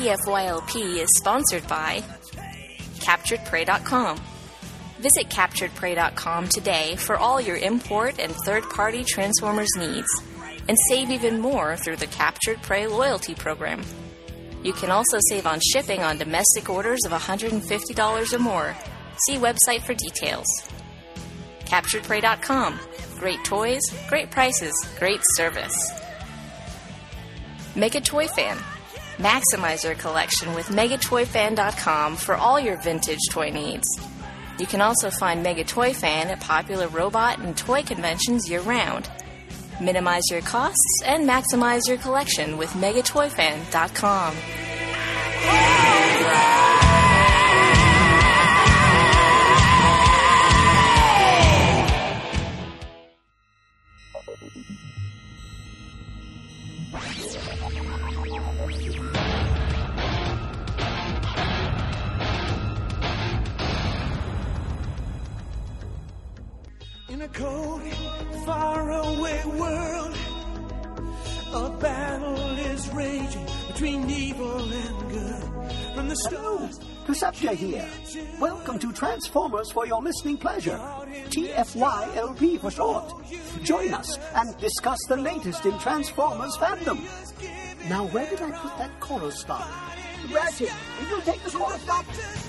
TFYLP is sponsored by CapturedPrey.com. Visit CapturedPrey.com today for all your import and third-party Transformers needs, and save even more through the Captured Prey loyalty program. You can also save on shipping on domestic orders of $150 or more. See website for details. CapturedPrey.com. Great toys, great prices, great service. Mega Toy Fan. Maximize your collection with MegaToyFan.com for all your vintage toy needs. You can also find Mega Toy Fan at popular robot and toy conventions year-round. Minimize your costs and maximize your collection with MegaToyFan.com. In a cold, faraway world, a battle is raging between evil and good. From the stone. Perceptia here. Welcome to Transformers for your listening pleasure. TFYLP for short. Join us and discuss the latest in Transformers fandom. Now, where did I put that chorus stop? Ratchet, will you take the chorus stop?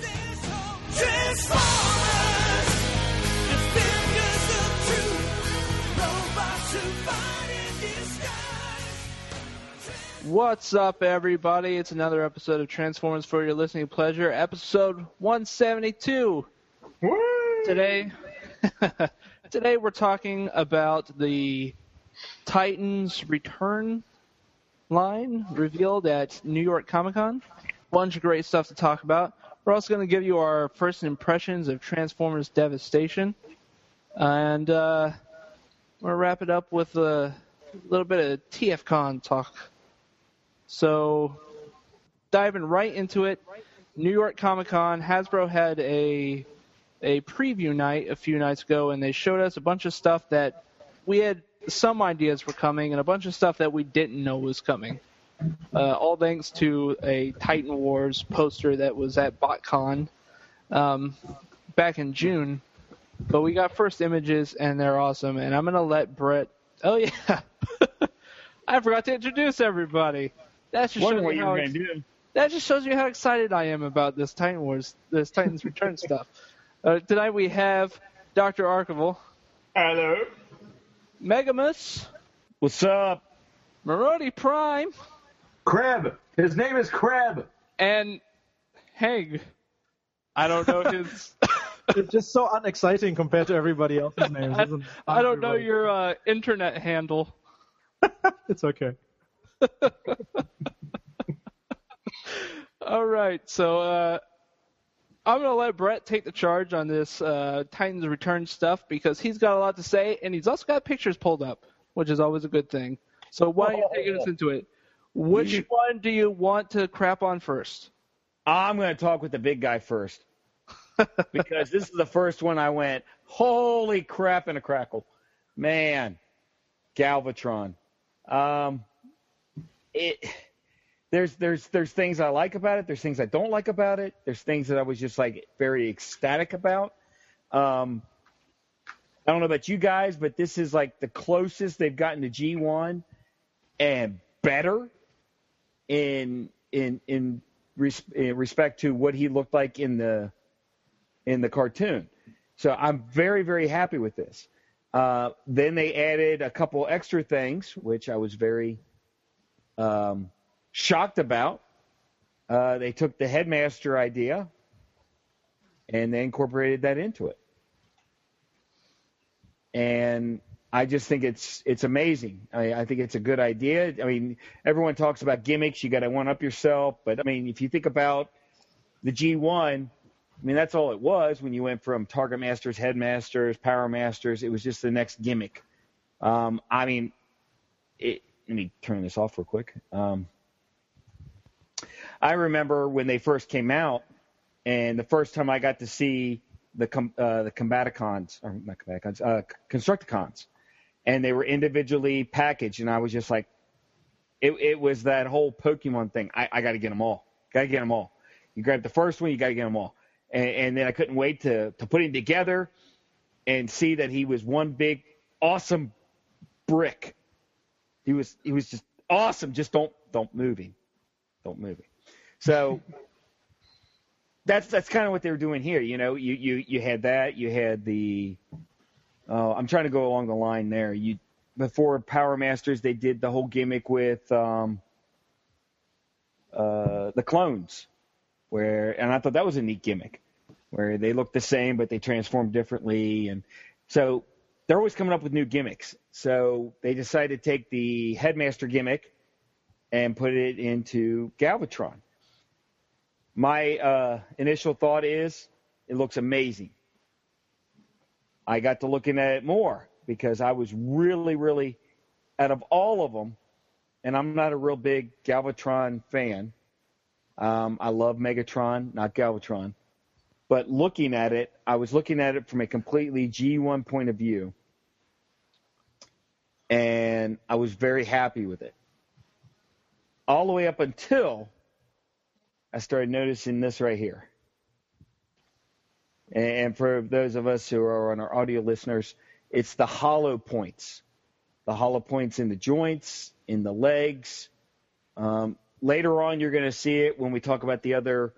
Transformers, defenders of truth, robots who fight in disguise. What's up, everybody? It's another episode of Transformers for your listening pleasure, episode 172. Woo! Today we're talking about the Titans Return line revealed at New York Comic Con. Bunch of great stuff to talk about. We're also going to give you our first impressions of Transformers Devastation. And we'll wrap it up with a little bit of TFCon talk. So, diving right into it, New York Comic Con, Hasbro had a preview night a few nights ago, and they showed us a bunch of stuff that we had some ideas were coming, and a bunch of stuff that we didn't know was coming. All thanks to a Titan Wars poster that was at BotCon back in June. But we got first images, and they're awesome. And I'm going to let Brett... Oh, yeah. I forgot to introduce everybody. That just shows you that just shows you how excited I am about this Titan Wars, this Titans Return stuff. Tonight we have Dr. Archival. Hello. Megamus. What's up? Marody Prime. Kreb. His name is Kreb. And Heg. I don't know his... It's just so unexciting compared to everybody else's names, isn't it? I don't know your internet handle. It's okay. All right, so I'm going to let Brett take the charge on this Titans Return stuff because he's got a lot to say, and he's also got pictures pulled up, which is always a good thing. So why don't you take us into it? Which one do you want to crap on first? I'm going to talk with the big guy first because this is the first one I went, holy crap in a crackle. Man, Galvatron. There's things I like about it. There's things I don't like about it. There's things that I was just like very ecstatic about. I don't know about you guys, but this is like the closest they've gotten to G1 and better in respect to what he looked like in the cartoon. So I'm very, very happy with this. Then they added a couple extra things, which I was very shocked about. They took the Headmaster idea and they incorporated that into it. And I just think it's amazing. I think it's a good idea. I mean, everyone talks about gimmicks. You got to one-up yourself. But, I mean, if you think about the G1, I mean, that's all it was when you went from Target Masters, Headmasters, Power Masters. It was just the next gimmick. I mean, let me turn this off real quick. I remember when they first came out, and the first time I got to see the Combaticons, or not Combaticons, Constructicons, and they were individually packaged, and I was just like, it was that whole Pokemon thing. I got to get them all. Got to get them all. You grab the first one, you got to get them all. And then I couldn't wait to put him together and see that he was one big, awesome brick. He was just awesome. Just don't move him. Don't move him. So that's kind of what they were doing here. You know, you had that. You had the I'm trying to go along the line there. Before Power Masters, they did the whole gimmick with the clones, and I thought that was a neat gimmick, where they looked the same but they transformed differently, and so they're always coming up with new gimmicks. So they decided to take the Headmaster gimmick and put it into Galvatron. My initial thought is it looks amazing. I got to looking at it more because I was really, really, out of all of them, and I'm not a real big Galvatron fan. I love Megatron, not Galvatron. But looking at it, I was looking at it from a completely G1 point of view, and I was very happy with it. All the way up until I started noticing this right here. And for those of us who are on our audio listeners, it's the hollow points. The hollow points in the joints, in the legs. Later on, you're going to see it when we talk about the other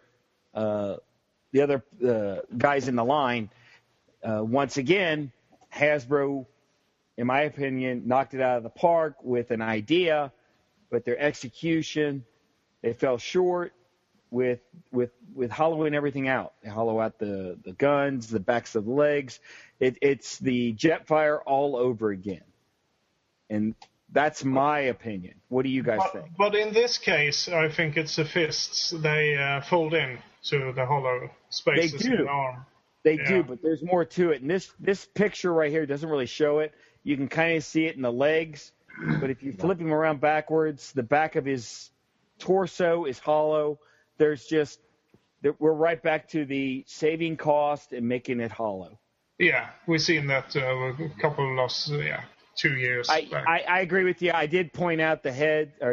guys in the line. Once again, Hasbro, in my opinion, knocked it out of the park with an idea, but their execution, they fell short with hollowing everything out. They hollow out the guns, the backs of the legs. It's the Jetfire all over again. And that's my opinion. What do you guys think? But in this case, I think it's the fists. They fold in to the hollow spaces in the arm. They do, but there's more to it. And this picture right here doesn't really show it. You can kind of see it in the legs. But if you flip him around backwards, the back of his torso is hollow. We're right back to the saving cost and making it hollow. Yeah, we've seen that a couple of lost, 2 years back. I agree with you. I did point out the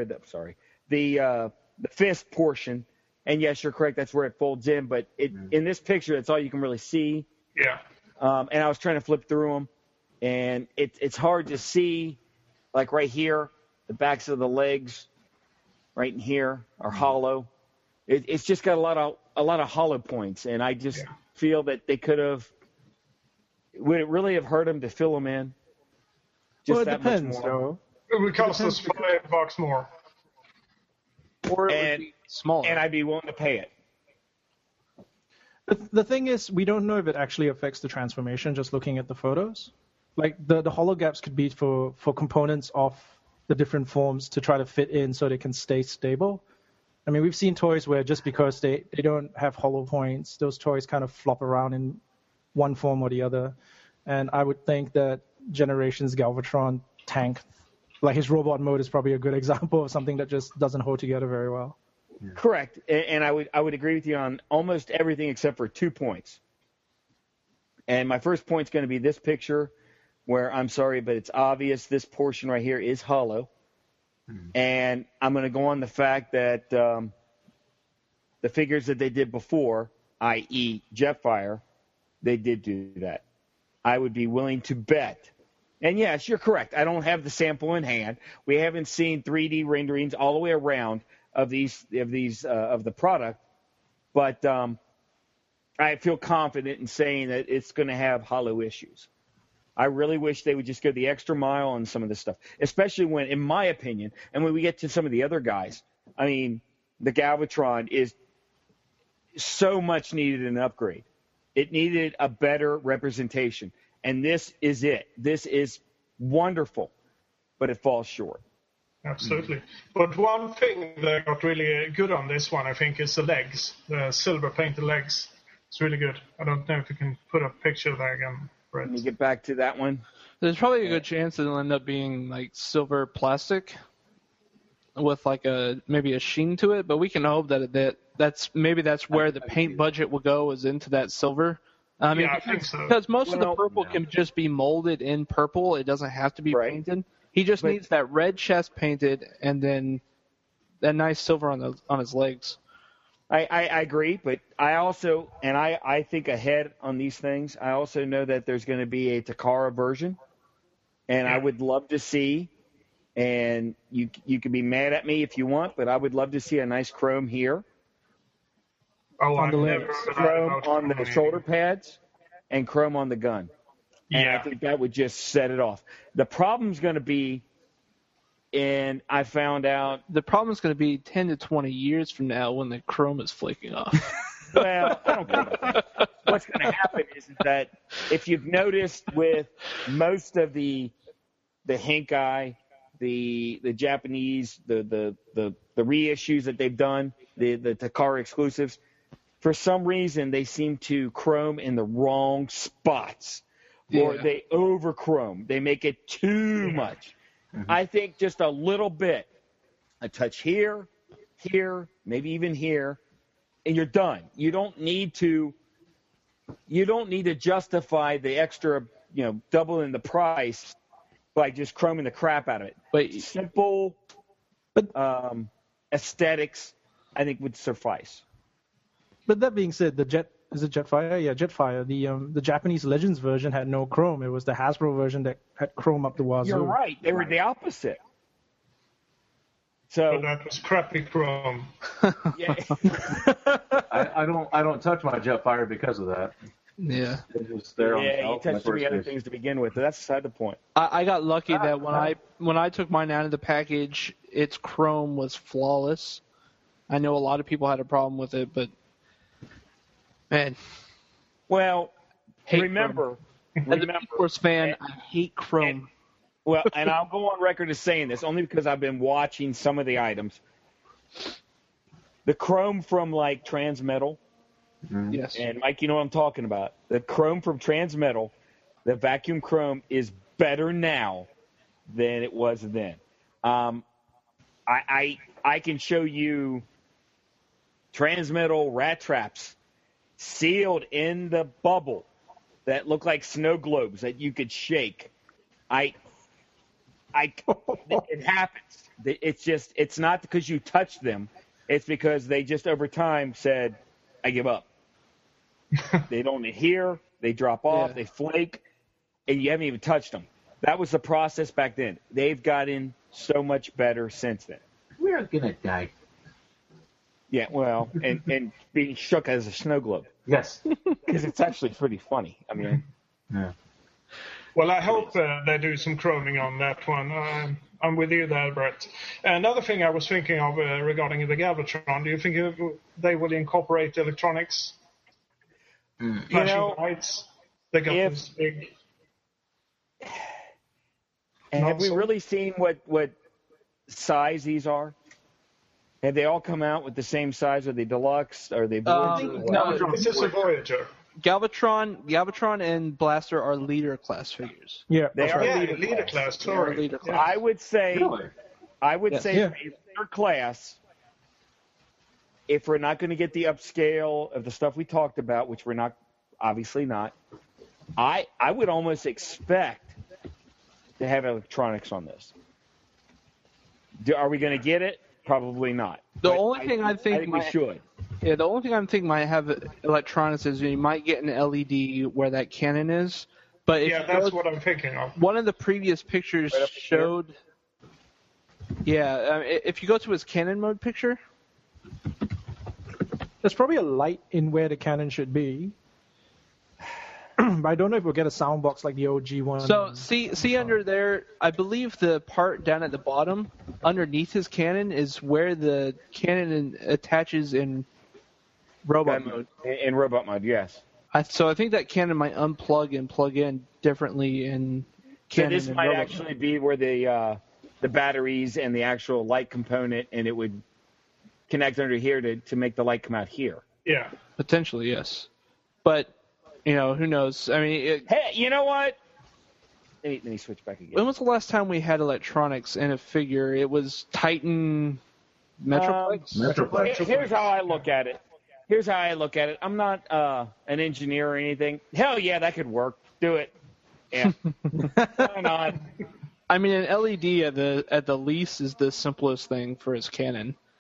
fist portion, and yes, you're correct. That's where it folds in. But in this picture, that's all you can really see. Yeah. And I was trying to flip through them, and it's hard to see. Like right here, the backs of the legs, right in here, are hollow. It's just got a lot of hollow points, and I just feel that they could have. Would it really have hurt them to fill them in? Well, it depends, though. It would cost us $5 more. Or it would be smaller. And I'd be willing to pay it. The thing is, we don't know if it actually affects the transformation just looking at the photos. Like, the hollow gaps could be for components of the different forms to try to fit in so they can stay stable. I mean, we've seen toys where just because they don't have hollow points, those toys kind of flop around in one form or the other. And I would think that Generations Galvatron tank, like his robot mode, is probably a good example of something that just doesn't hold together very well. Yeah. Correct. And I would agree with you on almost everything except for 2 points. And my first point's going to be this picture where, I'm sorry, but it's obvious this portion right here is hollow. Mm-hmm. And I'm going to go on the fact that the figures that they did before, i.e. Jetfire, they did do that. I would be willing to bet. And yes, you're correct. I don't have the sample in hand. We haven't seen 3D renderings all the way around of the product, but I feel confident in saying that it's going to have hollow issues. I really wish they would just go the extra mile on some of this stuff, especially when, in my opinion, and when we get to some of the other guys, I mean, the Galvatron is so much needed an upgrade. It needed a better representation, and this is it. This is wonderful, but it falls short. Absolutely. But one thing that got really good on this one, I think, is the legs, the silver painted legs. It's really good. I don't know if you can put a picture there again. Let me get back to that one. There's probably a good chance it'll end up being like silver plastic with like maybe a sheen to it, but we can hope that's where the paint budget will go, is into that silver. I mean, I think so. Because most of the purple can just be molded in purple. It doesn't have to be painted. He just needs that red chest painted and then that nice silver on his legs. I agree, but I also, and I think ahead on these things, I also know that there's going to be a Takara version, and I would love to see, and you can be mad at me if you want, but I would love to see a nice chrome here. Oh, On I've the never legs. heard Chrome about on the chrome. shoulder pads and chrome on the gun. And I Yeah. think that would just set it off. The problem's going to be, and I found out, The problem is going to be 10 to 20 years from now when the chrome is flaking off. well, I don't care about that. What's going to happen is that if you've noticed with most of the Henkai, the Japanese, the reissues that they've done, the Takara exclusives, for some reason they seem to chrome in the wrong spots. Or Yeah. they over chrome. They make it too much. I think just a little bit, a touch here, maybe even here, and you're done. You don't need to justify the extra, doubling the price by just chroming the crap out of it. But Simple aesthetics, I think, would suffice. But that being said, is it Jetfire? Yeah, Jetfire. The Japanese Legends version had no chrome. It was the Hasbro version that had chrome up the wazoo. You're right. They were the opposite. But So that was crappy chrome. yeah, I don't touch my Jetfire because of that. yeah, It's just there on the you shelf. touched too many other things to begin with. But that's beside the point. I got lucky that when I took mine out of the package, its chrome was flawless. I know a lot of people had a problem with it, but man, Well, hate remember, as a P-Force fan, I hate chrome. well, and I'll go on record as saying this only because I've been watching some of the items. The chrome from like Transmetal, Yes. and Mike, you know what I'm talking about. The chrome from Transmetal, the vacuum chrome is better now than it was then. I can show you Transmetal rat traps sealed in the bubble that look like snow globes that you could shake. It happens. It's not because you touched them. It's because they just over time said, I give up. They don't adhere. They drop off. Yeah. They flake. And you haven't even touched them. That was the process back then. They've gotten so much better since then. We're gonna die. Yeah, well, and being shook as a snow globe. Yes. Because it's actually pretty funny. I mean, Yeah. Well, I hope they do some chroming on that one. I'm with you there, Brett. Another thing I was thinking of regarding the Galvatron, do you think they will incorporate electronics? Flashing lights? They got if- this big... and have we Not so- really seen what size these are? Have they all come out with the same size? Are they deluxe? Are they Voyager? or what? No, This is a Voyager. Galvatron and Blaster are leader class figures. Yeah, They are Yeah, leader leader class. class, sorry. Leader class. I would say, Really? Yes. for a leader class, if we're not going to get the upscale of the stuff we talked about, which we're not, obviously not, I would almost expect to have electronics on this. Are we going to get it? Probably not. The But only thing I think we might- should. Yeah, the only thing I'm thinking might have electronics is you might get an LED where that cannon is. But if Yeah, you that's go- what I'm thinking of. one of the previous pictures Right up here? showed. Yeah, if you go to his cannon mode picture, there's probably a light in where the cannon should be. But I don't know if we'll get a sound box like the OG one. so see under there, I believe the part down at the bottom underneath his cannon is where the cannon attaches in robot mode. In robot mode, yes. So I think that cannon might unplug and plug in differently in So cannon this and might robot actually be where the batteries and the actual light component, and it would connect under here to make the light come out here. Yeah. potentially, yes. But who knows? I mean, Hey, you know what? Let me switch back again. when was the last time we had electronics in a figure? It was Titan Metroplex. Metroplex. Here's how I look at it. I'm not an engineer or anything. Hell yeah, that could work. Do it. Yeah. Why not? I mean, an LED at the least is the simplest thing for his cannon.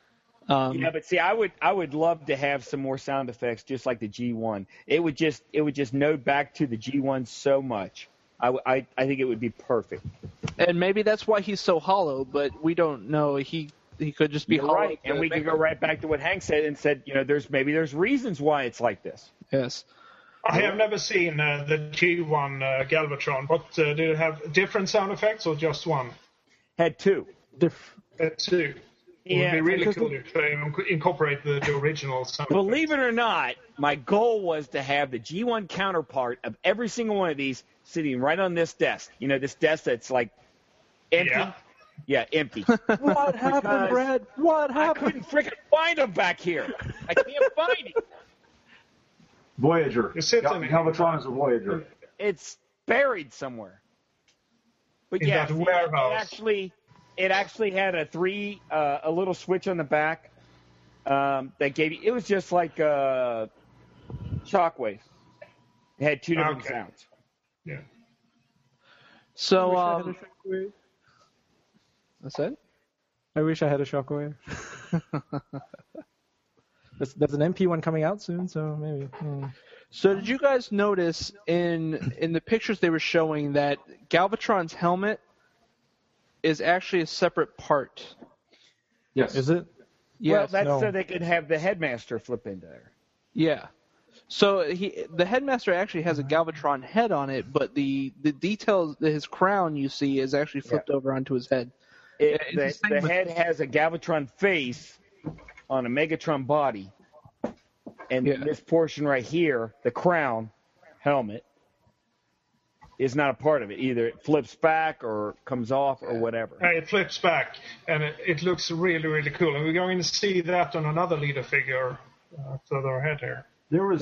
Yeah, but see, I would love to have some more sound effects, just like the G1. It would just node back to the G1 so much. I think it would be perfect. And maybe that's why he's so hollow, but we don't know. He could just be You're hollow. right, and we could go right back to what Hank said and said, there's reasons why it's like this. Yes. I have never seen the G1 Galvatron. But did it have different sound effects or just one? Had two. Two. It would be really cool if they incorporate the original sound. Believe it or not, my goal was to have the G1 counterpart of every single one of these sitting right on this desk. This desk that's like empty. Yeah, empty. What happened, Brad? What happened? I couldn't freaking find them back here. I can't find it. Voyager. Galvatron Galvatron is a Voyager. It's buried somewhere. But in that warehouse. It actually had a little switch on the back that gave you. It was just like Shockwave. It had two different sounds. Yeah. So that's it. I wish I had a Shockwave. There's an MP one coming out soon, so maybe. So did you guys notice in the pictures they were showing that Galvatron's helmet is actually a separate part? Yes. Is it? Yes. Well, that's so they could have the headmaster flip into there. Yeah. So the headmaster actually has a Galvatron head on it, but the details, his crown you see is actually flipped over onto his head. The head has a Galvatron face on a Megatron body, and this portion right here, the crown helmet, is not a part of it. Either it flips back or comes off or whatever. It flips back, and it looks really, really cool. And we're going to see that on another leader figure further ahead here. There was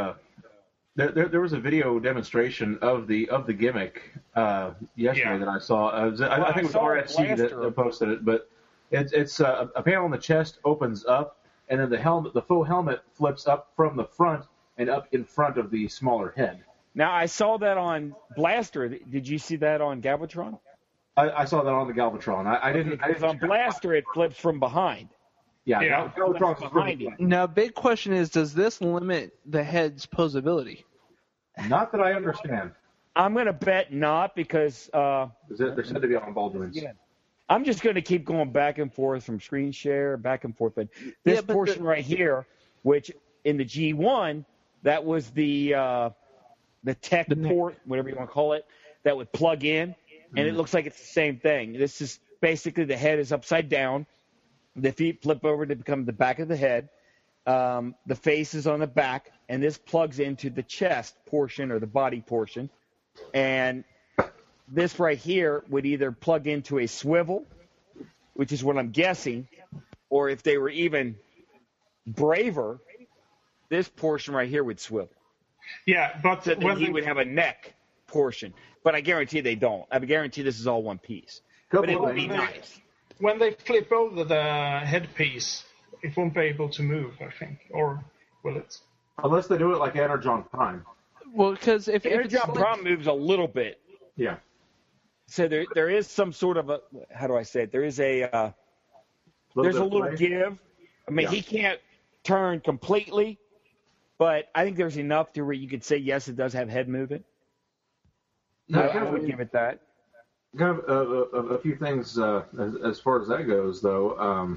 there was a video demonstration of the gimmick yesterday that I saw. I think it was RFC that posted it, but it's a panel on the chest opens up, and then the full helmet flips up from the front and up in front of the smaller head. Now, I saw that on Blaster. Did you see that on Galvatron? I saw that on the Galvatron. I didn't. Because on Blaster, it flips from behind. Yeah. Galvatron's behind him. Now, big question is, does this limit the head's posability? Not that I understand. I'm going to bet not, because they're said to be on ball joints. Yeah. I'm just going to keep going back and forth from screen share, back and forth. But this portion right here, which in the G1, that was the tech port, whatever you want to call it, that would plug in, and it looks like it's the same thing. This is basically the head is upside down. The feet flip over to become the back of the head. The face is on the back, and this plugs into the chest portion or the body portion. And this right here would either plug into a swivel, which is what I'm guessing, or if they were even braver, this portion right here would swivel. Yeah, but so then he would have a neck portion. But I guarantee they don't. I guarantee this is all one piece. But it would be nice. When they flip over the headpiece, it won't be able to move, I think. Or will it? Unless they do it like Energon Prime. Well, because if Energon Prime moves a little bit. Yeah. So there is some sort of a, how do I say it? There is there's a little give. I mean, he can't turn completely, but I think there's enough to where you could say, yes, it does have head movement. I would give it that. Kind of a few things as far as that goes, though,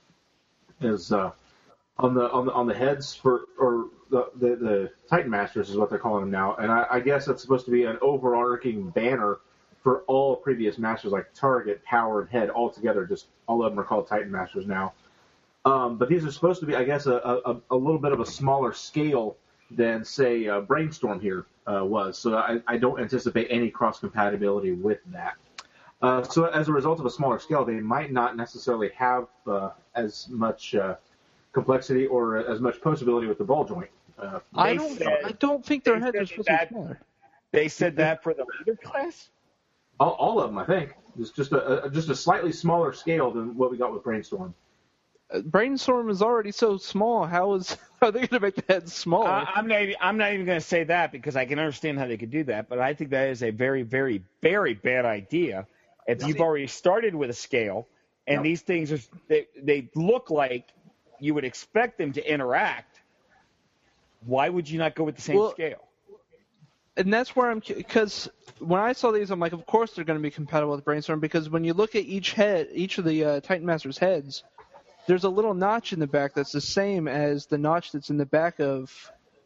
is on the heads or the Titan Masters is what they're calling them now, and I guess that's supposed to be an overarching banner for all previous Masters, like Target, Power, and Head all together. Just all of them are called Titan Masters now. But these are supposed to be, I guess, a little bit of a smaller scale than, say, Brainstorm here was. So I don't anticipate any cross-compatibility with that. So as a result of a smaller scale, they might not necessarily have as much complexity or as much posability with the ball joint. I don't think their heads are supposed to be smaller. They said that for the leader class? All of them, I think. It's just a slightly smaller scale than what we got with Brainstorm. Brainstorm is already so small. How are they going to make the head smaller? I'm not even going to say that, because I can understand how they could do that, but I think that is a very, very, very bad idea. If you've already started with a scale, and these things they look like you would expect them to interact. Why would you not go with the same scale? And that's where because when I saw these, I'm like, of course they're going to be compatible with Brainstorm, because when you look at each of the Titan Master's heads, there's a little notch in the back that's the same as the notch that's in the back of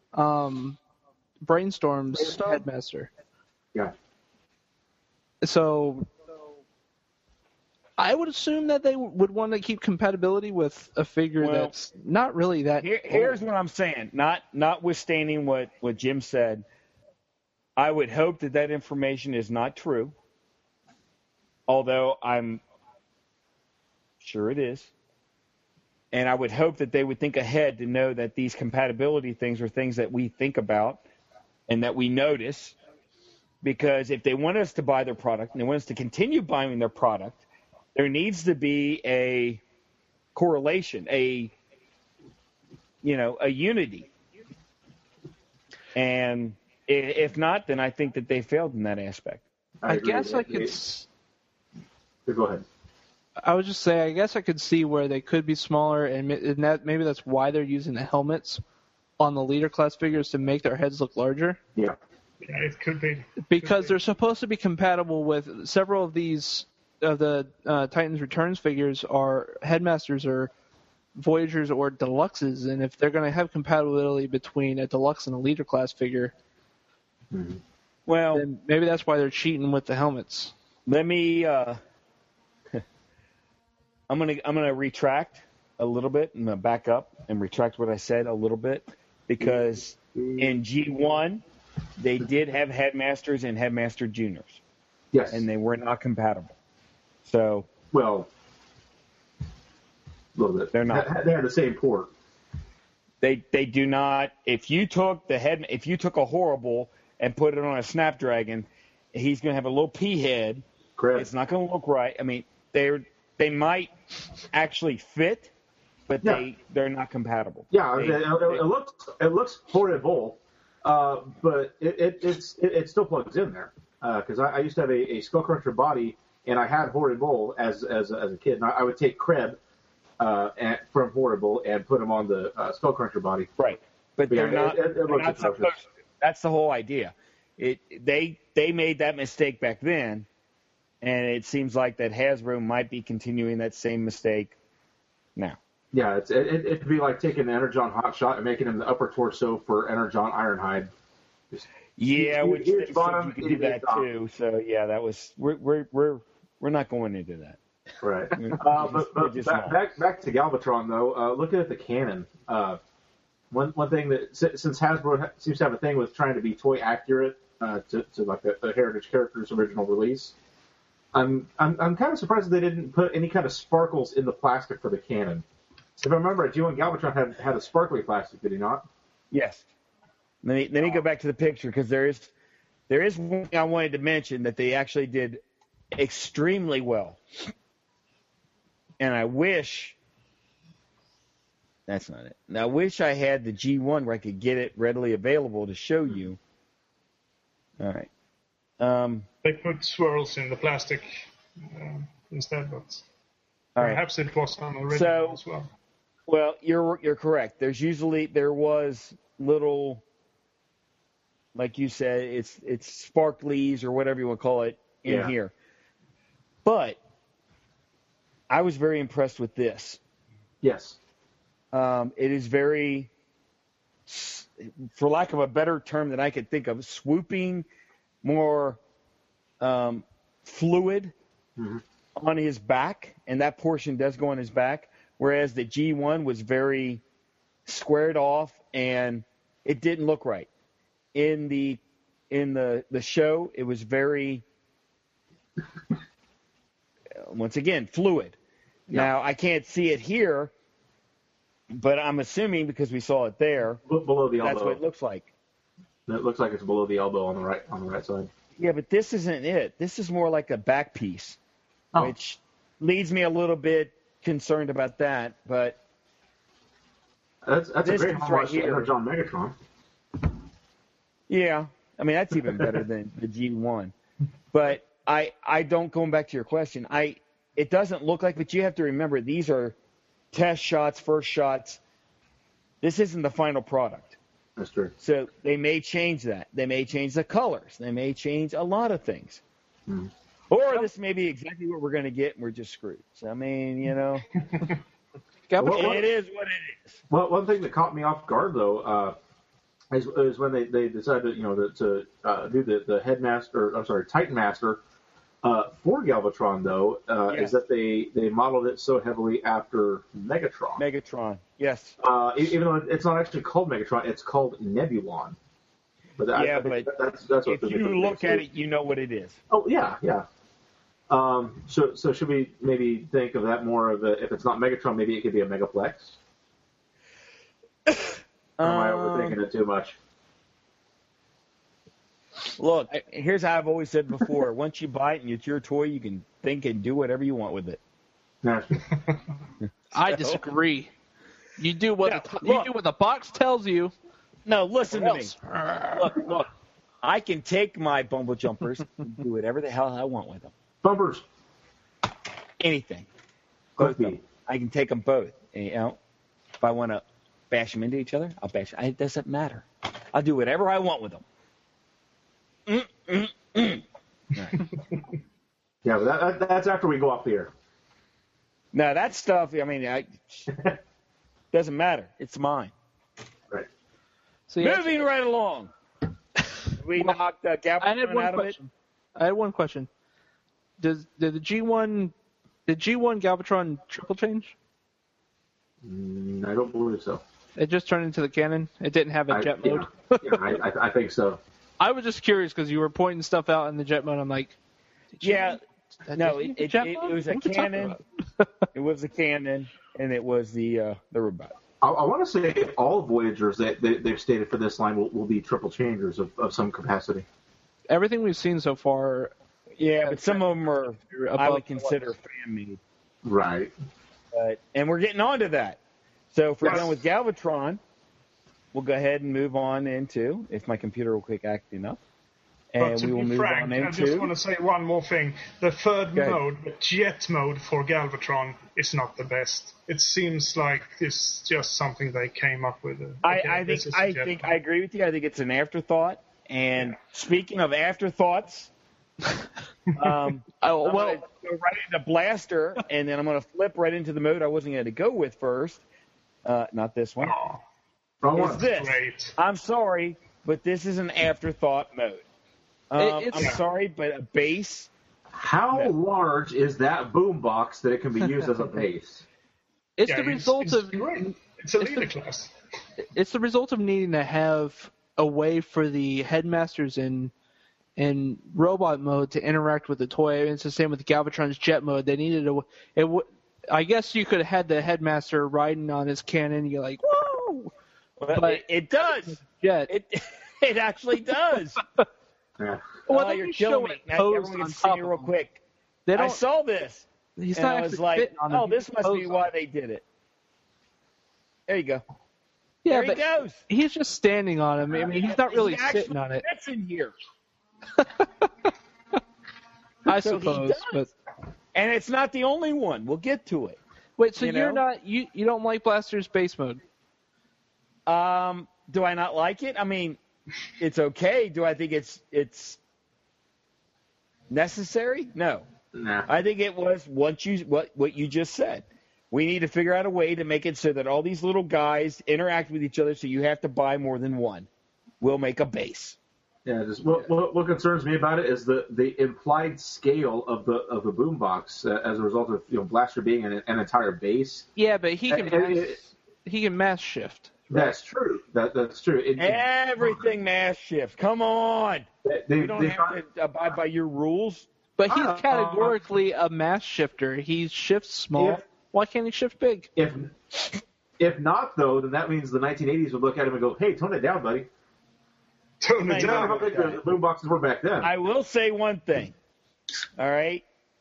Brainstorm's Headmaster. Yeah. So I would assume that they would want to keep compatibility with a figure that's not really that. Here's what I'm saying. Notwithstanding what Jim said, I would hope that information is not true, although I'm sure it is. And I would hope that they would think ahead to know that these compatibility things are things that we think about and that we notice. Because if they want us to buy their product and they want us to continue buying their product, there needs to be a correlation, a unity. And if not, then I think that they failed in that aspect. I guess I could. Go ahead. I would just say, I guess I could see where they could be smaller, and that maybe that's why they're using the helmets on the leader class figures to make their heads look larger. Yeah. Yeah, it could be. Because they're supposed to be compatible with several of these of the Titans Returns figures are Headmasters or Voyagers or Deluxes, and if they're going to have compatibility between a Deluxe and a leader class figure, well, then maybe that's why they're cheating with the helmets. Let me. I'm gonna retract a little bit. I'm gonna back up and retract what I said a little bit, because in G1 they did have Headmasters and Headmaster Juniors. Yes. And they were not compatible. So. Well, a little bit. They're not. They had the same port. They do not. If you took a Horrible and put it on a Snapdragon, he's gonna have a little P head. Correct. It's not gonna look right. I mean, they might actually fit, but they're not compatible. Yeah, it looks portable, but it still plugs in there. Because I used to have a Skullcruncher body, and I had Horrible as a kid. And I would take Kreb from Horrible and put him on the Skullcruncher body. Right, but they're not. It looks not supposed to. That's the whole idea. They made that mistake back then. And it seems like that Hasbro might be continuing that same mistake now. Yeah, it'd be like taking Energon Hotshot and making him the upper torso for Energon Ironhide. Which they said you could do that too. So yeah, that was we're not going into that. Right. But back to Galvatron though. Looking at the canon, one thing that since Hasbro seems to have a thing with trying to be toy accurate to like the Heritage Characters original release. I'm kind of surprised that they didn't put any kind of sparkles in the plastic for the cannon. So if I remember, G1 Galvatron had a sparkly plastic, did he not? Yes. Let me go back to the picture, because there is one thing I wanted to mention that they actually did extremely well. And I wish that's not it. Now, I wish I had the G1 where I could get it readily available to show you. All right. They put swirls in the plastic instead, but perhaps it was on the original as well. Well, you're correct. There was little, like you said, it's sparklies or whatever you want to call it in here. But I was very impressed with this. Yes. It is very, for lack of a better term that I could think of, swooping, more fluid on his back, and that portion does go on his back, whereas the G1 was very squared off, and it didn't look right. In the show, it was very, once again, fluid. Yeah. Now, I can't see it here, but I'm assuming because we saw it there, below the elbow. That's what it looks like. It looks like it's below the elbow on the right side. Yeah, but this isn't it. This is more like a back piece, which leads me a little bit concerned about that. But that's a great homage to Energon Megatron. Yeah, I mean that's even better than the G1. But I don't, going back to your question, it doesn't look like. But you have to remember these are test shots, first shots. This isn't the final product. That's true. So they may change that. They may change the colors. They may change a lot of things. Mm. Or this may be exactly what we're going to get, and we're just screwed. So, I mean, you know, it is what it is. Well, one thing that caught me off guard, though, is when they decided, to do the Headmaster, Titan Master for Galvatron, though, is that they modeled it so heavily after Megatron. Megatron, yes. Even though it's not actually called Megatron, it's called Nebulon. But I think that's what if you look at it, you know what it is. Oh yeah. So should we maybe think of that more of if it's not Megatron, maybe it could be a Megaplex? Or am I overthinking it too much? Look, here's how I've always said before. Once you buy it and it's your toy, you can think and do whatever you want with it. I disagree. You do what the box tells you. No, listen to me. Look. I can take my Bumble Jumpers and do whatever the hell I want with them. Bumpers. Anything. Both of them. I can take them both. And, if I want to bash them into each other, I'll bash them. It doesn't matter. I'll do whatever I want with them. Right. Yeah, but that's after we go off the air. No, that stuff, doesn't matter. It's mine. Right. So moving right along. We knocked Galvatron out of it. I had one question. Did the G1 Galvatron triple change? I don't believe so. It just turned into the cannon? It didn't have a jet mode? Yeah, I think so. I was just curious because you were pointing stuff out in the jet mode. I'm like, it was a cannon. It was a cannon, and it was the robot. I want to say all Voyagers that they've stated for this line will be triple changers of some capacity. Everything we've seen so far. Yeah, but some of them are, I would consider fan-made. Right. And we're getting on to that. So if we're done with Galvatron, we'll go ahead and move on into, if my computer will quick act enough. And we will move on into... I just want to say one more thing. The third mode, the jet mode for Galvatron, is not the best. It seems like it's just something they came up with. I agree with you. I think it's an afterthought. And speaking of afterthoughts, I'm going to go right into Blaster, and then I'm going to flip right into the mode I wasn't going to go with first. Not this one. It's this. Great. I'm sorry, but this is an afterthought mode. I'm sorry, but a base. How large is that boombox that it can be used as a base? It's the result of it's a leader class. It's the result of needing to have a way for the headmasters in robot mode to interact with the toy. It's the same with Galvatron's jet mode. They needed I guess you could have had the headmaster riding on his cannon. You're like, whoa! But it does. Jet. It actually does. Yeah. Well, you're killing me. Now, everyone can see me real quick. I saw this. He's and not I was like, this must be why they did it. There you go. Yeah, there he goes. He's just standing on him. I mean, he's not really sitting on it. That's in here. I suppose, but and it's not the only one. We'll get to it. Wait, so you don't like Blaster's base mode? Do I not like it? I mean, it's okay. Do I think it's necessary? No. Nah. I think it was what you just said. We need to figure out a way to make it so that all these little guys interact with each other, so you have to buy more than one. We'll make a base. Yeah, just what concerns me about it is the implied scale of the boombox as a result of Blaster being an entire base. Yeah, but he can mass shift. Right? That's true. That's true. Everything mass shift. Come on. You don't have to abide by your rules. But he's categorically a mass shifter. He shifts small. Why can't he shift big? If not, though, then that means the 1980s would look at him and go, "Hey, tone it down, buddy." Tone it down. How big the boomboxes were back then. I will say one thing. All right.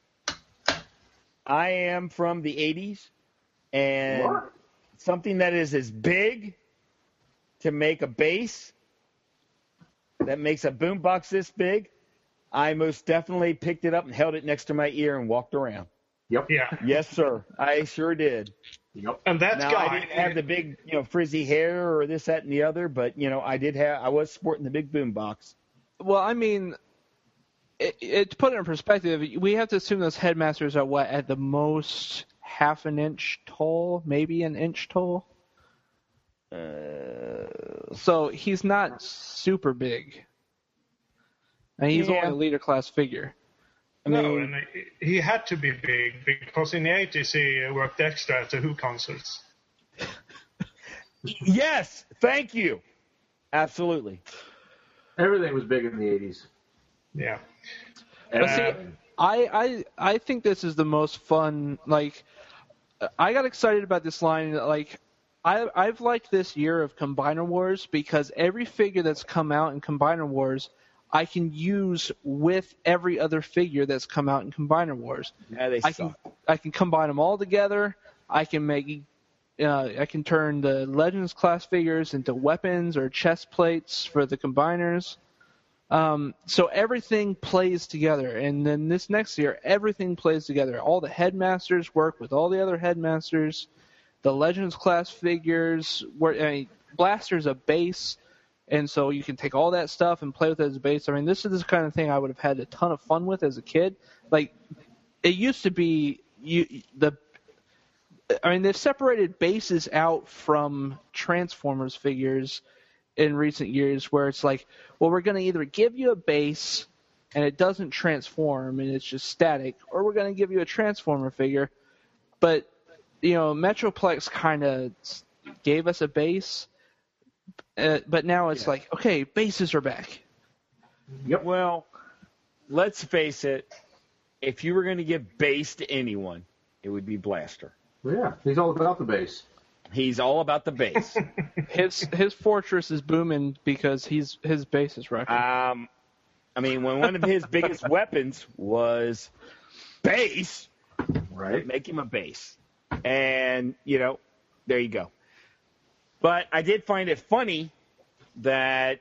I am from the 80s, and something that is as big to make a base that makes a boombox this big, I most definitely picked it up and held it next to my ear and walked around. Yep. Yeah. Yes, sir. I sure did. Yep. And that Now, guy I didn't have the big, frizzy hair or this, that, and the other, but, I was sporting the big boom box. Well, I mean, to put it in perspective, we have to assume those headmasters are what, at the most half an inch tall, maybe an inch tall. So he's not super big, and he's only a leader class figure. No, and he had to be big because in the 80s he worked extra at the Who concerts. Yes, thank you. Absolutely. Everything was big in the 80s. Yeah. But see, I think this is the most fun. Like, I got excited about this line. Like, I've liked this year of Combiner Wars because every figure that's come out in Combiner Wars, I can use with every other figure that's come out in Combiner Wars. Yeah, they suck. I can combine them all together. I can turn the Legends class figures into weapons or chest plates for the combiners. So everything plays together, and then this next year, everything plays together. All the headmasters work with all the other headmasters. The Legends class figures, Blaster's a base, and so you can take all that stuff and play with it as a base. I mean, this is the kind of thing I would have had a ton of fun with as a kid. Like, it used to be they've separated bases out from Transformers figures in recent years, where it's like, well, we're going to either give you a base and it doesn't transform and it's just static, or we're going to give you a Transformer figure. But Metroplex kind of gave us a base, but now it's like, okay, bases are back. Yep. Well, let's face it. If you were going to give base to anyone, it would be Blaster. Yeah, he's all about the base. He's all about the base. His fortress is booming because his base is wrecking. When one of his biggest weapons was base, right? Make him a base. And, there you go. But I did find it funny that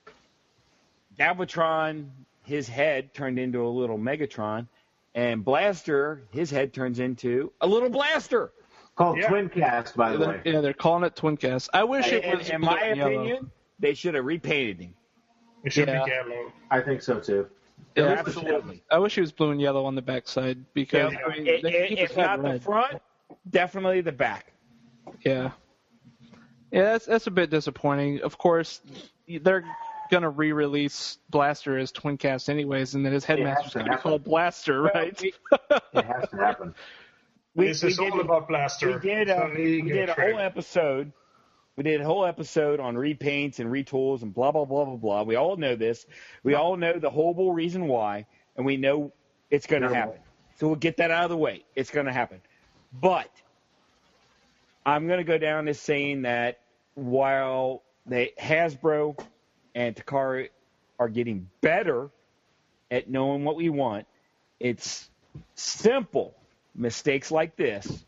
Galvatron, his head turned into a little Megatron, and Blaster, his head turns into a little Blaster. Called Twin Cast, by the way. Yeah, they're calling it Twin Cast. I wish it was in my opinion, they should have repainted him. It should be yellow. I think so, too. Yeah, absolutely. I wish he was blue and yellow on the backside because if not the front, definitely the back. Yeah. Yeah, that's a bit disappointing. Of course, they're going to re-release Blaster as Twin Cast anyways, and then his headmaster's going to be called Blaster, right? It has to happen. This is all about Blaster. We did a whole episode. We did a whole episode on repaints and retools and blah, blah, blah, blah, blah. We all know this. We all know the horrible reason why, and we know it's going to happen. So we'll get that out of the way. It's going to happen. But I'm going to go down as saying that while Hasbro and Takara are getting better at knowing what we want, it's simple mistakes like this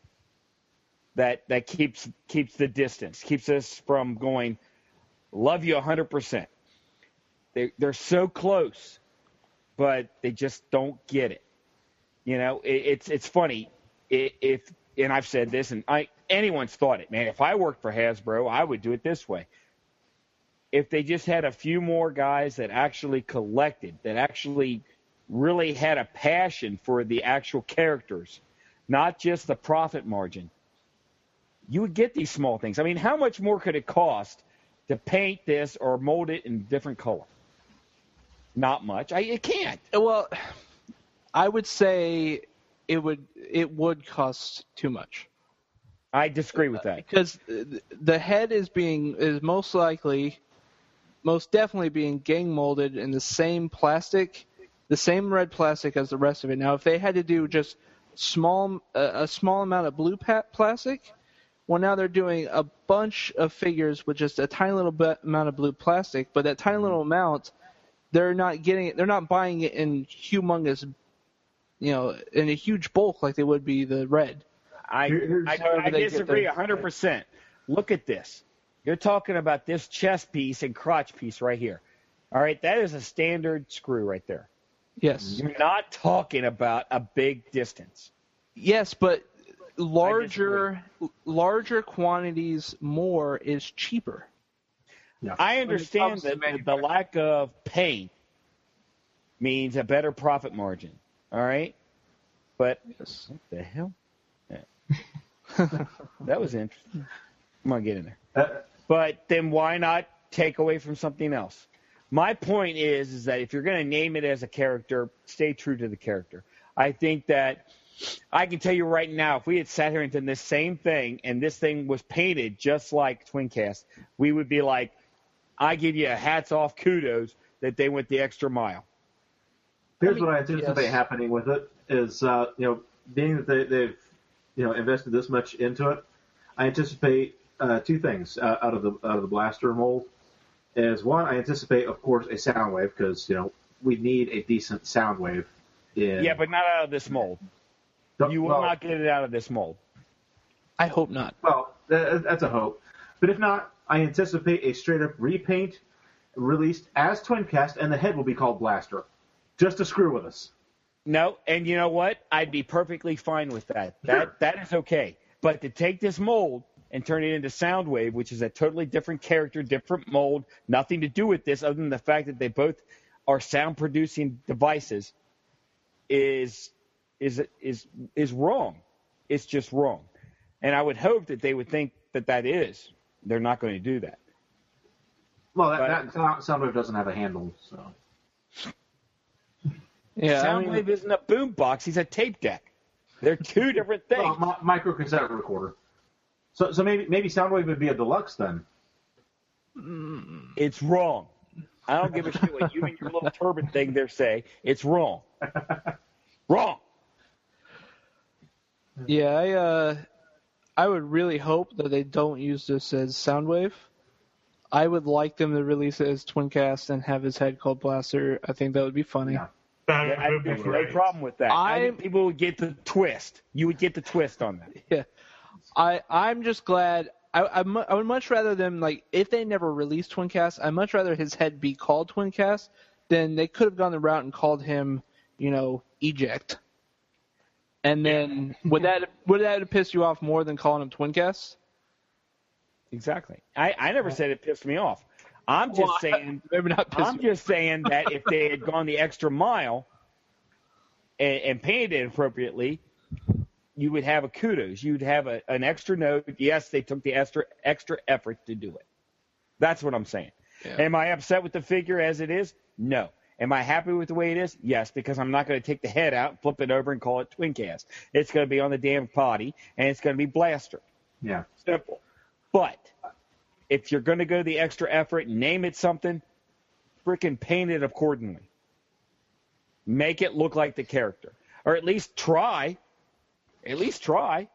that keeps the distance, keeps us from going, love you 100%. They're so close, but they just don't get it. It's funny. And I've said this, and anyone's thought it, man. If I worked for Hasbro, I would do it this way. If they just had a few more guys that actually collected, that actually really had a passion for the actual characters, not just the profit margin, you would get these small things. I mean, how much more could it cost to paint this or mold it in a different color? Not much. It can't. Well, I would say it would cost too much. I disagree with that. Because the head is most definitely being gang molded in the same plastic, the same red plastic as the rest of it. Now, if they had to do just a small amount of blue plastic, well, now they're doing a bunch of figures with just a tiny little amount of blue plastic, but that tiny little amount, they're not buying it in humongous, in a huge bulk like they would be the red. I disagree 100%. Look at this. You're talking about this chest piece and crotch piece right here. All right, that is a standard screw right there. Yes. You're not talking about a big distance. Yes, but larger quantities more is cheaper. Yeah. I understand comes to that the manufacturing. lack of paint means a better profit margin. All right? But Yes. what the hell? Yeah. That was interesting. Come on, get in there. But then why not take away from something else? My point is that if you're going to name it as a character, stay true to the character. I think that I can tell you right now, if we had sat here and done this same thing and this thing was painted just like Twincast, we would be like, I give you a hats off kudos that they went the extra mile. Here's what I anticipate yes. happening with it is, being that they've, invested this much into it, I anticipate two things out of the blaster mold. Is one, I anticipate, of course, a sound wave because we need a decent sound wave. Yeah, but not out of this mold. You will not get it out of this mold. I hope not. Well, that's a hope. But if not, I anticipate a straight-up repaint released as Twincast, and the head will be called Blaster, just to screw with us. No, and you know what? I'd be perfectly fine with that. Sure. That is okay. But to take this mold and turn it into Soundwave, which is a totally different character, different mold, nothing to do with this other than the fact that they both are sound-producing devices, is wrong. It's just wrong. And I would hope that they would think that is. They're not going to do that. Well, that Soundwave doesn't have a handle, so. Yeah, Soundwave isn't a boombox. He's a tape deck. They're two different things. Well, micro cassette recorder. So maybe Soundwave would be a deluxe then. It's wrong. I don't give a shit what you and your little turban thing there say. It's wrong. Wrong. Yeah, I would really hope that they don't use this as Soundwave. I would like them to release it as Twincast and have his head called Blaster. I think that would be funny. Yeah. That I would be have no great. problem with that. I think people would get the twist. You would get the twist on that. Yeah, I'm just glad. I would much rather them, like, if they never released Twincast, I'd much rather his head be called Twincast than they could have gone the route and called him, Eject. And then would that have pissed you off more than calling him Twincast? Exactly. I never said it pissed me off. I'm just saying. Maybe not pissed I'm me just saying that if they had gone the extra mile and painted it appropriately, you would have a kudos. You'd have an extra note. Yes, they took the extra effort to do it. That's what I'm saying. Yeah. Am I upset with the figure as it is? No. Am I happy with the way it is? Yes, because I'm not going to take the head out, flip it over, and call it Twincast. It's going to be on the damn body, and it's going to be Blaster. Yeah. Simple. But if you're going to go the extra effort, name it something, frickin' paint it accordingly. Make it look like the character. Or at least try. At least try.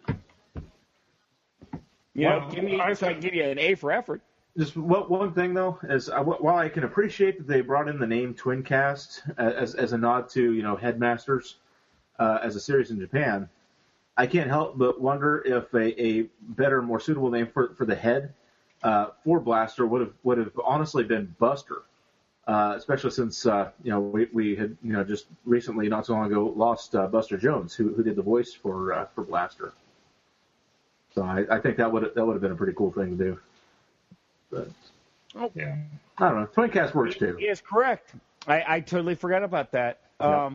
Give me, so I can give you an A for effort. Just one thing, though, is while I can appreciate that they brought in the name Twincast as a nod to, Headmasters as a series in Japan, I can't help but wonder if a better, more suitable name for the head for Blaster would have honestly been Buster, especially since we had just recently, not so long ago, lost Buster Jones, who did the voice for Blaster. So I think that would have been a pretty cool thing to do. But Yeah. I don't know. Twincast works too. He is correct. I totally forgot about that. Yeah.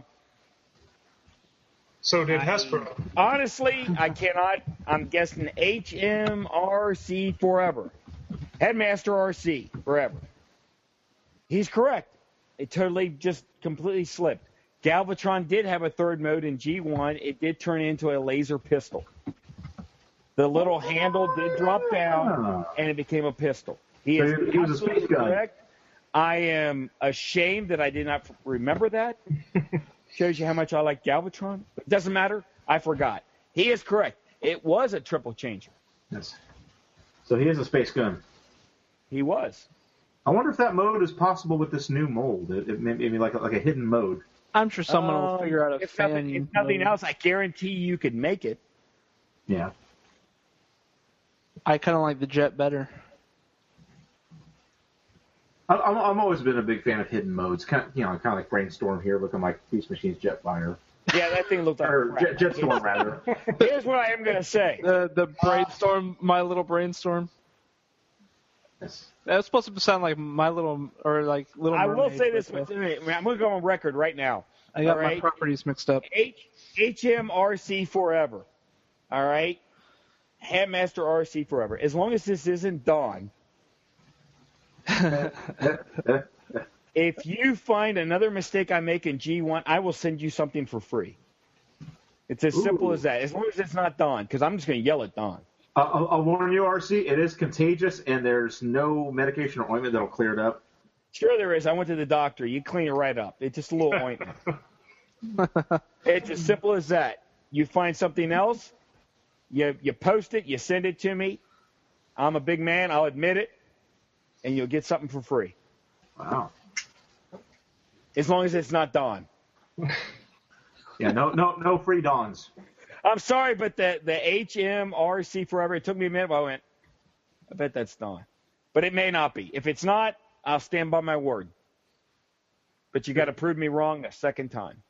So did Hasbro. Honestly, I cannot. I'm guessing HMRC forever. Headmaster RC forever. He's correct. It totally just completely slipped. Galvatron did have a third mode in G1. It did turn into a laser pistol. The little handle did drop down, and it became a pistol. He was a space gun. Correct. I am ashamed that I did not remember that. Shows you how much I like Galvatron. It doesn't matter. I forgot. He is correct. It was a triple changer. Yes. So he is a space gun. He was. I wonder if that mode is possible with this new mold. It may be like a hidden mode. I'm sure someone will figure out a if nothing else, I guarantee you could make it. Yeah. I kind of like the Jet better. I've always been a big fan of hidden modes. Kind of like Brainstorm here, looking like Beast Machine's Jetfire. Yeah, that thing looked like or crap. Jetstorm rather. Here's what I am going to say. The brainstorm, My Little Brainstorm. Yes. That's supposed to sound like My Little or like Little I Mermaid. will say this. but, I'm going to go on record right now. I got all my right? properties mixed up. HMRC forever. All right? Handmaster RC forever. As long as this isn't Dawn, if you find another mistake I make in G1, I will send you something for free. It's as simple as that. As long as it's not Dawn, because I'm just going to yell at Dawn. I'll warn you, RC, it is contagious, and there's no medication or ointment that'll clear it up. Sure there is. I went to the doctor. You clean it right up. It's just a little ointment. It's as simple as that. You find something else, you post it, you send it to me. I'm a big man. I'll admit it. And you'll get something for free. Wow. As long as it's not Dawn. Yeah, no free Dawns. I'm sorry, but the HMRC forever, it took me a minute, but I went, I bet that's Dawn. But it may not be. If it's not, I'll stand by my word. But you got to prove me wrong a second time.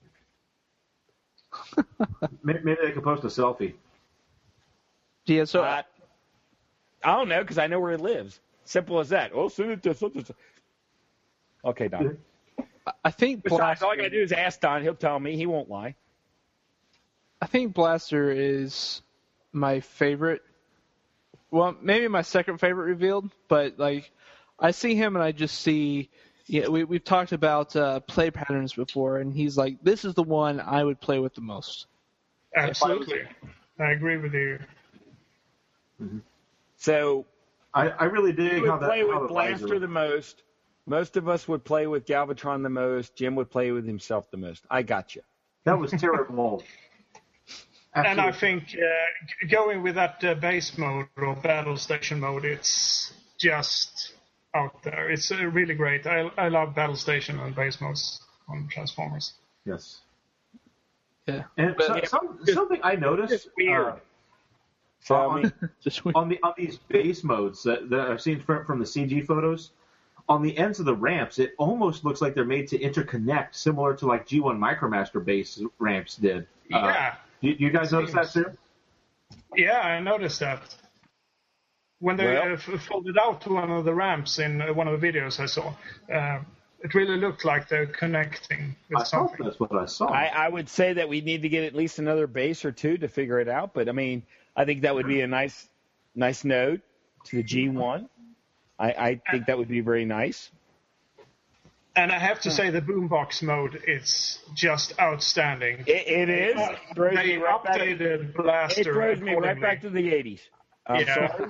Maybe they could post a selfie. Yeah, so I don't know, because I know where it lives. Simple as that. Oh, send it to such and such. Okay, Don. I think Besides, all I got to do is ask Don. He'll tell me. He won't lie. I think Blaster is my favorite. Well, maybe my second favorite revealed, but like I see him and I just see. Yeah, we've talked about play patterns before, and he's like, this is the one I would play with the most. Absolutely. I agree with you. Mm-hmm. So I really dig we how would that play how with the Blaster visor- the most. Most of us would play with Galvatron the most. Jim would play with himself the most. I got you. That was terrible. And I Absolutely. think going with that base mode or battle station mode, it's just out there. It's really great. I love battle station and base modes on Transformers. Yes. Yeah. And something I noticed It's weird. on, I mean, Just weird. on these base modes that I've seen from the CG photos, on the ends of the ramps, it almost looks like they're made to interconnect, similar to like G1 Micromaster base ramps did. Yeah. You guys notice that too? Yeah, I noticed that. When they folded out one of the ramps in one of the videos I saw, it really looked like they're connecting with I thought something. that's what I saw. I would say that we need to get at least another base or two to figure it out. But, I mean, I think that would be a nice node to the G1. I think that would be very nice. And I have to say the boombox mode is just outstanding. It is. It throws They me right back- updated Blaster. It throws me right accordingly. back to the 80s. I'm sorry.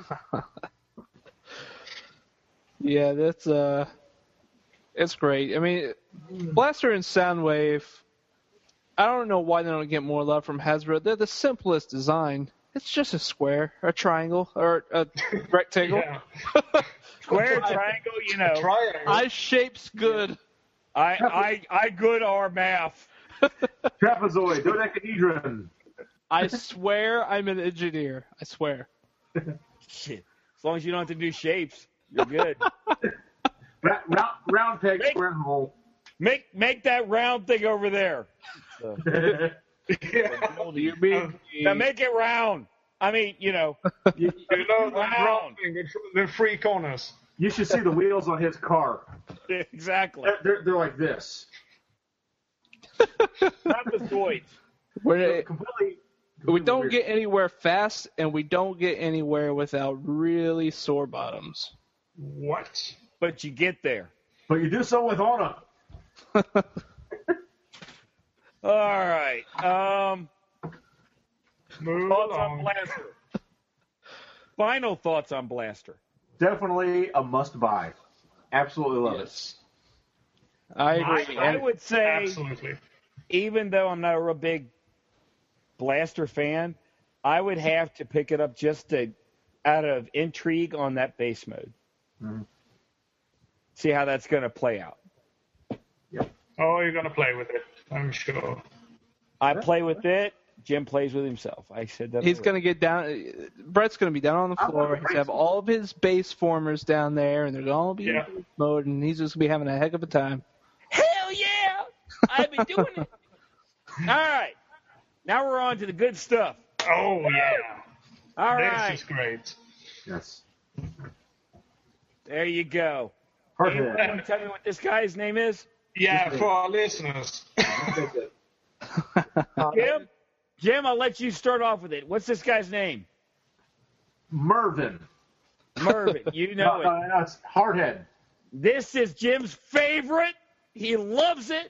Yeah, that's it's great. I mean, Blaster and Soundwave. I don't know why they don't get more love from Hasbro. They're the simplest design. It's just a square, a triangle, or a rectangle. Yeah. Square, triangle, you know. Triangle. Eye shape's good. I good our math. Trapezoid, dodecahedron. I swear I'm an engineer. I swear. Shit. As long as you don't have to do shapes, you're good. Round peg, square hole. Make that round thing over there. You mean Now make it round. I mean, you know. You know the Round. round thing, the three corners. You should see the wheels on his car. Exactly. They're like this. Not the Zoids. Completely we don't weird. get anywhere fast, and we don't get anywhere without really sore bottoms. What? But you get there. But you do so with honor. All right. Move Thoughts on along. Blaster. Final thoughts on Blaster. Definitely a must-buy. Absolutely love it. I agree. I would say, Absolutely. even though I'm not a real big Blaster fan, I would have to pick it up just out of intrigue on that base mode. Mm-hmm. See how that's going to play out. Oh, you're going to play with it, I'm sure. I play with it. Jim plays with himself. I said that. He's already. going to get down. Brett's going to be down on the floor. He's going to have all of his base formers down there, and they're going to be in base mode, and he's just going to be having a heck of a time. Hell yeah! I've been doing it. All right. Now we're on to the good stuff. Oh, yeah. All This right. is great. Yes. There you go. Hardhead. Anyone tell me what this guy's name is? Yeah, for our listeners. Jim, I'll let you start off with it. What's this guy's name? Mervin. Mervin. You know it. That's Hardhead. This is Jim's favorite. He loves it.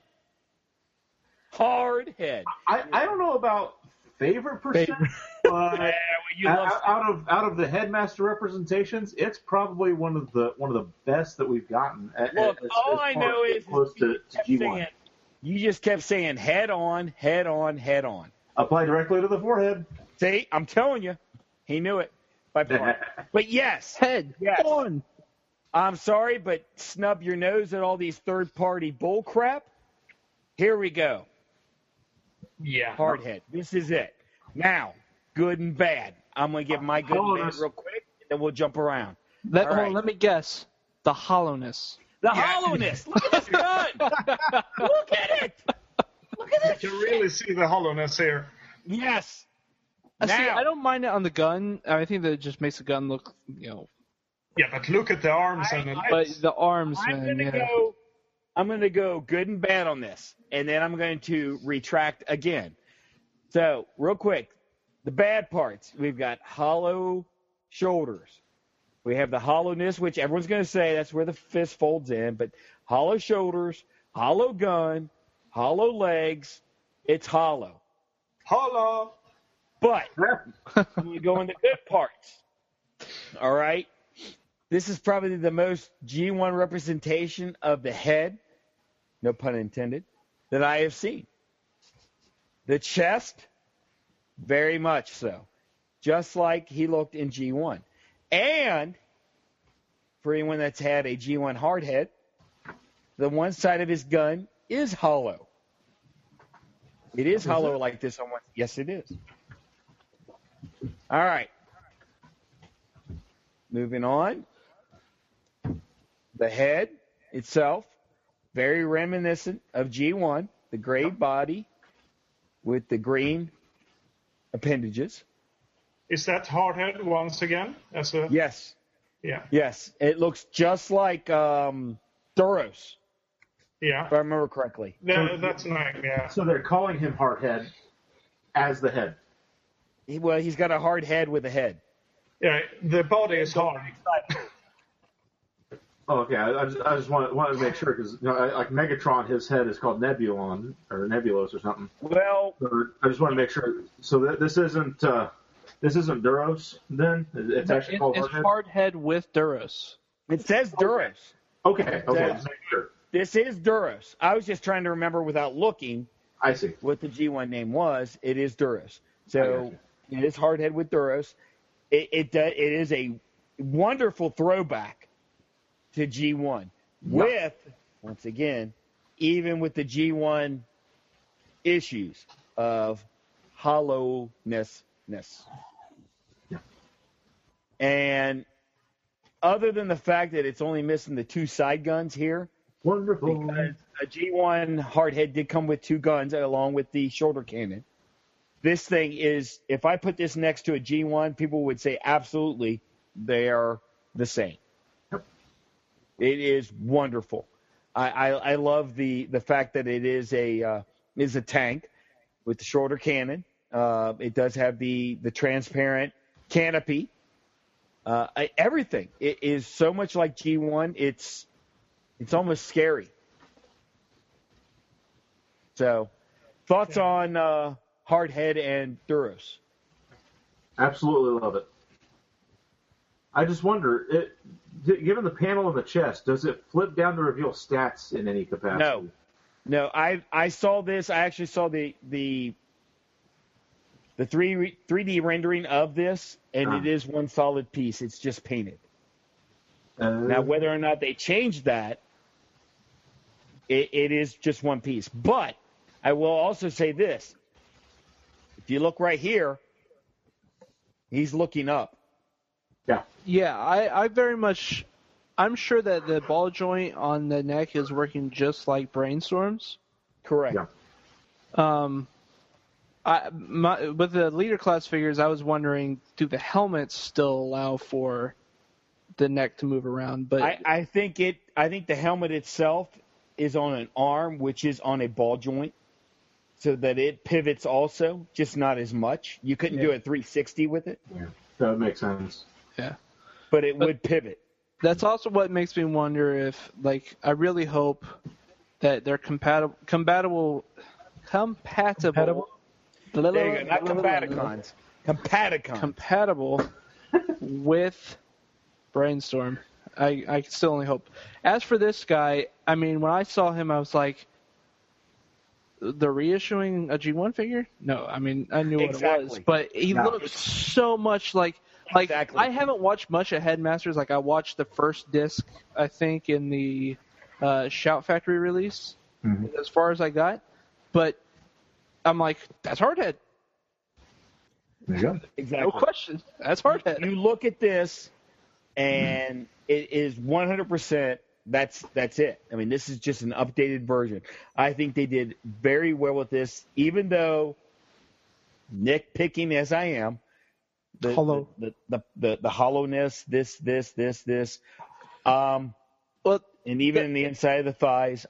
Hardhead. I don't know about favorite percent, but Yeah, you love out of the headmaster representations, it's probably one of the best that we've gotten. Look, all I know is close to G1. You just kept saying head on, head on, head on. Apply directly to the forehead. See, I'm telling you, he knew it by far. But yes, Head on. I'm sorry, but snub your nose at all these third-party bull crap. Here we go. Yeah. Hardhead. This is it. Now, good and bad. I'm going to give my good and bad real quick, and then we'll jump around. Let, All hold right. on, let me guess. The hollowness. The hollowness. Look at this gun. Look at it. Look at this. You can really see the hollowness here. Yes. See, Now, I don't mind it on the gun. I think that it just makes the gun look, Yeah, but look at the arms and the but legs. the arms, I'm man. going to Yeah. go. I'm going to go good and bad on this, and then I'm going to retract again. So, real quick, the bad parts. We've got hollow shoulders. We have the hollowness, which everyone's going to say that's where the fist folds in, but hollow shoulders, hollow gun, hollow legs. It's hollow. Hollow. But I'm going to go into good parts. All right? This is probably the most G1 representation of the head, no pun intended, that I have seen. The chest, very much so. Just like he looked in G1. And for anyone that's had a G1 hard head, the one side of his gun is hollow. It is hollow like this on one. Yes, it is. All right. Moving on. The head itself, very reminiscent of G1, the gray body with the green appendages. Is that Hardhead once again? As a, Yes. Yeah. Yes. It looks just like Duros, Yeah. if I remember correctly. That's nice, yeah. So they're calling him Hardhead as the head. Well, he's got a hard head with a head. Yeah, the body is hard. Oh, okay. I just wanted to make sure because like Megatron, his head is called Nebulon or Nebulos or something. Well, So I just want to make sure. So this isn't Duros then. It's actually called It's Hardhead. Hardhead with Duros. it says Duros. Okay. Yeah. Just make sure. This is Duros. I was just trying to remember without looking I see. what the G1 name was. It is Duros. I So it is Hardhead with Duros. It is a wonderful throwback to G1 with, once again, even with the G1 issues of hollowness. And other than the fact that it's only missing the two side guns here, Wonderful. because a G1 hardhead did come with two guns along with the shoulder cannon. This thing is, if I put this next to a G1, people would say absolutely they are the same. Yep. It is wonderful. I love the fact that it is a tank with the shoulder cannon. It does have the transparent canopy. Everything. It is so much like G1. It's almost scary. So, thoughts on Hardhead and Duros? Absolutely love it. I just wonder, given the panel in the chest, does it flip down to reveal stats in any capacity? No. I saw this. I actually saw the 3D rendering of this, and it is one solid piece. It's just painted. Now, whether or not they changed that, it is just one piece. But I will also say this. If you look right here, he's looking up. Yeah. Yeah, I very much. I'm sure that the ball joint on the neck is working just like Brainstorm's. Correct. Yeah. With the leader class figures, I was wondering, do the helmets still allow for the neck to move around? But I think the helmet itself is on an arm, which is on a ball joint, so that it pivots also, just not as much. You couldn't do a 360 with it. Yeah, that makes sense. Yeah, but it would pivot. That's also what makes me wonder if, like, I really hope that they're compatible. There you go. Not Combaticons. Compaticons. Compatible with Brainstorm. I can still only hope. As for this guy, I mean, when I saw him, I was like, they're reissuing a G1 figure? No, I mean, I knew what it was. But he looks so much like I haven't watched much of Headmasters. Like, I watched the first disc, I think, in the Shout Factory release, as far as I got. But I'm like, that's Hardhead. There you go. Exactly. No question. That's Hardhead. You look at this, and it is 100%. That's it. I mean, this is just an updated version. I think they did very well with this, even though nitpicking as I am, the hollowness, this. And even in the inside of the thighs,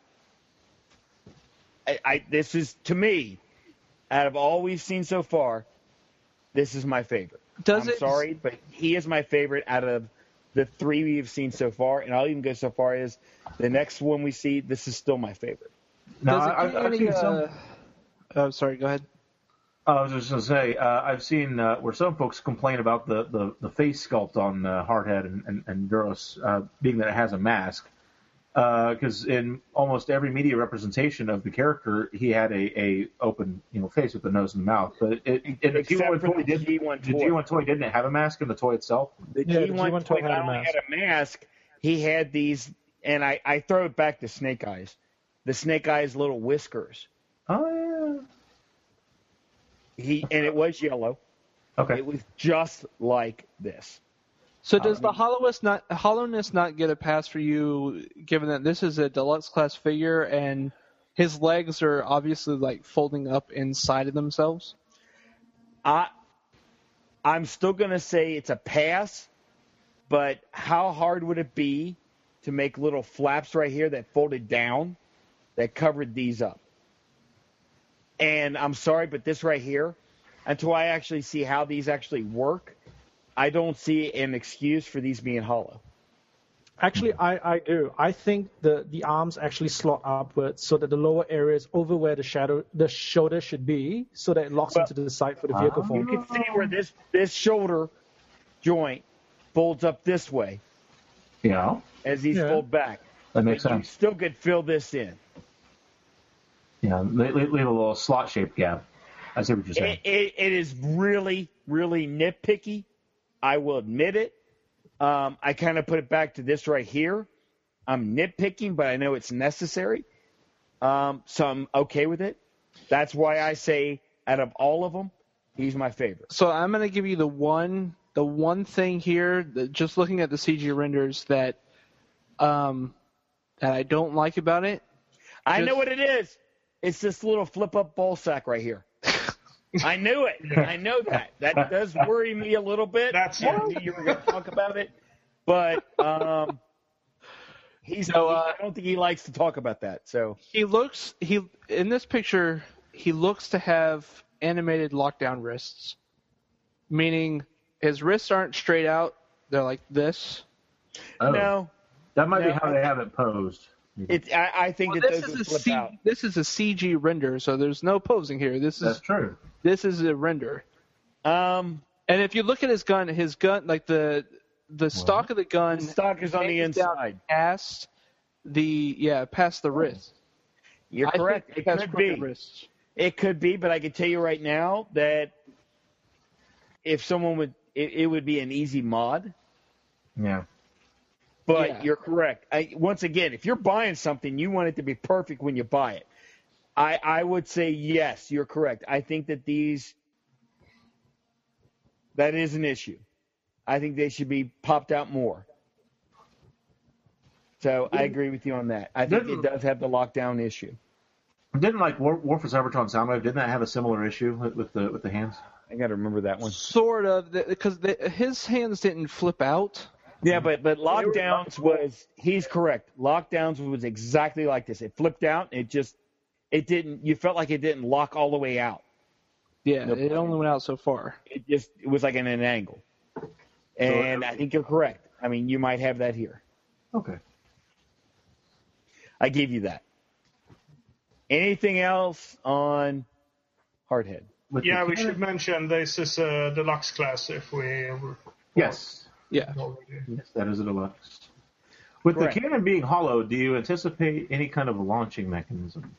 this is, to me, out of all we've seen so far, this is my favorite. Sorry, but he is my favorite out of the three we've seen so far, and I'll even go so far as the next one we see, this is still my favorite. No, I've seen some. Oh, sorry, go ahead. I was just going to say, I've seen where some folks complain about the face sculpt on Hardhead and Duros, being that it has a mask. Because in almost every media representation of the character, he had a open face with the nose and the mouth. But the G1 toy didn't have a mask in the toy itself. The G1 toy not only had a mask, he had these, and I throw it back to Snake Eyes, the Snake Eyes little whiskers. Oh yeah. And it was yellow. Okay. It was just like this. So does the hollowness not get a pass for you, given that this is a deluxe class figure and his legs are obviously like folding up inside of themselves? I'm still going to say it's a pass, but how hard would it be to make little flaps right here that folded down that covered these up? And I'm sorry, but this right here, until I actually see how these actually work, I don't see an excuse for these being hollow. Actually, I do. I think the arms actually slot upwards so that the lower area is over where the shoulder should be, so that it locks into the side for the vehicle form. You can see where this shoulder joint folds up this way. Yeah. As these fold back. That makes sense. You still could fill this in. Yeah, leave a little slot-shaped gap. I see what you're saying. It is really, really nitpicky. I will admit it. I kind of put it back to this right here. I'm nitpicking, but I know it's necessary. So I'm okay with it. That's why I say, out of all of them, he's my favorite. So I'm going to give you the one thing here, just looking at the CG renders that I don't like about it. I know what it is. It's this little flip-up ball sack right here. I knew it. I know that. That does worry me a little bit. I knew you were going to talk about it. But I don't think he likes to talk about that. So in this picture, he looks to have animated lockdown wrists, meaning his wrists aren't straight out. They're like this. Oh. No. That might be how they have it posed. I think this is a CG render, so there's no posing here. That's true. This is a render. And if you look at his gun, like the stock of the gun, the stock is on the inside, past the wrist. You're correct. It could be. It could be, but I can tell you right now that if someone would, it would be an easy mod. Yeah. But you're correct. Once again, if you're buying something, you want it to be perfect when you buy it. I would say yes, you're correct. I think that that is an issue. I think they should be popped out more. So I agree with you on that. I think it does have the lockdown issue. Didn't War for Cybertron Soundwave? Didn't that have a similar issue with the hands? I got to remember that one. Sort of, because his hands didn't flip out. Yeah, but Lockdowns was, he's correct. Lockdowns was exactly like this. It flipped out. It didn't, you felt like it didn't lock all the way out. Yeah, it only went out so far. It was like in an angle. And I think you're correct. I mean, you might have that here. Okay. I give you that. Anything else on Hardhead? Yeah, we should mention this is a deluxe class if we... Yes. Yeah. Yes, that is a deluxe. With the cannon being hollow, do you anticipate any kind of launching mechanism?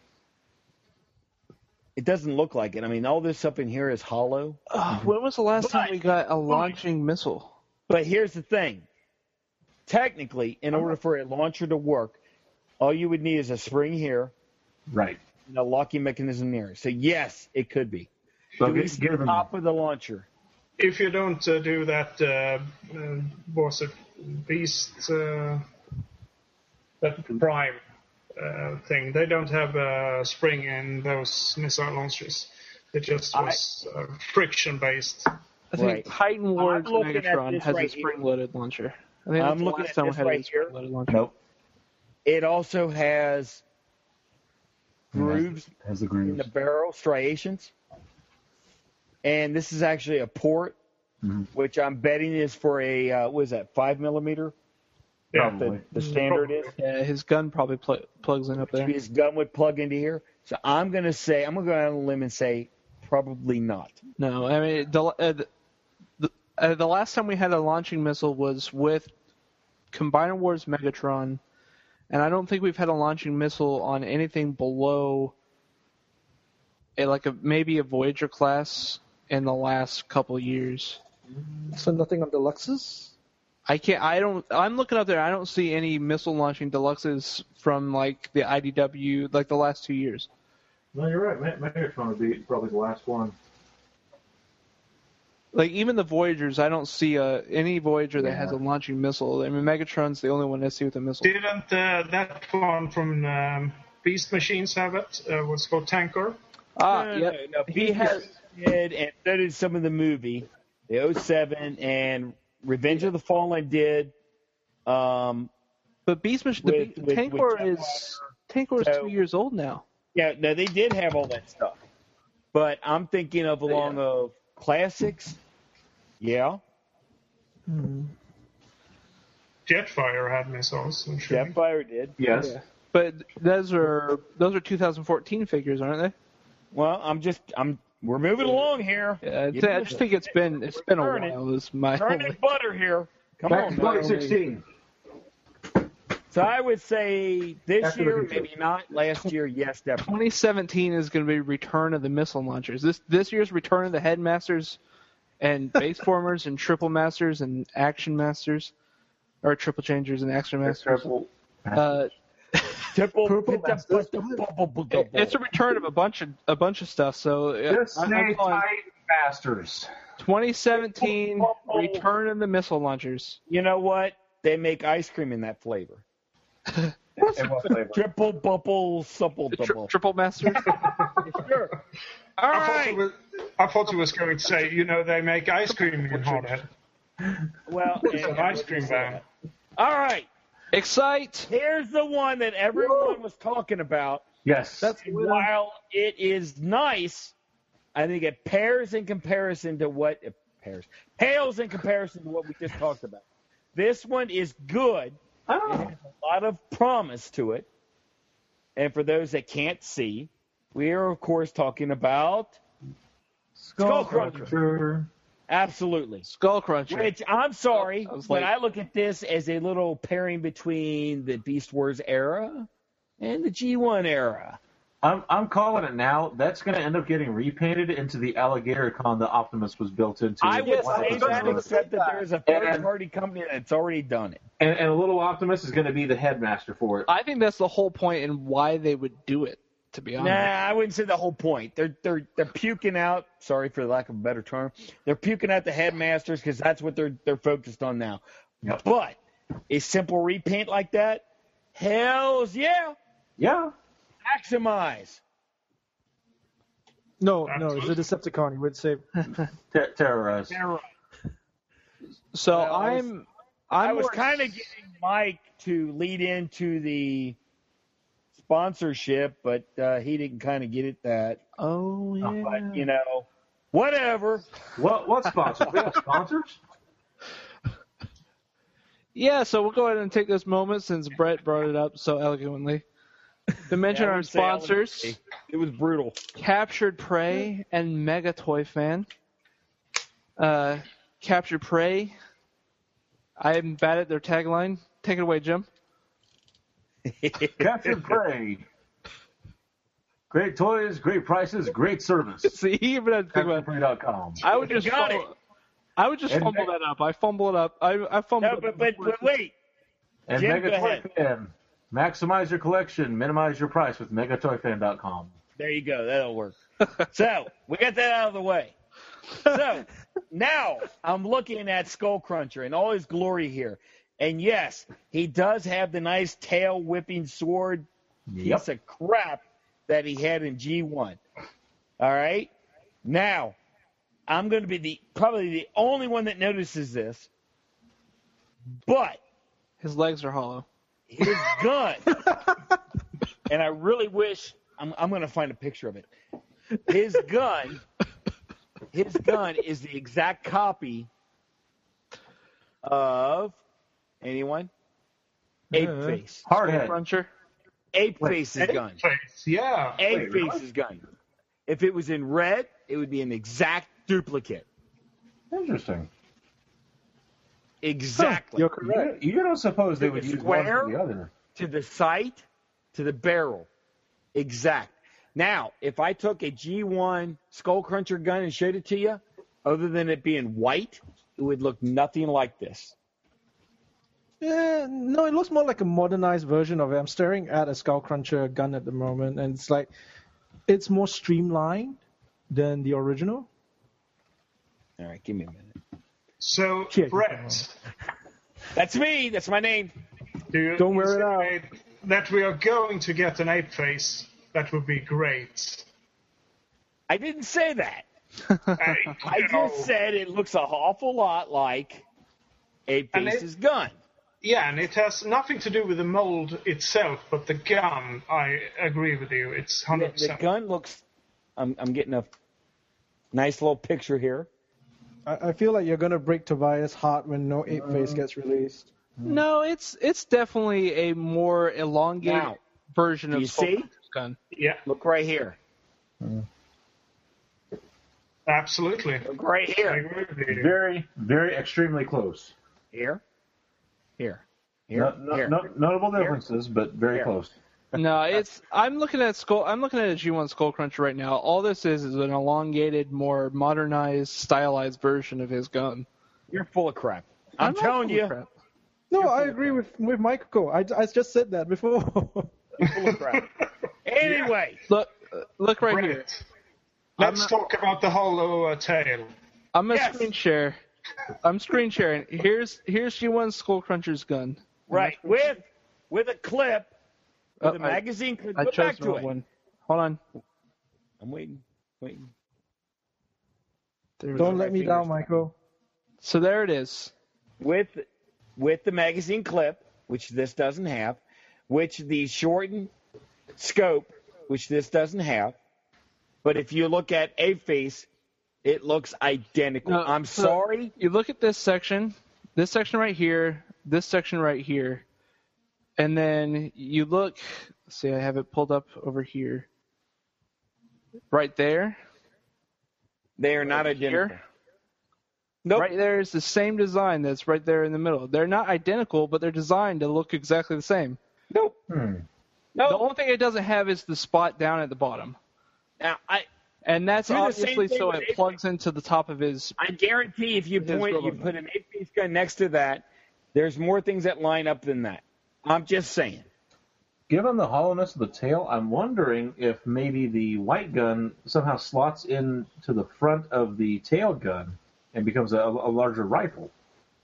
It doesn't look like it. I mean, all this up in here is hollow. When was the last time we got a launching missile? But here's the thing. Technically, in order for a launcher to work, all you would need is a spring here. Right. And a locking mechanism there. So, yes, it could be. So give them top of the launcher. If you don't do that, was it Beast, that Prime thing, they don't have a spring in those missile launchers. It just was friction-based. I think Titan Wars Megatron has a right spring-loaded launcher. I think I'm looking at this right here. Nope. It also has grooves in the barrel, striations. And this is actually a port, which I'm betting is for a, what is that, 5mm? Yeah. The standard is? Yeah, his gun probably plugs in up there. His gun would plug into here. So I'm going to go out on a limb and say probably not. No, I mean, the last time we had a launching missile was with Combiner Wars Megatron, and I don't think we've had a launching missile on anything below maybe a Voyager class in the last couple of years. So nothing on Deluxes? I'm looking up there. I don't see any missile launching deluxes from the IDW, the last 2 years. No, you're right. Megatron would be probably the last one. Even the Voyagers, I don't see any Voyager that has a launching missile. I mean, Megatron's the only one I see with a missile. Didn't that one from Beast Machines have it? What's called Tanker? No, he has did, and so did some of the movie, the 07, and Revenge of the Fallen did. But Beast Machine, Tankor is 2 years old now. Yeah, no, they did have all that stuff. But I'm thinking of of classics. Yeah. Jetfire had missiles. Jetfire did. Yes. Yeah. But those are 2014 figures, aren't they? Well, we're moving along here. Yeah, I just think it's been a while. Turning butter here. Come on, 2016. So I would say this year, maybe not. Last year, yes, definitely. 2017 is going to be Return of the Missile Launchers. This year's Return of the Headmasters and Base Formers and Triple Masters and Action Masters, or Triple Changers and Action Masters. It's a return of a bunch of stuff. So Titan Masters. 2017 Return of the Missile Launchers. You know what? They make ice cream in that flavor. Triple bubble, supple double. Triple Masters. Sure. All right. I thought you was going to say, they make ice cream in Hardhead. Well, it's an ice cream van. All right. Excite. Here's the one that everyone was talking about. Yes. While it is nice, I think it pales in comparison to what we just talked about. This one is good. It has a lot of promise to it. And for those that can't see, we are, of course, talking about Skullcruncher. Absolutely. Skullcruncher. Which, I'm sorry, but I look at this as a little pairing between the Beast Wars era and the G1 era. I'm calling it now. That's going to end up getting repainted into the Alligator Con that Optimus was built into. I would say that, except that there's a third-party company that's already done it. And a little Optimus is going to be the headmaster for it. I think that's the whole point and why they would do it, to be honest. Nah, I wouldn't say the whole point. They're puking out, sorry for the lack of a better term, they're puking out the headmasters because that's what they're focused on now. Yep. But a simple repaint like that, hells yeah. Yeah. Maximize. No, it's a Decepticon. He would say. Terrorize. So Well, I was more- kind of getting Mike to lead into the sponsorship, but he didn't kind of get it that. Oh yeah. But, you know, whatever. What sponsors? We have sponsors? Yeah, so we'll go ahead and take this moment since Brett brought it up so eloquently to mention Yeah, I our would say sponsors: It was brutal. Captured Prey and Mega Toy Fan. Captured Prey. I am bad at their tagline. Take it away, Jim. Captured Prey. Great toys, great prices, great service. See, he even had to think about. CapturedPrey.com. I would just Got fumble. I would just And fumble that up. I fumble it up. I fumble. No, but wait. And Jim, Mega go Toy ahead. Fan. Maximize your collection, minimize your price with megatoyfan.com. There you go. That'll work. So we got that out of the way. So now I'm looking at Skull Cruncher in all his glory here. And yes, he does have the nice tail whipping sword piece of crap that he had in G1. All right? Now, I'm going to be probably the only one that notices this. But His legs are hollow. his gun, and I really wish I'm going to find a picture of it. His gun is the exact copy of anyone? Ape Face. Hardhead. Cruncher. Ape Face's gun. Face, yeah. Ape Face's gun. If it was in red, it would be an exact duplicate. Interesting. Exactly. You're correct. You don't suppose they To would the use one square? for the other. To the sight, to the barrel. Exact. Now, if I took a G1 Skull Cruncher gun and showed it to you, other than it being white, it would look nothing like this. No, it looks more like a modernized version of it. I'm staring at a Skull Cruncher gun at the moment, and it's like it's more streamlined than the original. All right, give me a minute. So, Yeah, Brett, That's me. That's my name. do you Don't wear it out. insinuate that we are going to get an ape face? That would be great. I didn't say that. I I just said it looks an awful lot like Ape And Face's gun. Yeah, and it has nothing to do with the mold itself, but the gun, I agree with you. It's 100%. The gun looks. I'm getting a nice little picture here. I feel like you're gonna break Tobias' heart when no Ape Face gets released. No, it's definitely a more elongated Now, version do of you Skull see? Cruncher's gun. Yeah, Look right here. absolutely. Look right I here. agree with you. Very, very extremely close. Here. Here. Notable differences, but very Here. close. No, I'm looking at a G1 Skull Cruncher right now. All this is an elongated, more modernized, stylized version of his gun. You're full of crap. I'm not telling full of you. crap. No, I agree with Michael. I just said that before. You're full of crap. Anyway. Look right Brett, here. let's talk about the hollow tail. I'm gonna Yes. screen share. I'm screen sharing. Here's G1 Skull Cruncher's gun. Right. With a clip. With Oh, a magazine clip. I Go chose back the to wrong it. one. Hold on. I'm waiting. There we Don't go. let me down, Michael. So there it is. With the magazine clip, which this doesn't have, which the shortened scope, which this doesn't have. But if you look at Ape Face, it looks identical. No, I'm so sorry. You look at this section right here, this section right here, and then you look. See, I have it pulled up over here. Right there. They are not Right here? identical. Nope. Right there is the same design that's right there in the middle. They're not identical, but they're designed to look exactly the same. Nope. The Nope. only thing it doesn't have is the spot down at the bottom. Now, And that's Do the same obviously thing so with it Ape plugs into the top of his. I guarantee if you His point, you rubber. put an 8-piece gun next to that, there's more things that line up than that. I'm just saying. Given the hollowness of the tail, I'm wondering if maybe the white gun somehow slots into the front of the tail gun and becomes a larger rifle.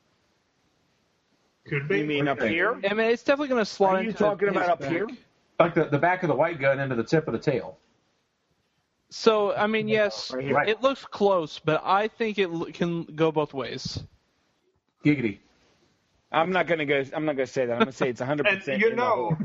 Could be. You mean up here? I mean, it's definitely going to slot Are you into talking his about up back. here? Like the back of the white gun into the tip of the tail. So, I mean, yes, Right here. it looks close, but I think it can go both ways. Giggity. I'm not gonna say that. I'm gonna say it's 100%. And you know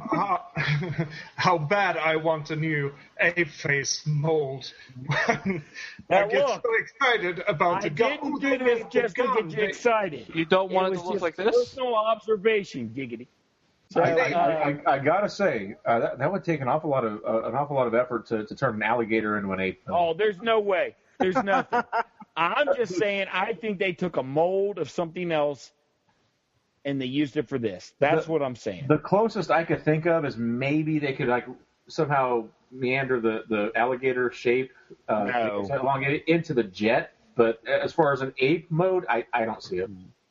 how bad I want a new ape face mold. When I get so excited about I the gun. didn't do this just to get you excited. You don't want It it to was look like just this? personal observation, giggity. So, I gotta say that would take an awful lot of effort to turn an alligator into an ape. oh, there's no way. There's nothing. I'm just saying. I think they took a mold of something else and they used it for this. That's what I'm saying. The closest I could think of is maybe they could like somehow meander the alligator shape elongate it into the jet. But as far as an ape mode, I don't see it.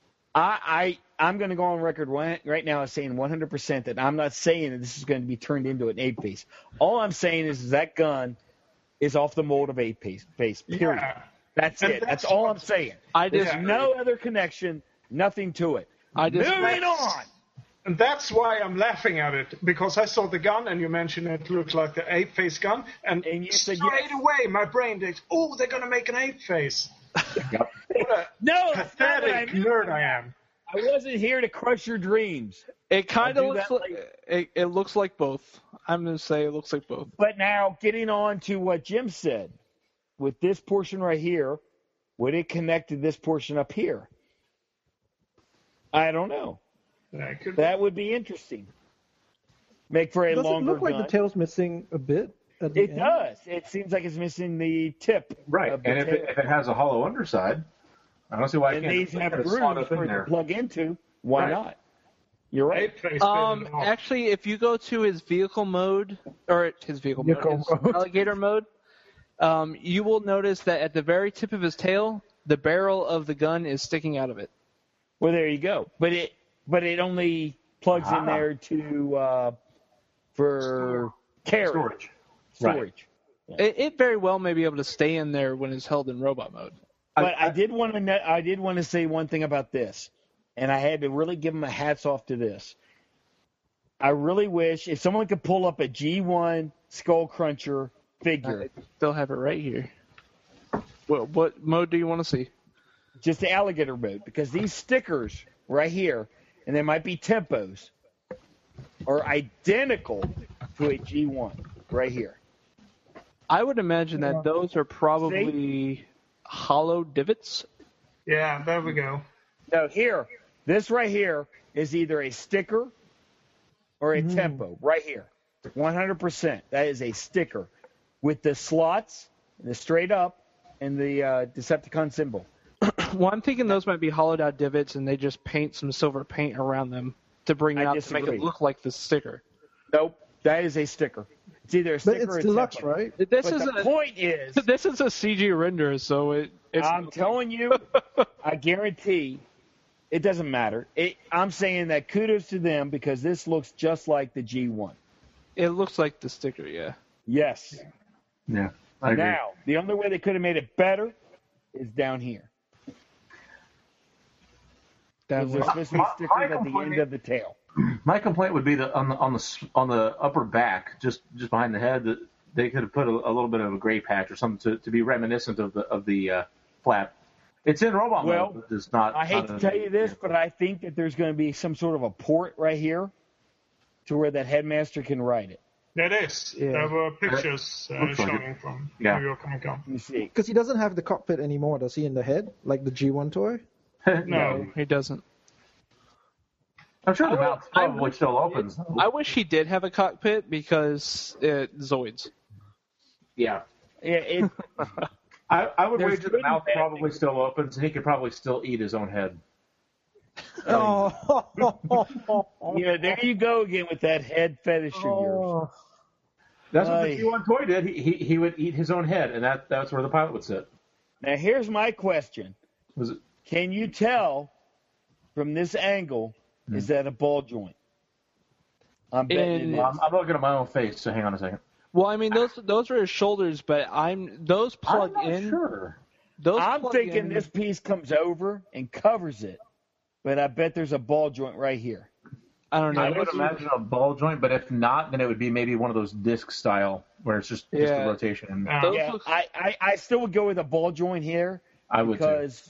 I'm going to go on record right now as saying 100% that I'm not saying that this is going to be turned into an ape face. All I'm saying is that gun is off the mold of ape face. Period. Yeah. That's it. That's all I'm saying. There's no other connection. Nothing to it. Moving on. And that's why I'm laughing at it, because I saw the gun and you mentioned it looked like the ape face gun, and you said straight away my brain thinks, oh, they're going to make an ape face. Yep. No, that's not what I Pathetic mean. nerd I am. I wasn't here to crush your dreams. It kind of I'll do looks that like it looks like both. I'm going to say it looks like both. But now, getting on to what Jim said, with this portion right here, would it connect to this portion up here? I don't know. That would be interesting. Make for a Does it longer look like gun. the tail's missing a bit at the It end? does. It seems like it's missing the tip. Right. Of the And if tail. it has a hollow underside, I don't see why it And can't. these have it's slot grooves up in for it to there. plug into. Why Right. not? You're right. Ape face bitten off. Actually, if you go to his vehicle mode, or his vehicle mode, his alligator mode, you will notice that at the very tip of his tail, the barrel of the gun is sticking out of it. Well, there you go. But it only plugs in there to for carry storage. It very well may be able to stay in there when it's held in robot mode. But I did want to say one thing about this, and I had to really give them a hats off to this. I really wish if someone could pull up a G1 Skull Cruncher figure, They'll have it right here. What mode do you want to see? just the alligator mode, because these stickers right here, and there might be tempos, are identical to a G1 right here. I would imagine that those are probably hollow divots. Yeah, there we go. No, here, this right here is either a sticker or a tempo right here. 100%. That is a sticker with the slots, the straight up, and the Decepticon symbol. Well, I'm thinking those might be hollowed out divots, and they just paint some silver paint around them to bring it I out to make disagree. it look like the sticker. Nope, that is a sticker. It's either a But sticker it's or a deluxe, tempo. right? This But is the point is, this is a CG render, so it's. I'm telling you, I guarantee it doesn't matter. I'm saying that kudos to them because this looks just like the G1. It looks like the sticker, yeah. Yes. Yeah, I agree. Now, the only way they could have made it better is down here. That Because was, there's supposed to be stickers at the end of the tail. My complaint would be that on the upper back, just behind the head, that they could have put a little bit of a gray patch or something to be reminiscent of the flap. It's in robot Well, mode, but it's not. I hate to tell you this, but I think that there's going to be some sort of a port right here to where that headmaster can ride it. It is. Yeah. There were pictures Looks like showing from Yeah. New York Comic Con. You see. Because he doesn't have the cockpit anymore, does he, in the head? Like the G1 toy? No. he doesn't. I'm sure the mouth probably still opens. I wish he did have a cockpit because Zoids. Yeah. Yeah, I would There's wager good the and mouth bad probably things. still opens, and he could probably still eat his own head. Oh. yeah, there you go again with that head fetish of yours. That's what Aye. the G1 toy did. He would eat his own head, and that's where the pilot would sit. Now, here's my question. Was it? Can you tell from this angle, is that a ball joint? I'm betting it is. I'm looking at my own face, so hang on a second. Well, I mean those are his shoulders, but those plug I'm not in. sure. Those I'm plug thinking in, this piece comes over and covers it, but I bet there's a ball joint right here. I don't know. I would imagine a ball joint, but if not, then it would be maybe one of those disc style where it's just a rotation. Yeah, I still would go with a ball joint here. I would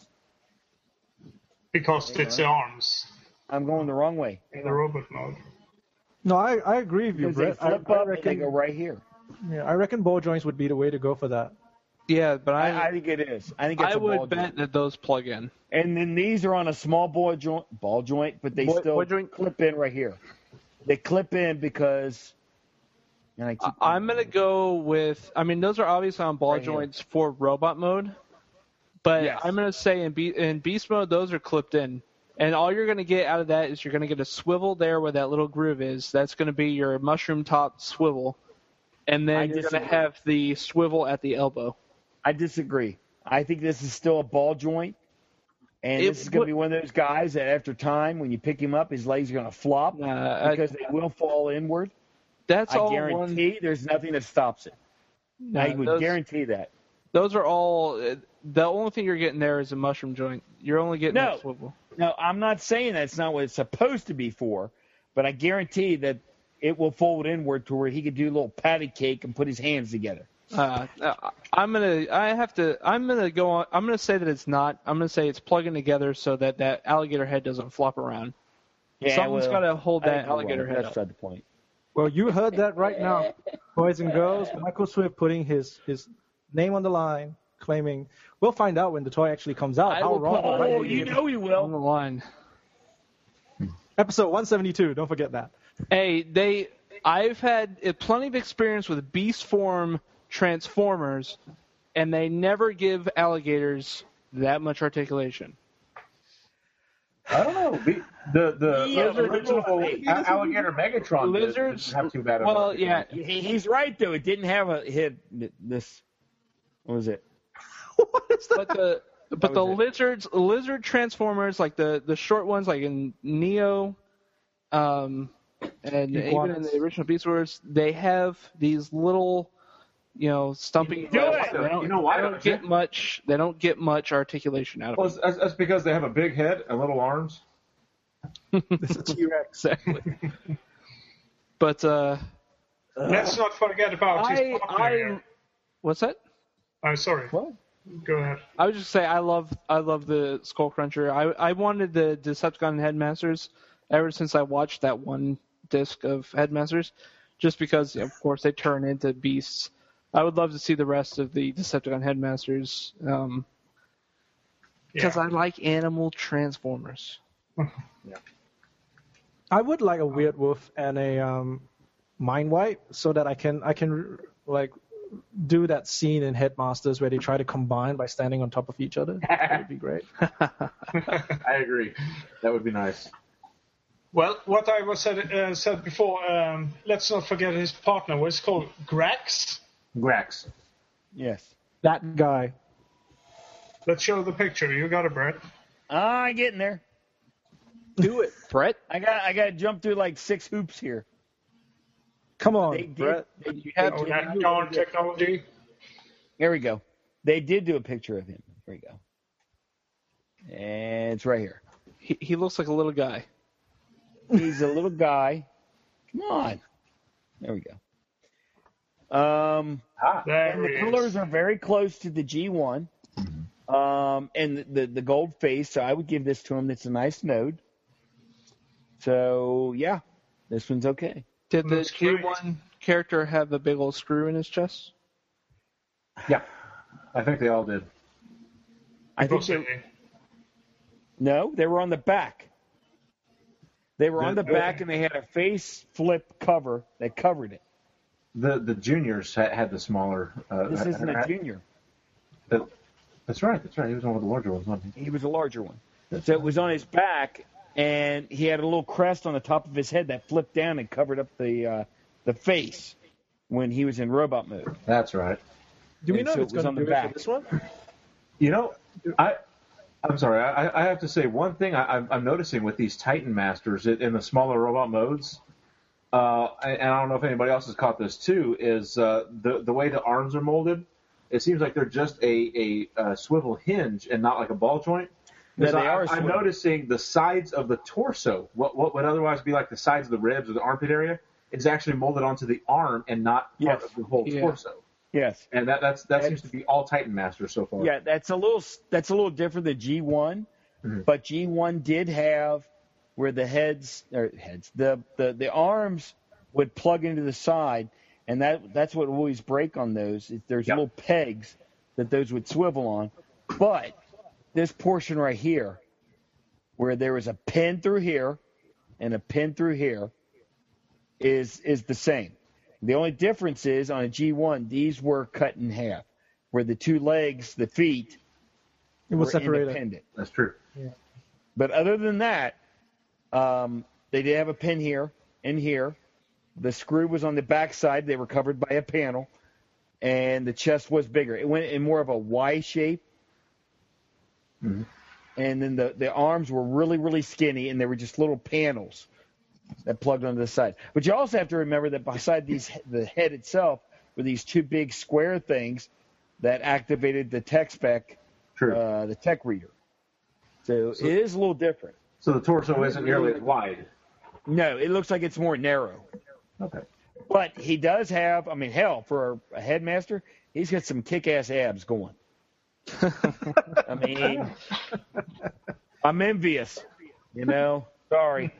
because it's the arms I'm going the wrong way. in the robot mode. No, I agree with you, Because they Brett. flip up and they go right here. Yeah, I reckon ball joints would be the way to go for that. Yeah, but I think it is. I think it's I a ball would bet joint. that those plug in. And then these are on a small ball joint, but they still ball joint? clip in right here. They clip in because. And I'm going to go with. I mean, those are obviously on ball Right here. joints for robot mode, but Yes. I'm going to say in beast mode, those are clipped in. And all you're going to get out of that is you're going to get a swivel there where that little groove is. That's going to be your mushroom top swivel. And then you're going to have the swivel at the elbow. I disagree. I think this is still a ball joint. And this is going to be one of those guys that after time, when you pick him up, his legs are going to flop because they will fall inward. That's all I guarantee there's nothing that stops it. I would guarantee that. Those are all. The only thing you're getting there is a mushroom joint. You're only getting that swivel. No, I'm not saying that's not what it's supposed to be for, but I guarantee that it will fold inward to where he could do a little patty cake and put his hands together. I'm gonna say that it's not. I'm gonna say it's plugging together so that alligator head doesn't flop around. Yeah, Someone's got to hold that alligator head That's up. the point. Well, you heard that right now, boys and girls. Michael Swift putting his name on the line, claiming we'll find out when the toy actually comes out. How wrong? Oh, you know he will. On the line. Episode 172. Don't forget that. Hey, I've had plenty of experience with beast form transformers, and they never give alligators that much articulation. I don't know. The original alligator Megatron lizards didn't have too bad of Well, a yeah, He's right though. It didn't have this. What was it? But the lizard transformers, like the short ones, like in Neo, and even in the original Beast Wars, they have these little, stumping. Do it! You know why? They don't get much articulation out of Well, them. that's because they have a big head and little arms. This is T-Rex. Exactly. But Let's not forget about his partner here. what's that? I'm sorry. What? Go ahead. I would just say I love the Skull Cruncher. I wanted the Decepticon Headmasters ever since I watched that one disc of Headmasters, just because of course they turn into beasts. I would love to see the rest of the Decepticon Headmasters because I like animal transformers. I would like a Weird Wolf and a Mind Wipe so that I can like do that scene in Headmasters where they try to combine by standing on top of each other. That would be great. I agree. That would be nice. Well, what I was said before, let's not forget his partner. What's it called? Grax? Grax. Yes. That guy. Let's show the picture. You got it, Brett. I'm getting there. Do it, Brett. I got to jump through like 6 hoops here. Come on, They did. Brett. You have Oh, to. that darn technology. There we go. They did do a picture of him. There we go. And it's right here. He looks like a little guy. He's a little guy. Come on. There we go. There And the he colors is. are very close to the G1. And the gold face, so I would give this to him. It's a nice node. So, yeah, this one's okay. Did the Looks great. G1 character have a big old screw in his chest? Yeah, I think they all did. I think Possibly. No, they were on the back. They were on the back, and they had a face flip cover that covered it. The juniors had the smaller. This isn't a junior. That's right. He was one of the larger ones, wasn't he? He was a larger one. So it was on his back, and he had a little crest on the top of his head that flipped down and covered up the face when he was in robot mode. That's right. Do we And know so if it's it was going on to the do it back. for this one? You know, I'm sorry. I have to say one thing I'm noticing with these Titan Masters in the smaller robot modes, and I don't know if anybody else has caught this too, is the way the arms are molded. It seems like they're just a swivel hinge and not like a ball joint. Yeah, they are I'm swivel. noticing the sides of the torso, what would otherwise be like the sides of the ribs or the armpit area, is actually molded onto the arm and not part of the whole torso. Yes. And that seems to be all Titan Masters so far. Yeah, that's a little different than G1, but G1 did have where the the arms would plug into the side, and that's what would always break on those. There's little pegs that those would swivel on, but this portion right here, where there was a pin through here and a pin through here, is the same. The only difference is on a G1, these were cut in half, where the two legs, the feet, It was were separated. independent. That's true. But other than that, they did have a pin here and here. The screw was on the back side. They were covered by a panel, and the chest was bigger. It went in more of a Y shape. And then the arms were really, really skinny, and they were just little panels that plugged onto the side. But you also have to remember that beside the head itself were these two big square things that activated the tech spec, the tech reader. So it is a little different. So the torso isn't nearly as wide. No, it looks like it's more narrow. Okay. But he does have, I mean, hell, for a headmaster, he's got some kick-ass abs going. I mean, I'm envious, Sorry.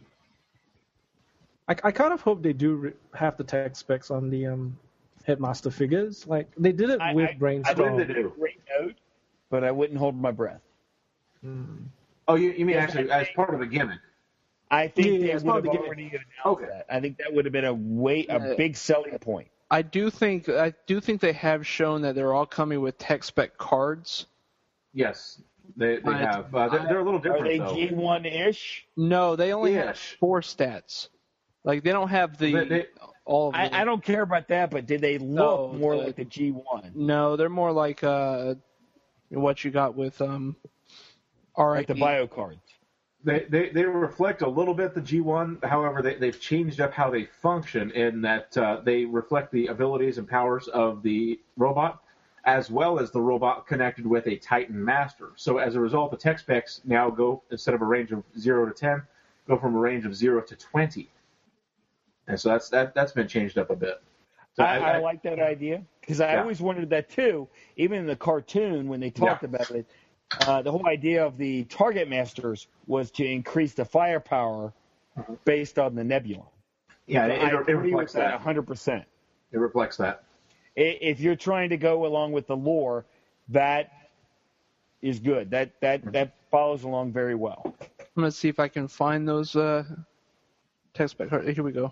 I kind of hope they do have the tech specs on the Headmaster figures. Like, they did it with Brainstorm. I believe they do. Great note, but I wouldn't hold my breath. Oh, you mean actually as part of the gimmick? I think they as would part have of the already announced that. I think that would have been a big selling point. I do think they have shown that they're all coming with tech spec cards. Yes, they have. They're a little different, Are they though. G1-ish? No, they only have Ish. 4 stats. Like, they don't have all of them. I don't care about that, but did they look more like the G1? No, they're more like what you got with Like the bio cards. They reflect a little bit the G1. However, they've changed up how they function in that they reflect the abilities and powers of the robot, as well as the robot connected with a Titan Master. So as a result, the tech specs now go, instead of a range of 0 to 10, go from a range of 0 to 20. And so that's been changed up a bit. So I like that idea because I always wondered that too. Even in the cartoon, when they talked about it, the whole idea of the Target Masters was to increase the firepower based on the Nebula. Yeah, So it reflects that 100%. It reflects that. If you're trying to go along with the lore, that is good. That follows along very well. I'm going to see if I can find those tech spec cards. Here we go.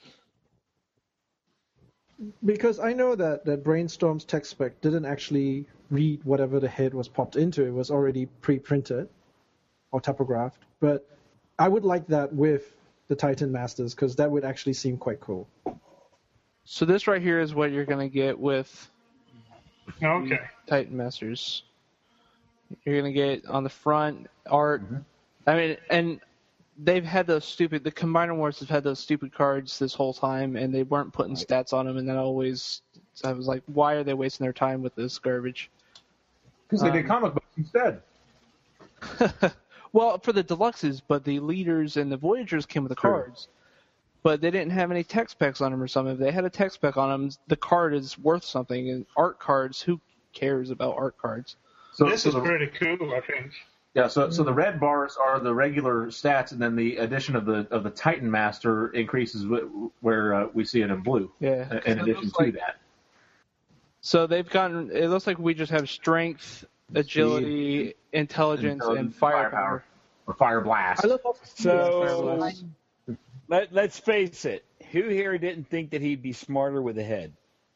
Because I know that Brainstorm's tech spec didn't actually read whatever the head was popped into. It was already pre-printed or typographed. But I would like that with the Titan Masters because that would actually seem quite cool. So this right here is what you're going to get with Titan Masters. You're going to get on the front art. I mean, and they've had the Combiner Wars have had those stupid cards this whole time, and they weren't putting stats on them, and I was like, why are they wasting their time with this garbage? Because they did comic books instead. Well, for the deluxes, but the leaders and the Voyagers came with the cards. But they didn't have any tech specs on them or something. If they had a tech spec on them, the card is worth something. And art cards, who cares about art cards? So this is pretty cool, I think. Yeah, so the red bars are the regular stats, and then the addition of the Titan Master increases where we see it in blue. Yeah. In addition to that. So they've gotten. It looks like we just have strength, agility, intelligence, and firepower. Or fire blast. So let's face it. Who here didn't think that he'd be smarter with a head?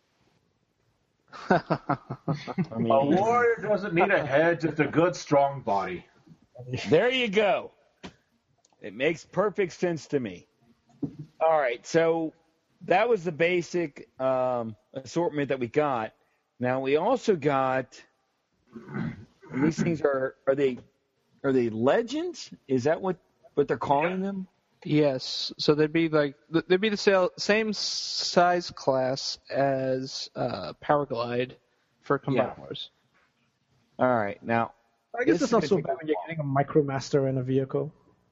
A warrior doesn't need a head, just a good, strong body. There you go. It makes perfect sense to me. All right, so that was the basic assortment that we got. Now we also got. These things are they legends? Is that what they're calling them? Yes. So they'd be the same size class as Power Glide for Combiner Wars. All right. Now, I guess This it's not is so gonna bad take when you're getting a MicroMaster in a vehicle.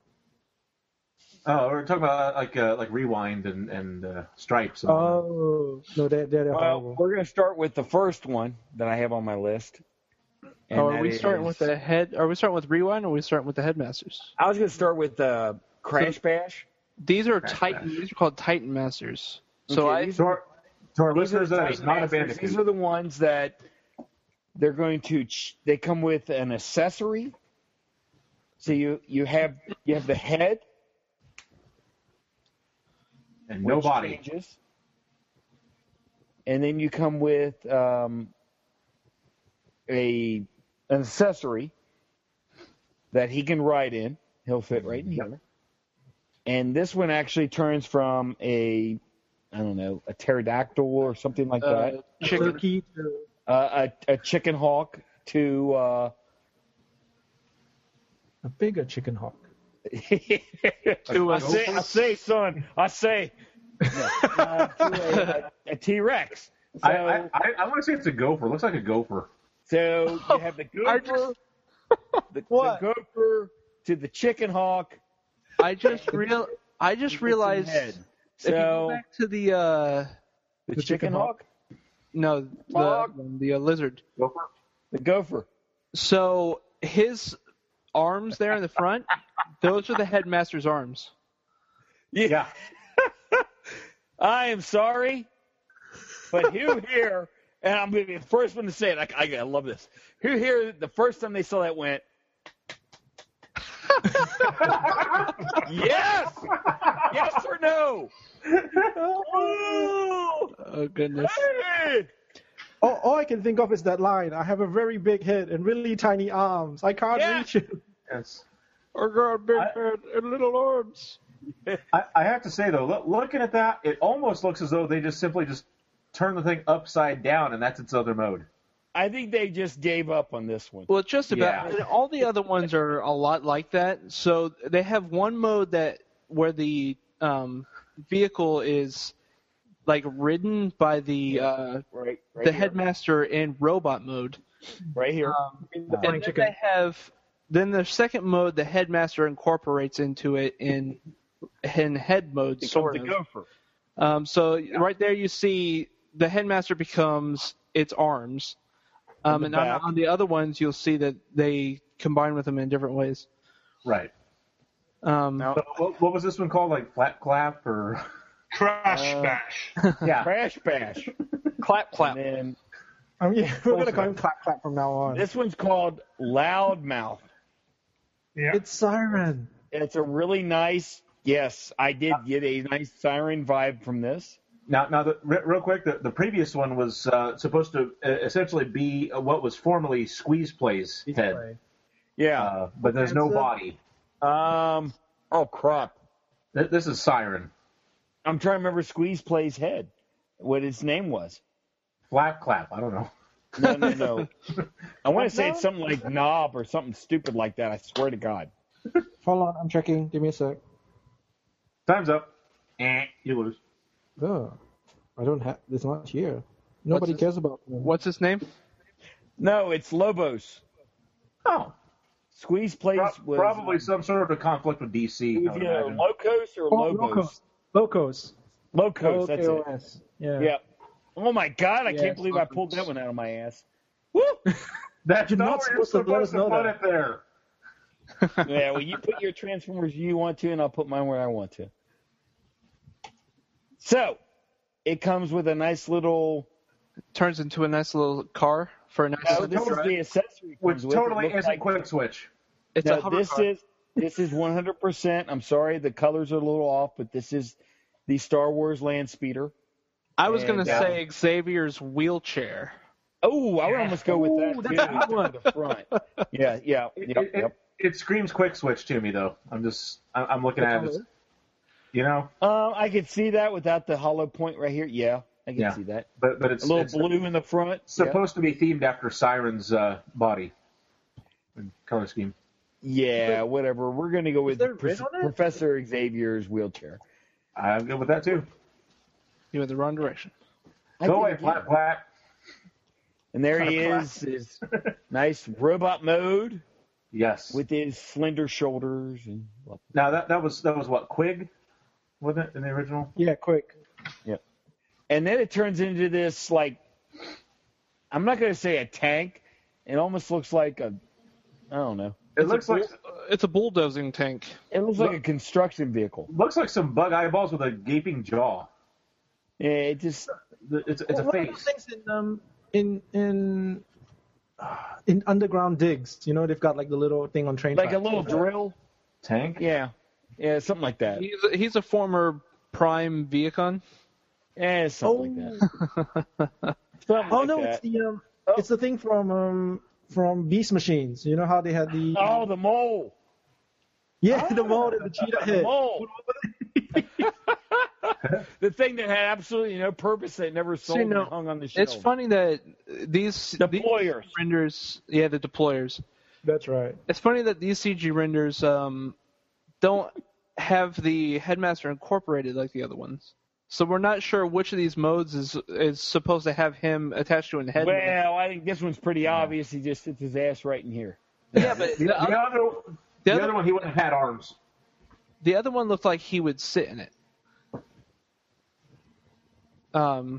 Oh, we're talking about like Rewind and Stripes. And all Oh, no, they're Well, horrible. we're going to start with the first one that I have on my list. And Are that we starting is- with the head? Are we starting with Rewind, or are we starting with the Headmasters? I was going to start with Crash Bash. These are Crash Titan. Bash. These are called Titan Masters. So Okay, I these to our These are listeners, the that is Titan not a Masters. Bandicoot. These are the ones that they're going to. They come with an accessory. So you have the head and no which body. changes, and then you come with an accessory that he can ride in. He'll fit right in here. And this one actually turns from a pterodactyl or something like that. chicken. Turkey to A chicken hawk to a bigger chicken hawk. I say, to a T-Rex. So, I want to say it's a gopher. It looks like a gopher. so you have the gopher, the gopher to the chicken hawk. I just realized. Head. If you go So back to the the chicken hawk, no Hawk. the lizard. Gopher? the gopher. So his arms there in the front, those are the Headmaster's arms. Yeah. I am sorry, but who here, and I'm going to be the first one to say it. I love this. Who here, the first time they saw that went, yes, yes or no? Oh goodness. Hey! All I can think of is that line. I have a very big head and really tiny arms. I can't Yeah. reach it. Yes. I got a big head and little arms. I have to say though, looking at that, it almost looks as though they just simply turn the thing upside down, and that's its other mode. I think they just gave up on this one. Well, just about. Yeah. And all the other ones are a lot like that. So they have one mode where the vehicle is like ridden by the Right the here. Headmaster in robot mode. Right here. And then they have the second mode, the Headmaster incorporates into it in head mode, Becomes sort the of. gopher. So right there you see the Headmaster becomes its arms. On the And back. on the other ones, you'll see that they combine with them in different ways. Right. Now, What was this one called? Like Flat Clap or? Crash Bash. Yeah. Crash Bash. Clap, clap. And then We're going to call him Clap Clap from now on. this one's called Loudmouth. Yeah. It's Siren. It's a really nice. Yes, I did get a nice siren vibe from this. Now, real quick, the previous one was supposed to essentially be what was formerly Squeeze Play's head, Yeah. but there's no body. Oh crap! This is Siren. I'm trying to remember Squeeze Play's head. What his name was? Flap Clap. I don't know. No. I want to say it's something like Knob or something stupid like that. I swear to God. Hold on, I'm checking. Give me a sec. Time's up. You lose. Oh, I don't have. It's not here. Nobody cares about them. What's his name? No, it's Lobos. Oh. Squeeze Plays was Probably some sort of conflict with DC. I would either imagine. Locos or Lobos. Locos. Locos, that's it. LOKOS. Yeah. Yeah. Oh my God! I can't Yes, believe I Locos. pulled that one out of my ass. Woo! That's You're not not where you're supposed to let us supposed to know put that. it there. Yeah, well, you put your Transformers you want to, and I'll put mine where I want to. So, it comes with a nice little. Turns into a nice little car for a nice. No, this is the accessory. Which comes with it. totally Looks isn't like- Quick Switch. It's No, a hover this car. is 100%. I'm sorry, the colors are a little off, but this is the Star Wars Land Speeder. I was going and, to say Xavier's wheelchair. Oh, I would almost go with that Ooh, too. that's a good one. To the front. Yep. It screams Quick Switch to me, though. I'm looking at it. You know, I could see that without the hollow point right here. Yeah, I can see that. but it's A little it's blue in the front. supposed to be themed after Siren's body and color scheme. Yeah, whatever. We're going to go with there red on it? Professor Xavier's wheelchair. I'm good with that too. You in the wrong direction. Go away, Flat. And there he is, his nice robot mode. Yes. with his slender shoulders and. Now that was what, Quig, wasn't it, in the original? Yeah, quick. Yep. And then it turns into this, like, I'm not going to say a tank. It almost looks like I don't know. It looks like It's a bulldozing tank. It looks like a construction vehicle. some bug eyeballs with a gaping jaw. Yeah, it just. It's a One of face. the things in underground digs, they've got like the little thing on train Like a tracks. little drill. Tank? Yeah. Yeah, something like that. He's a former Prime Viacon. Yeah, something like that. Something Oh like no, that. it's the thing from Beast Machines. You know how they had the Oh, the mole. the mold and the cheetah The head. mole. The thing that had absolutely no purpose that never sold and hung on the shelf. It's funny that these Deployers. renders, the deployers. That's right. It's funny that these CG renders don't have the headmaster incorporated like the other ones. So we're not sure which of these modes is supposed to have him attached to a head. Well, I think this one's pretty obvious. He just sits his ass right in here. Yeah, but The other one, he wouldn't have had arms. the other one looked like he would sit in it. Well,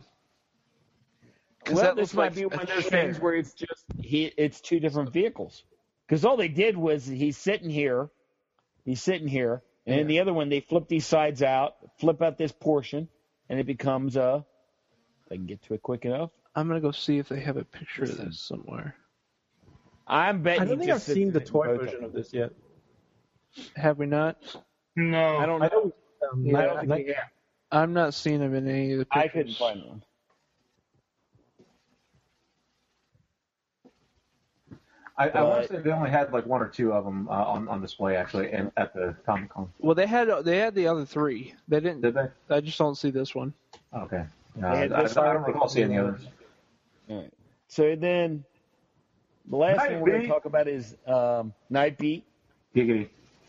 this might be one of those things where it's just it's two different vehicles. Because all they did was he's sitting here, and in the other one they flip these sides out, flip out this portion, and it becomes if I can get to it quick enough. I'm gonna go see if they have a picture of this somewhere. I'm betting. I don't think I've seen the toy version of this yet. Have we not? No. I don't I know. don't. I don't think we have. I'm not seeing them in any of the pictures. I couldn't find one. I want to say they only had like one or two of them on display actually, and at the Comic Con. Well, they had the other three. They didn't. Did they? I just don't see this one. Okay. had I this don't recall seeing the others. All right. So then, the last Night thing we're going Beat. to talk about is Night Beat. Giggity.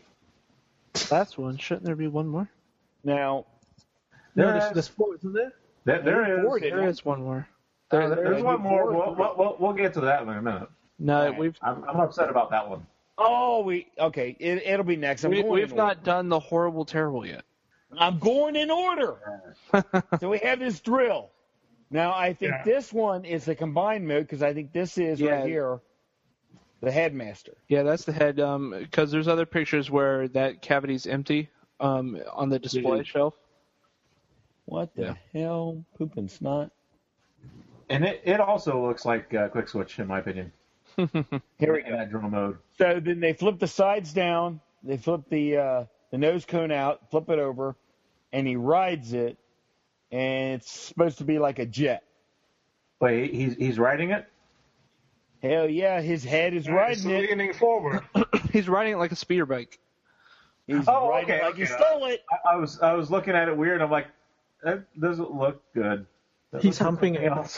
Last one. Shouldn't there be one more? Now, No, there's four, isn't there? There is. Ford it. There is one more. There's one more. Ford. We'll get to that in a minute. No, Right. I'm upset about that one. okay, it'll be next. we've not done the horrible terrible yet. I'm going in order. So we have this drill. Now, I think this one is the combined mode because I think this is right here, the headmaster. Yeah, that's the head. Because there's other pictures where that cavity's empty on the display shelf. What the hell? Pooping snot. And it also looks like Quick Switch, in my opinion. Here we In go. that drill mode. So then they flip the sides down, they flip the nose cone out, flip it over, and he rides it, and it's supposed to be like a jet. Wait, he's riding it? Hell yeah, his head is He's riding it. leaning forward. He's riding it like a speeder bike. He's Oh, riding okay, it like okay. he stole it. I was looking at it weird. I'm like, that doesn't look good. That He's looks like humping something it. else.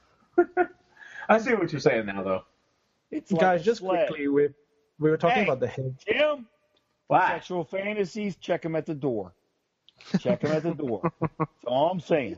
I see what you're saying now, though. It's like Guys, a just sled. quickly, we were talking Hey. about the head. Jim, Why? sexual fantasies, check him at the door. Check him at the door. That's all I'm saying.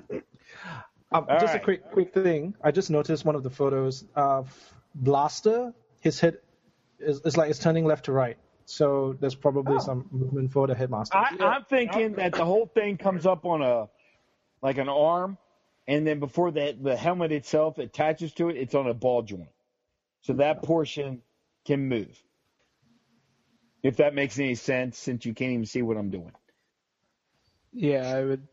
Just right. a quick thing. I just noticed one of the photos of Blaster. His head is like it's turning left to right. So there's probably some movement for the headmaster. I'm thinking that the whole thing comes up on an arm, and then before the helmet itself attaches to it, it's on a ball joint. So that portion can move. If that makes any sense, since you can't even see what I'm doing. Yeah, I would.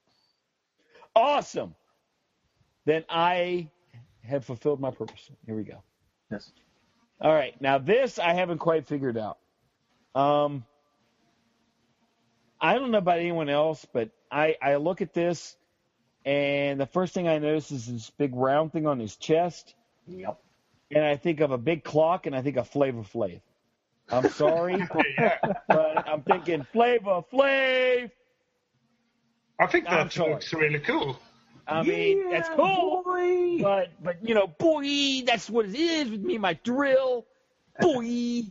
Awesome. Then I have fulfilled my purpose. Here we go. Yes. All right. Now this I haven't quite figured out. I don't know about anyone else, but I look at this, and the first thing I notice is this big round thing on his chest. Yep. And I think of a big clock, and I think of Flavor Flav. I'm sorry, but I'm thinking Flavor Flav. I think I'm that sorry. looks really cool. I mean, that's cool, but you know, boy, that's what it is with me and my drill, boy.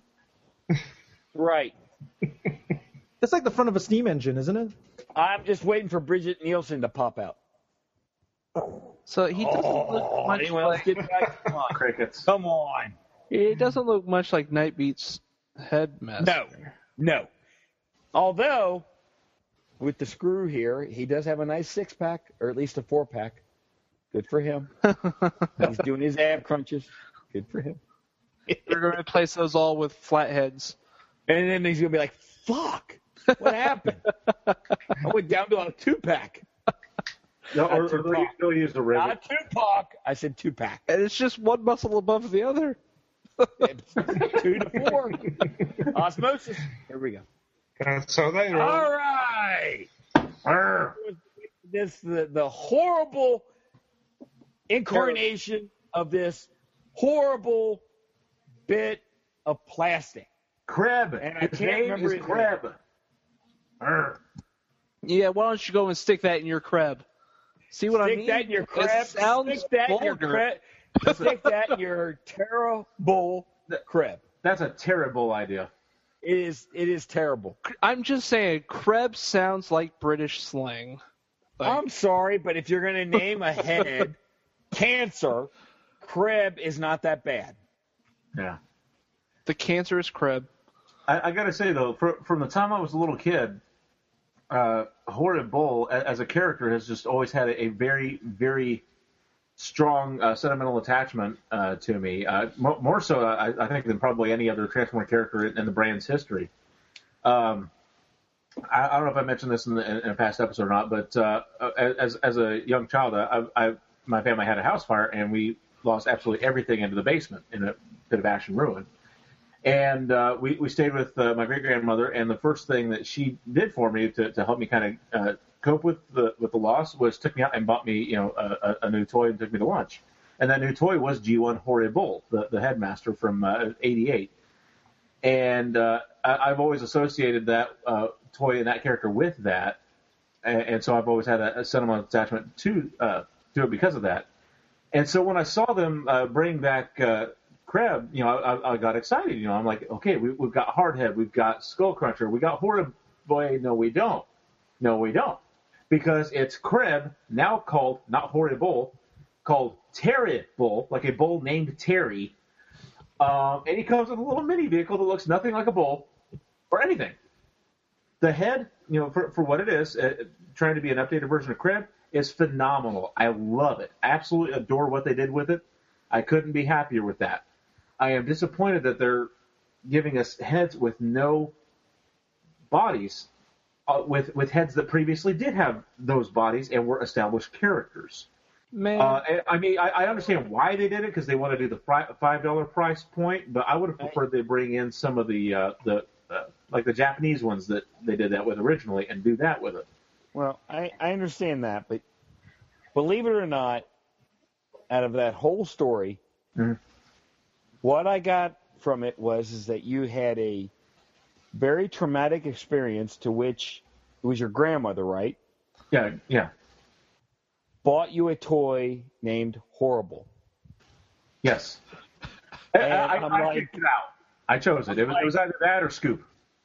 Right. It's like the front of a steam engine, isn't it? I'm just waiting for Bridget Nielsen to pop out. So he doesn't look much Anyone else like. get back? Come on. Crickets. Come on. It doesn't look much like Nightbeat's headmaster. No. Although, with the screw here, he does have a nice 6-pack, or at least a 4-pack. Good for him. He's doing his ab crunches. Good for him. We're going to replace those all with flatheads. And then he's going to be like, fuck, what happened? I went down to a 2-pack. No, or they'll use the regular. Not 2-pack. I said 2-pack. And it's just one muscle above the other. 2 to 4. Osmosis. Here we go. So they roll. All right. This the horrible incarnation of this horrible bit of plastic. Crab. And I His can't name remember is his Crab. Yeah, why don't you go and stick that in your crab? See what I mean? Stick that in your crab. It sounds Stick that in your vulgar. crab. Stick that in your terrible crab. That's a terrible idea. It is terrible. I'm just saying, crab sounds like British slang. I'm sorry, but if you're going to name a head cancer, crab is not that bad. Yeah. The cancerous crab. I got to say, though, from the time I was a little kid, Horrid Bull, as a character, has just always had a very, very strong sentimental attachment to me. More so, I think, than probably any other Transformer character in the brand's history. I don't know if I mentioned this in a past episode or not, but as a young child, my family had a house fire, and we lost absolutely everything into the basement in a bit of ash and ruin. And we stayed with my great-grandmother, and the first thing that she did for me to help me kind of cope with the loss was took me out and bought me a new toy and took me to lunch. And that new toy was G1 Horrid Bull, the headmaster from '88. And I've always associated that toy and that character with that, and so I've always had a sentimental attachment to it because of that. And so when I saw them bring back Crab, I got excited. I'm like, okay, we've got Hardhead, we've got Skullcruncher, we got Horrid Boy. No, we don't. Because it's Crab, now called, not Horrid Bull, called Terry Bull, like a bull named Terry. And he comes with a little mini vehicle that looks nothing like a bull or anything. The head, for what it is, trying to be an updated version of Crab, is phenomenal. I love it. Absolutely adore what they did with it. I couldn't be happier with that. I am disappointed that they're giving us heads with no bodies, with heads that previously did have those bodies and were established characters. Man. I understand why they did it, because they want to do the $5 price point, but I would have preferred they bring in some of the like the Japanese ones that they did that with originally and do that with it. Well, I understand that, but believe it or not, out of that whole story, what I got from it is that you had a very traumatic experience to which it was your grandmother, right? Yeah. Bought you a toy named Horrible. Yes. And I kicked it out. I chose it. It was either that or Scoop.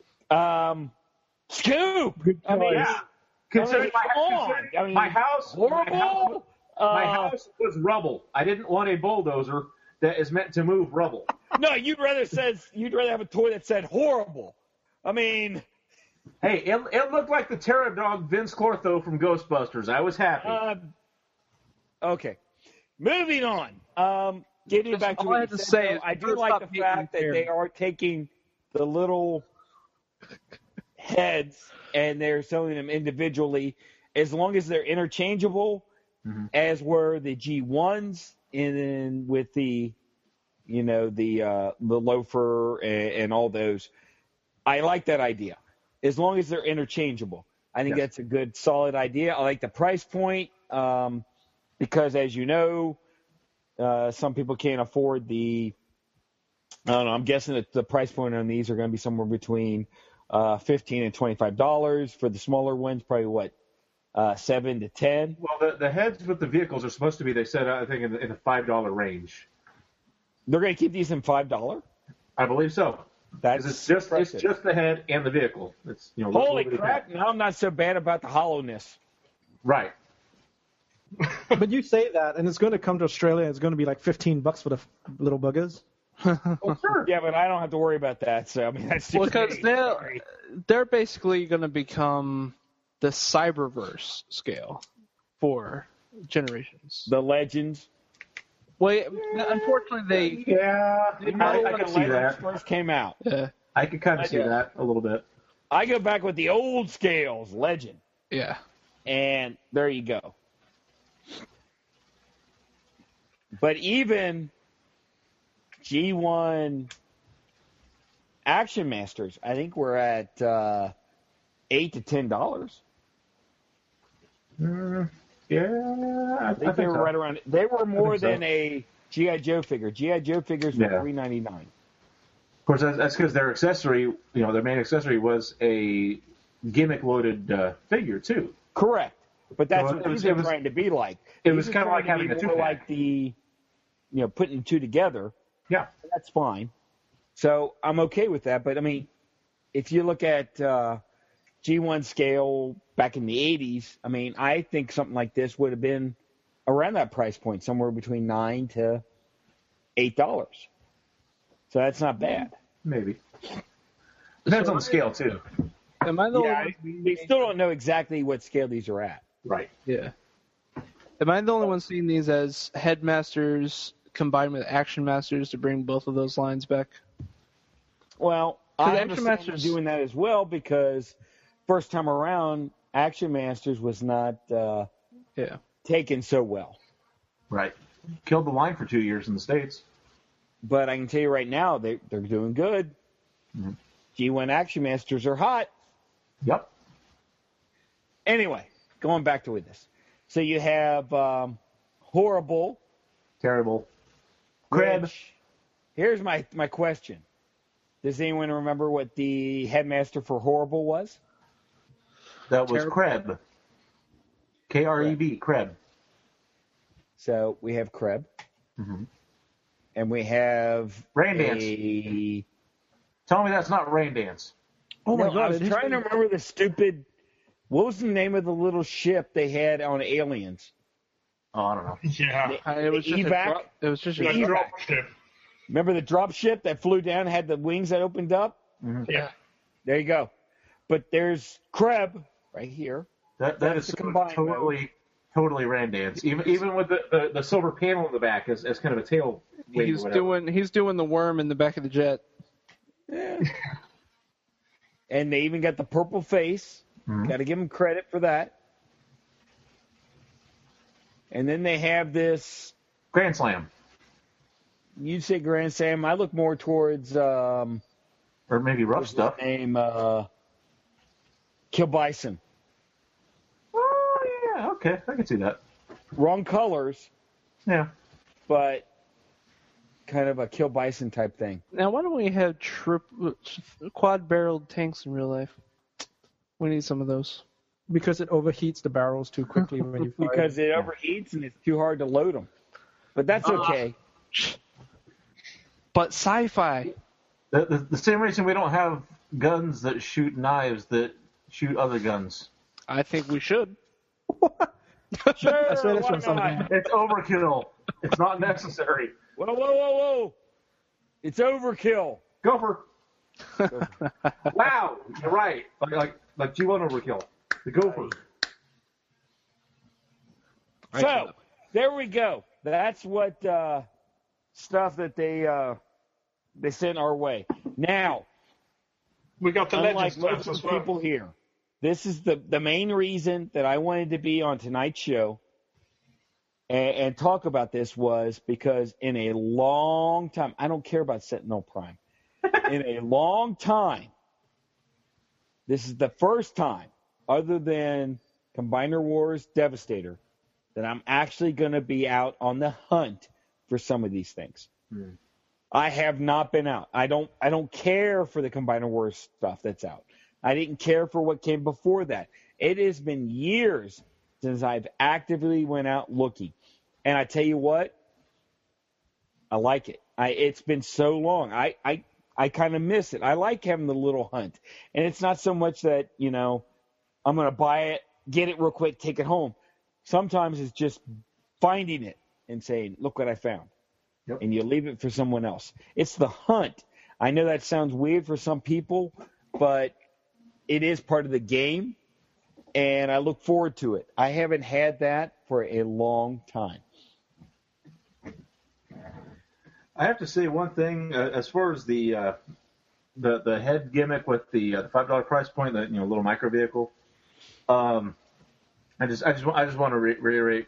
Scoop! Considering my house, Horrible! My house was rubble. I didn't want a bulldozer that is meant to move rubble. No, you'd rather have a toy that said Horrible. I mean, hey, it looked like the Pterodog Vince Clortho from Ghostbusters. I was happy. Okay, moving on. Getting back to what you said, I do like the fact that they are taking the little heads and they're selling them individually, as long as they're interchangeable, as were the G1s, and then with the loafer and all those. I like that idea, as long as they're interchangeable. I think that's a good, solid idea. I like the price point because, as you know, some people can't afford the. I don't know. I'm guessing that the price point on these are going to be somewhere between $15 and $25 for the smaller ones. Probably what, $7 to $10. Well, the heads with the vehicles are supposed to be. They said I think in the $5 range. They're going to keep these in $5. I believe so. It's just the head and the vehicle. It's holy crap! Now I'm not so bad about the hollowness. Right. But you say that, and it's going to come to Australia. It's going to be like $15 for the little buggers. Well, sure. Yeah, but I don't have to worry about that. So I mean, that's just Because me. Sorry. they're basically going to become the Cyberverse scale for Generations. The Legends. Well, unfortunately, Yeah, You I know when could the see Legends that. first came out. I could kind of see do. that a little bit. I go back with the old scales, Legend, yeah. and there you go. But even G1 Action Masters, I think we're at $8 to $10. Yeah, I I think they were so. right around. They were more so. than a GI Joe figure. GI Joe figures were Yeah. $3.99. Of course, that's because their accessory, their main accessory was a gimmick-loaded figure too. Correct, but that's So what it was- these are it was- trying to be like. it These was are kinda trying like to having be a more two-pack. like the, putting the two together. Yeah. That's fine. So I'm okay with that. But I mean, if you look at G1 scale back in the 80s, I mean, I think something like this would have been around that price point, somewhere between $9 to $8. So that's not bad. Maybe. Depends on the scale too. Am I the Yeah, only one? we still don't know exactly what scale these are at. Right. Yeah. Am I the only one seeing these as Headmasters combined with Action Masters to bring both of those lines back? Well, So I the understand Action they're Masters- doing that as well because first time around, Action Masters was not Yeah. taken so well. Right. Killed the line for 2 years in the States. But I can tell you right now, they're doing good. Mm-hmm. G1 Action Masters are hot. Yep. Anyway, going back to this. So you have Horrible. Terrible. Crab. which- Here's my question. Does anyone remember what the headmaster for Horrible was? That was Terrible. Kreb. Kreb. Kreb. So we have Kreb. Mhm. And we have Rain a... Tell me that's not Rain Dance. Oh my No, God! I was it is- trying to remember the stupid... What was the name of the little ship they had on Aliens? Oh, I don't know. Yeah. It was the just a evac? drop. It was just The a evac. drop. Drop ship. Remember the drop ship that flew down, had the wings that opened up? Yeah. There you go. But there's Kreb right here. That That's is the combined totally Rain Dance. Even with the silver panel in the back as kind of a tail. wing or He's whatever. doing the worm in the back of the jet. Yeah. And they even got the purple face. Mhm. Got to give them credit for that. And then they have this, Grand Slam. you'd say Grand Slam. I look more towards, Or maybe rough what's his stuff. name, Kill Bison. Oh, yeah. Okay. I can see that. Wrong colors, Yeah. but kind of a Kill Bison type thing. Now, why don't we have quad-barreled tanks in real life? We need some of those. Because it overheats the barrels too quickly when you fire Because them. it overheats and it's too hard to load them. But that's okay. But sci-fi. The same reason we don't have guns that shoot knives that shoot other guns. I think we should. Sure, I said it's why from something. not? It's overkill. It's not necessary. Whoa. It's overkill. Gopher. Wow, you're right. Like G1 overkill. The Gopher. So, there we go. That's what stuff that they sent our way. Now, We got the unlike Legends most stuff of as the well. people here, this is the main reason that I wanted to be on tonight's show and talk about this was because in a long time, I don't care about Sentinel Prime. In a long time, this is the first time, other than Combiner Wars Devastator, that I'm actually going to be out on the hunt for some of these things. I have not been out. I don't care for the Combiner Wars stuff that's out. I didn't care for what came before that. It has been years since I've actively went out looking. And I tell you what, I like it. It's been so long. I kind of miss it. I like having the little hunt. And it's not so much that, I'm going to buy it, get it real quick, take it home. Sometimes it's just finding it and saying, look what I found. Yep. and you leave it for someone else. It's the hunt. I know that sounds weird for some people, but it is part of the game, and I look forward to it. I haven't had that for a long time. I have to say one thing as far as the head gimmick with the $5 price point, the little micro vehicle. I just want to reiterate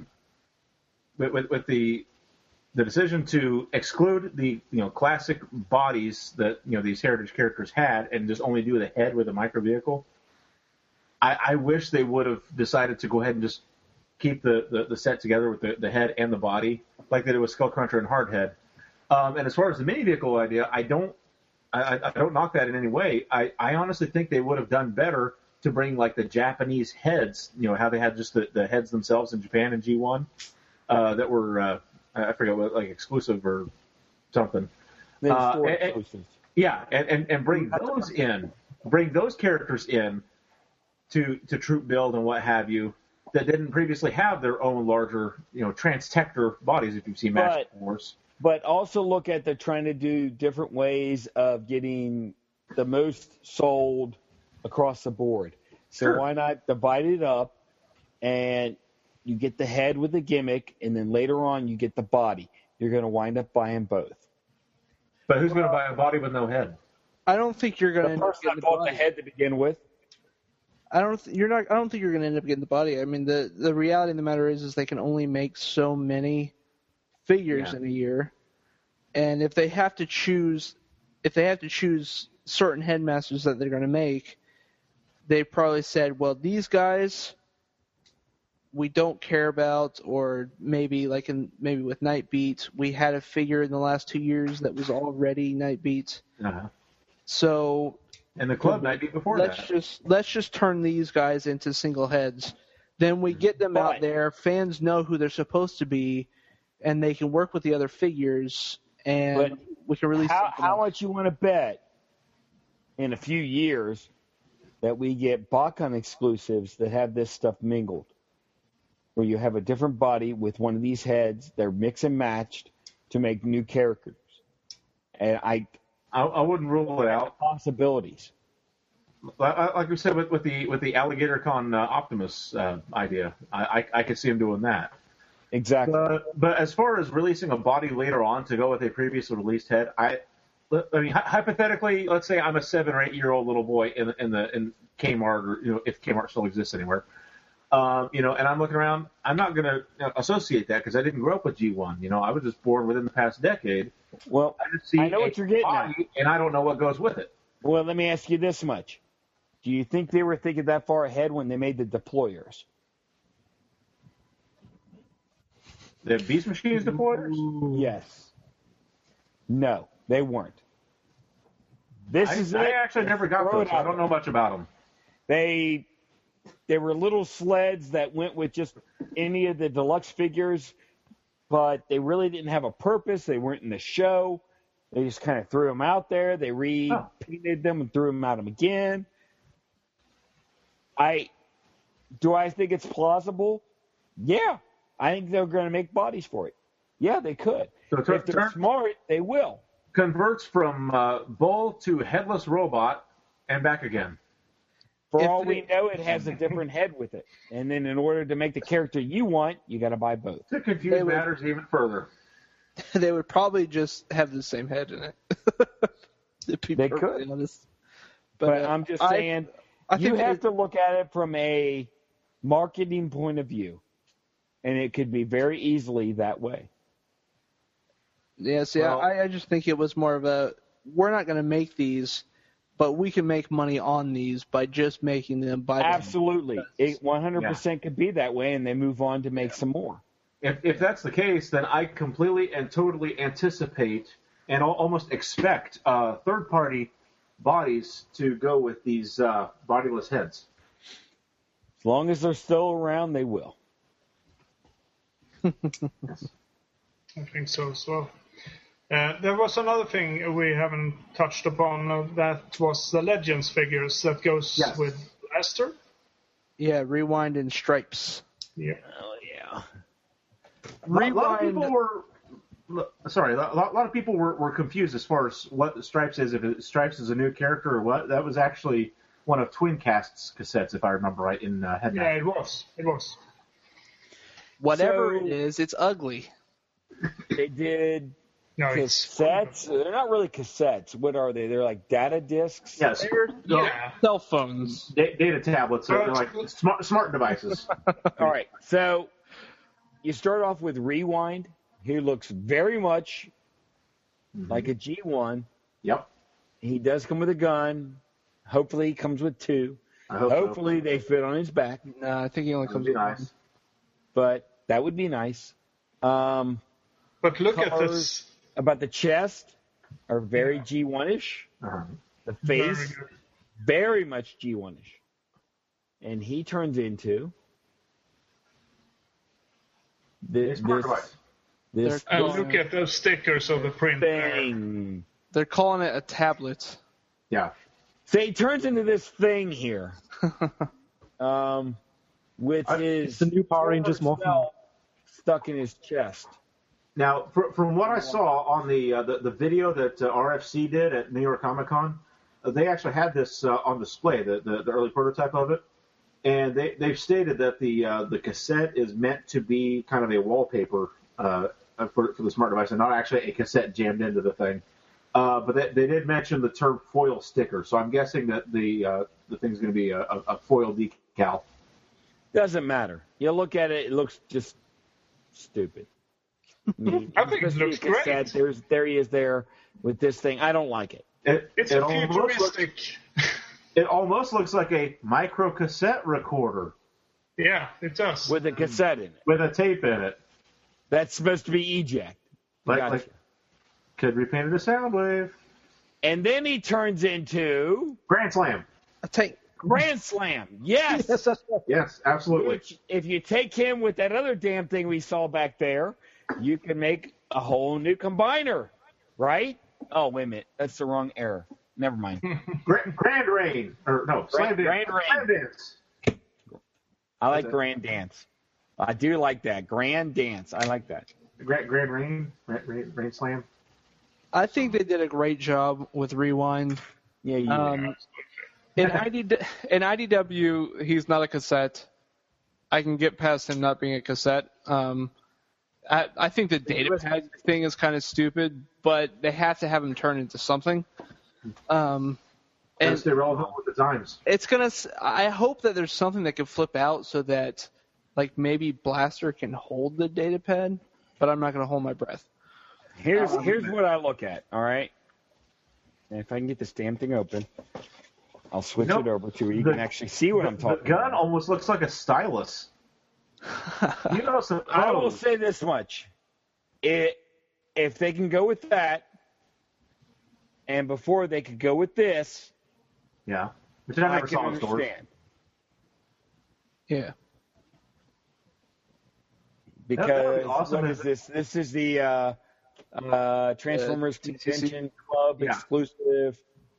with the decision to exclude the classic bodies that these heritage characters had and just only do the head with a micro vehicle. I wish they would have decided to go ahead and just keep the set together with the head and the body like they did with Skullcruncher and Hardhead. And as far as the mini vehicle idea, I don't knock that in any way. I honestly think they would have done better to bring like the Japanese heads, how they had just the heads themselves in Japan in G1 that were I forget what, like exclusive or something. Yeah, and bring those in, bring those characters in to troop build and what have you that didn't previously have their own larger Transtector bodies. If you've seen Master Force. But also look at they're trying to do different ways of getting the most sold across the board. So Sure. Why not divide it up and you get the head with the gimmick, and then later on you get the body. You're going to wind up buying both. But who's going to buy a body with no head? I don't think you're going to The end up person getting that the bought body. the head to begin with. I don't think you're going to end up getting the body. I mean, the reality of the matter is they can only make so many figures in a year, and if they have to choose certain headmasters that they're going to make, they probably said, well, these guys we don't care about, or maybe like maybe with Nightbeat, we had a figure in the last 2 years that was already Nightbeat. Uh-huh. So And the club Nightbeat before let's just turn these guys into single heads. Then we get them out there. Fans know who they're supposed to be, and they can work with the other figures, and we can release. How much you want to bet in a few years that we get Bakan exclusives that have this stuff mingled, where you have a different body with one of these heads, they're mix and matched to make new characters, and I wouldn't rule it out. Possibilities. Like we said with the Alligator Con Optimus idea, I could see him doing that. Exactly. But as far as releasing a body later on to go with a previously released head, I mean, hypothetically, let's say I'm a 7 or 8 year old little boy in Kmart, or if Kmart still exists anywhere, and I'm looking around. I'm not going to associate that because I didn't grow up with G1. I was just born within the past decade. Well, I know what you're getting at, and I don't know what goes with it. Well, let me ask you this much: do you think they were thinking that far ahead when they made the deployers? The Beast Machines deployers? Yes. No, they weren't. I actually never got those. So I don't know much about them. They were little sleds that went with just any of the deluxe figures, but they really didn't have a purpose. They weren't in the show. They just kind of threw them out there. They repainted them and threw them out again. Do I think it's plausible? Yeah. I think they're going to make bodies for it. Yeah, they could. So if they're smart, they will. Converts from bull to headless robot and back again. For all we know, it has a different head with it. And then in order to make the character you want, you got to buy both. To confuse matters even further. They would probably just have the same head in it. They could. Honest. But I'm just saying, you have to look at it from a marketing point of view. And it could be very easily that way. Yeah, see, I just think it was more of we're not going to make these, but we can make money on these by just making them. Absolutely. It 100% could be that way, and they move on to make some more. If that's the case, then I completely and totally anticipate and almost expect third-party bodies to go with these bodiless heads. As long as they're still around, they will. I think so as well. There was another thing we haven't touched upon. That was the Legends figures that goes with Blaster. Yeah, Rewind and Stripes. Yeah. Oh, yeah. A lot of people sorry, a lot of people were confused as far as what Stripes is. If Stripes is a new character or what, that was actually one of Twincast's cassettes, if I remember right, in Headmaster. Yeah, it was. It was. Whatever So- it is, it's ugly. They did No, it's cassettes. They're not really cassettes. What are they? They're like data discs. Yes, yeah. Cell phones. data tablets. They're like smart devices. All right. So you start off with Rewind. He looks very much like a G1. Yep. He does come with a gun. Hopefully, he comes with two. I hope so. Hopefully, they fit on his back. No, I think he only That comes would be with one. nice. But that would be nice. But look at Colors this. about the chest are very G1-ish. Uh-huh. The Very face, good. very much G1-ish. And he turns into this Smart device. this And look at those stickers of the print there. thing. They're calling it a tablet. Yeah. So he turns into this thing here, with I- his it's the new Power Rangers former Morphin. self stuck in his chest. Now, from what I saw on the video that RFC did at New York Comic Con, they actually had this on display, the early prototype of it, and they've stated that the cassette is meant to be kind of a wallpaper for the smart device, and not actually a cassette jammed into the thing. But they did mention the term foil sticker, so I'm guessing that the thing's going to be a foil decal. Doesn't matter. You look at it; it looks just stupid. I mean, I think it especially looks a cassette, great. There he is there with this thing. I don't like it. It's It a almost looks, futuristic. it almost looks like a micro cassette recorder Yeah, it does. With a cassette in it. with a tape in it. That's supposed to be eject. Gotcha. Could be painted a sound wave. And then he turns into Grand Slam. A tank. Grand Slam. Yes. Yes, that's right. Yes, absolutely. Which, if you take him with that other damn thing we saw back there, you can make a whole new combiner, right? Oh, wait a minute. That's the wrong error. Never mind. Grand Rain. Or no, Slam Dance. Grand Rain. Slam Dance. I like it? Grand Dance. I do like that. Grand Dance. I like that. Grand Rain. Rain Slam. I think they did a great job with Rewind. Yeah, you In IDW, he's not a cassette. I can get past him not being a cassette. I think the datapad thing is kind of stupid, but they have to have him turn into something. And And stay relevant with the times. it's gonna. I hope that there's something that can flip out so that, like, maybe Blaster can hold the datapad, but I'm not gonna hold my breath. Here's what I look at, all right? And if I can get this damn thing open, I'll switch Nope. it over to where you can actually see what I'm The talking gun about. almost looks like a stylus. You know, some I will say this much. If they can go with that, and before they could go with this, Yeah. Which I I never can saw in stores. understand. Yeah. Because That would be awesome what if is this? This is the Transformers TCC. Convention Club Yeah. exclusive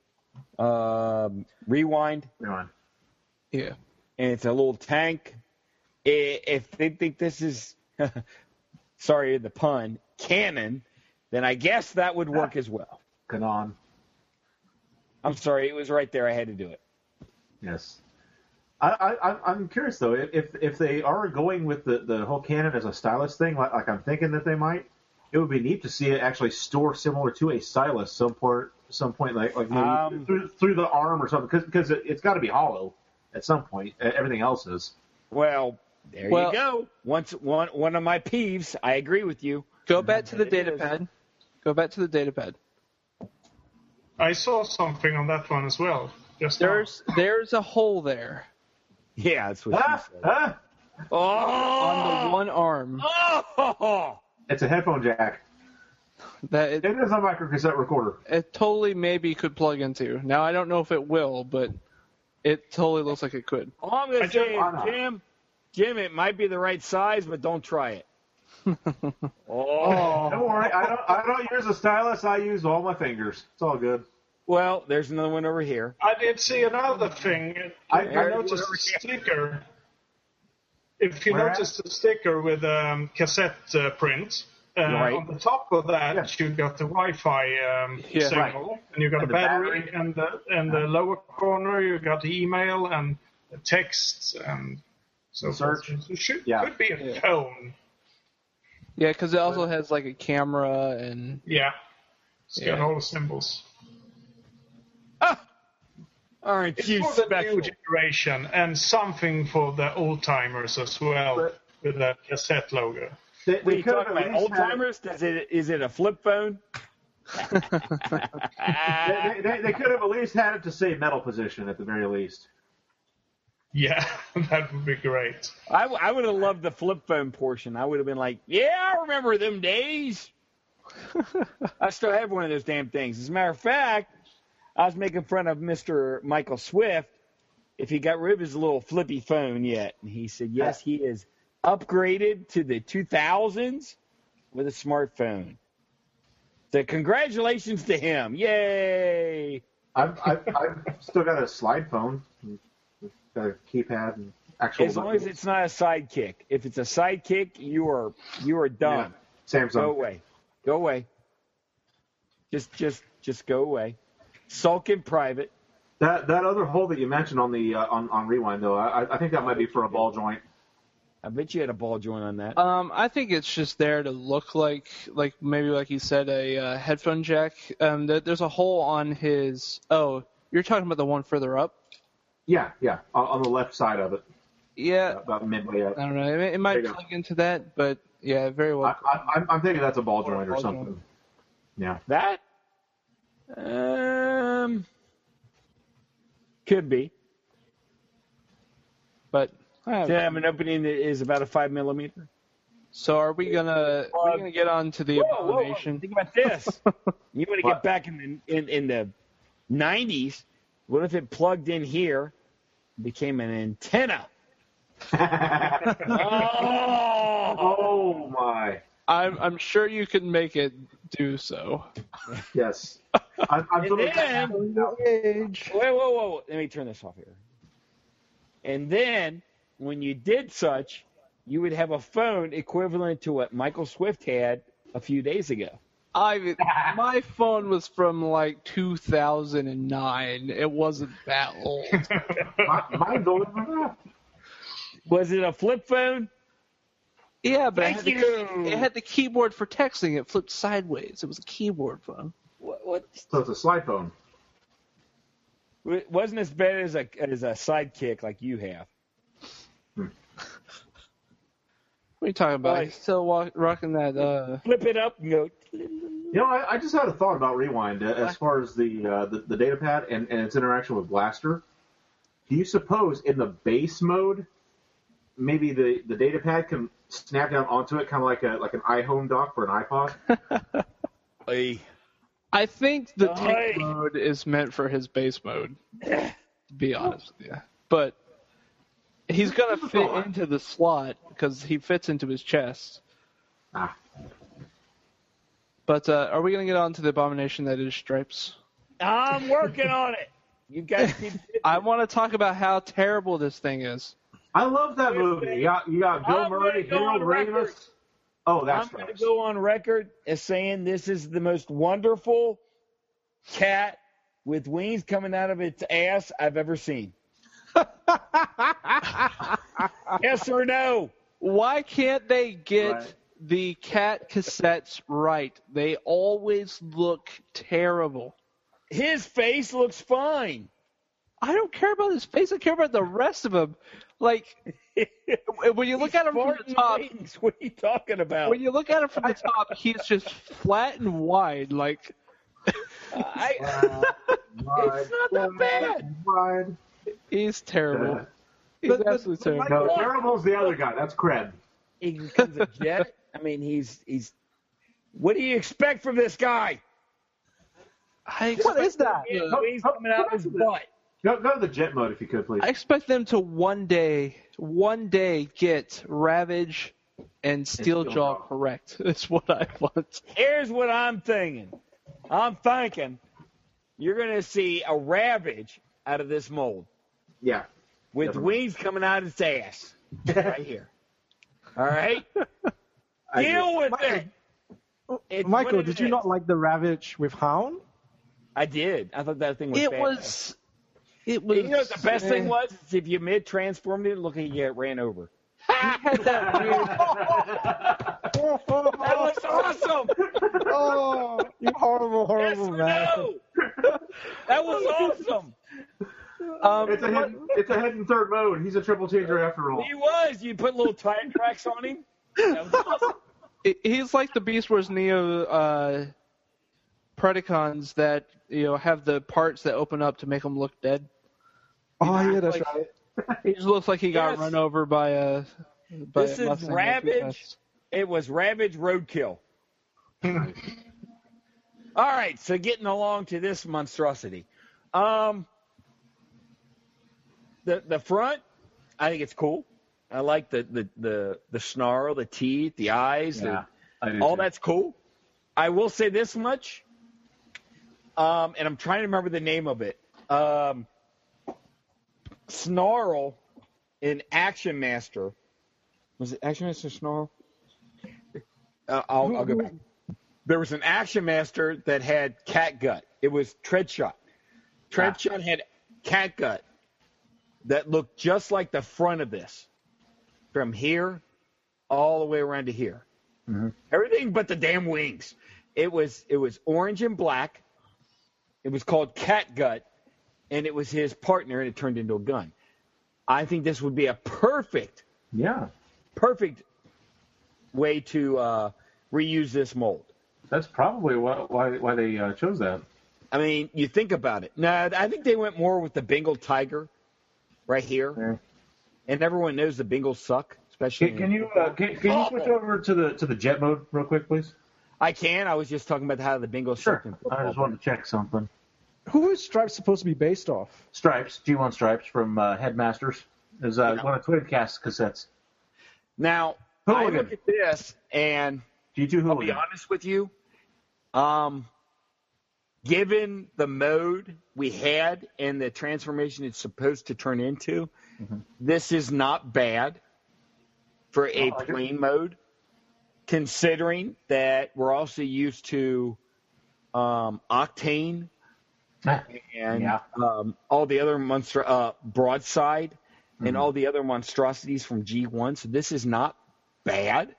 Rewind, Come on. Yeah. and it's a little tank. If they think this is, sorry the pun, canon, then I guess that would work as well. Kanon. I'm sorry, it was right there. I had to do it. Yes. I'm curious though if they are going with the whole Canon as a stylus thing, like I'm thinking that they might. It would be neat to see it actually store similar to a stylus some point like maybe through the arm or something because it's got to be hollow at some point. Everything else is. Well, there you go. One of my peeves. I agree with you. Go back to the It is. datapad. Go back to the datapad. I saw something on that one as well. Just now. There's a hole there Yeah, that's what she said. Oh, on the one arm. Oh! It's a headphone jack. That It is a micro cassette recorder. it totally maybe could plug into. Now I don't know if it will, but it totally looks like it could. All I'm going to say why not? is, Jim, it might be the right size, but don't try it. Don't worry, I don't use a stylus. I use all my fingers. It's all good. Well, there's another one over here. I did see another thing. I noticed a sticker. If you Where notice the sticker with cassette print, Right. On the top of that, you got the Wi-Fi signal, and you got And a the battery, and the lower corner you got the email and the text and so Search. forth. It could be a phone. Yeah, because it also has like a camera and. Yeah, it's got all the symbols. Aren't It's you for the special? new generation and something for the old timers as well with the cassette logo. They What are you could talking have about? at least Old had- timers? Is it a flip phone? They could have at least had it to say metal position at the very least. Yeah, that would be great. I would have loved the flip phone portion. I would have been like, yeah, I remember them days. I still have one of those damn things. As a matter of fact, I was making fun of Mr. Michael Swift if he got rid of his little flippy phone yet. And he said, yes, he is upgraded to the 2000s with a smartphone. So congratulations to him. Yay. I've still got a slide phone, got a keypad and actual. As long as it's not a sidekick. If it's a sidekick, you are done. Samsung. Go away. Go away. Just go away. Sulk in private. That other hole that you mentioned on the on Rewind though, I think that might be for a ball joint. I bet you had a ball joint on that. I think it's just there to look like maybe like you said a headphone jack. There's a hole on his. Oh, you're talking about the one further up? Yeah, on the left side of it, Yeah. about midway up. I don't know. It might There you go. plug into that, but yeah, very well. I'm thinking that's a ball joint or ball something. joint. Yeah. That? Could be. But Yeah, an opening that is about a 5 millimeter. so are we gonna get on to the abomination? Think about this. You want to get back in the 90s? What if it plugged in here, became an antenna? Oh my. I'm sure you can make it do so. Yes. I'm And totally then, whoa. Let me turn this off here. And then, when you did such, you would have a phone equivalent to what Michael Swift had a few days ago. My phone was from like 2009. It wasn't that old. Mine's older than that. Was it a flip phone? Yeah, but Thank you. it had the keyboard for texting. It flipped sideways. It was a keyboard phone. What? So it's a slide phone. It wasn't as bad as a sidekick like you have. What are you talking about? Right. He's still rocking that. Flip it up and go. You know, I just had a thought about Rewind as far as the data pad and its interaction with Blaster. Do you suppose in the base mode, maybe the data pad can snap down onto it, kind of like an iHome dock for an iPod? I think the Aye. tank mode is meant for his base mode, to be honest with you. But he's going to fit into the slot because he fits into his chest. Ah. But are we going to get on to the abomination that is Stripes? I'm working on it. You guys keep. I want to talk about how terrible this thing is. I love that movie. You got Bill I'm Murray, gonna go Harold on record. Ramis. Oh, that's I'm going to right. go on record as saying this is the most wonderful cat with wings coming out of its ass I've ever seen. Yes or no? Why can't they get Right. the cat cassettes right? They always look terrible. His face looks fine. I don't care about his face. I care about the rest of him. Like, when you look at him from the Farting top, wings. What are you talking about? when you look at him from the top, he's just flat and wide. Like, It's not that bad. Wide. he's terrible. He's absolutely terrible. No, Terrible's the other guy. That's Cred. He becomes a jet. I mean, he's. What do you expect from this guy? What is that? Wings coming out of his butt. Go to the jet mode if you could, please. I expect them to one day get Ravage and Steeljaw correct. That's what I want. Here's what I'm thinking. I'm thinking you're going to see a Ravage out of this mold Yeah. with Definitely. wings coming out of its ass right here. All right? I Deal agree. with it. Michael, did you not like the Ravage with Hound? I did. I thought that thing was It bad. was. You know what the best thing was? Is if you mid-transformed it, look like you get ran over. He had that weird. That was awesome! Oh, you horrible, horrible Yes or man. no? That was awesome! It's a head and third mode. He's a triple changer after all. He was. You put little tire tracks on him. That was awesome. He's like the Beast Wars Neo Predacons that have the parts that open up to make them look dead. Oh, yeah, that's right. He just looks like he got Yes. run over by a. This is Ravage. It was Ravage Roadkill. All right, so getting along to this monstrosity. The front, I think it's cool. I like the snarl, the teeth, the eyes, all that's cool. I will say this much, and I'm trying to remember the name of it. Snarl in Action Master. Was it Action Master Snarl? I'll go back. There was an Action Master that had cat gut. It was Treadshot. Treadshot had cat gut that looked just like the front of this, from here all the way around to here. Mm-hmm. Everything but the damn wings. It was orange and black. It was called Cat Gut, and it was his partner, and it turned into a gun. I think this would be a perfect way to reuse this mold. That's probably why they chose that. I mean, you think about it. No, I think they went more with the Bengal Tiger right here. Yeah. And everyone knows the Bengals suck, especially. Can you switch over to the jet mode real quick, please? I can. I was just talking about how the Bengals suck. Sure. I just wanted to check something. Who is Stripes supposed to be based off? Stripes, G1 Stripes from Headmasters. Is one of Twitcast cassettes. Now, I look at this, and G2 I'll be honest with you. Given the mode we had and the transformation it's supposed to turn into, this is not bad for a plain mode, considering that we're also used to Octane and all the other Broadside and all the other monstrosities from G1. So this is not bad.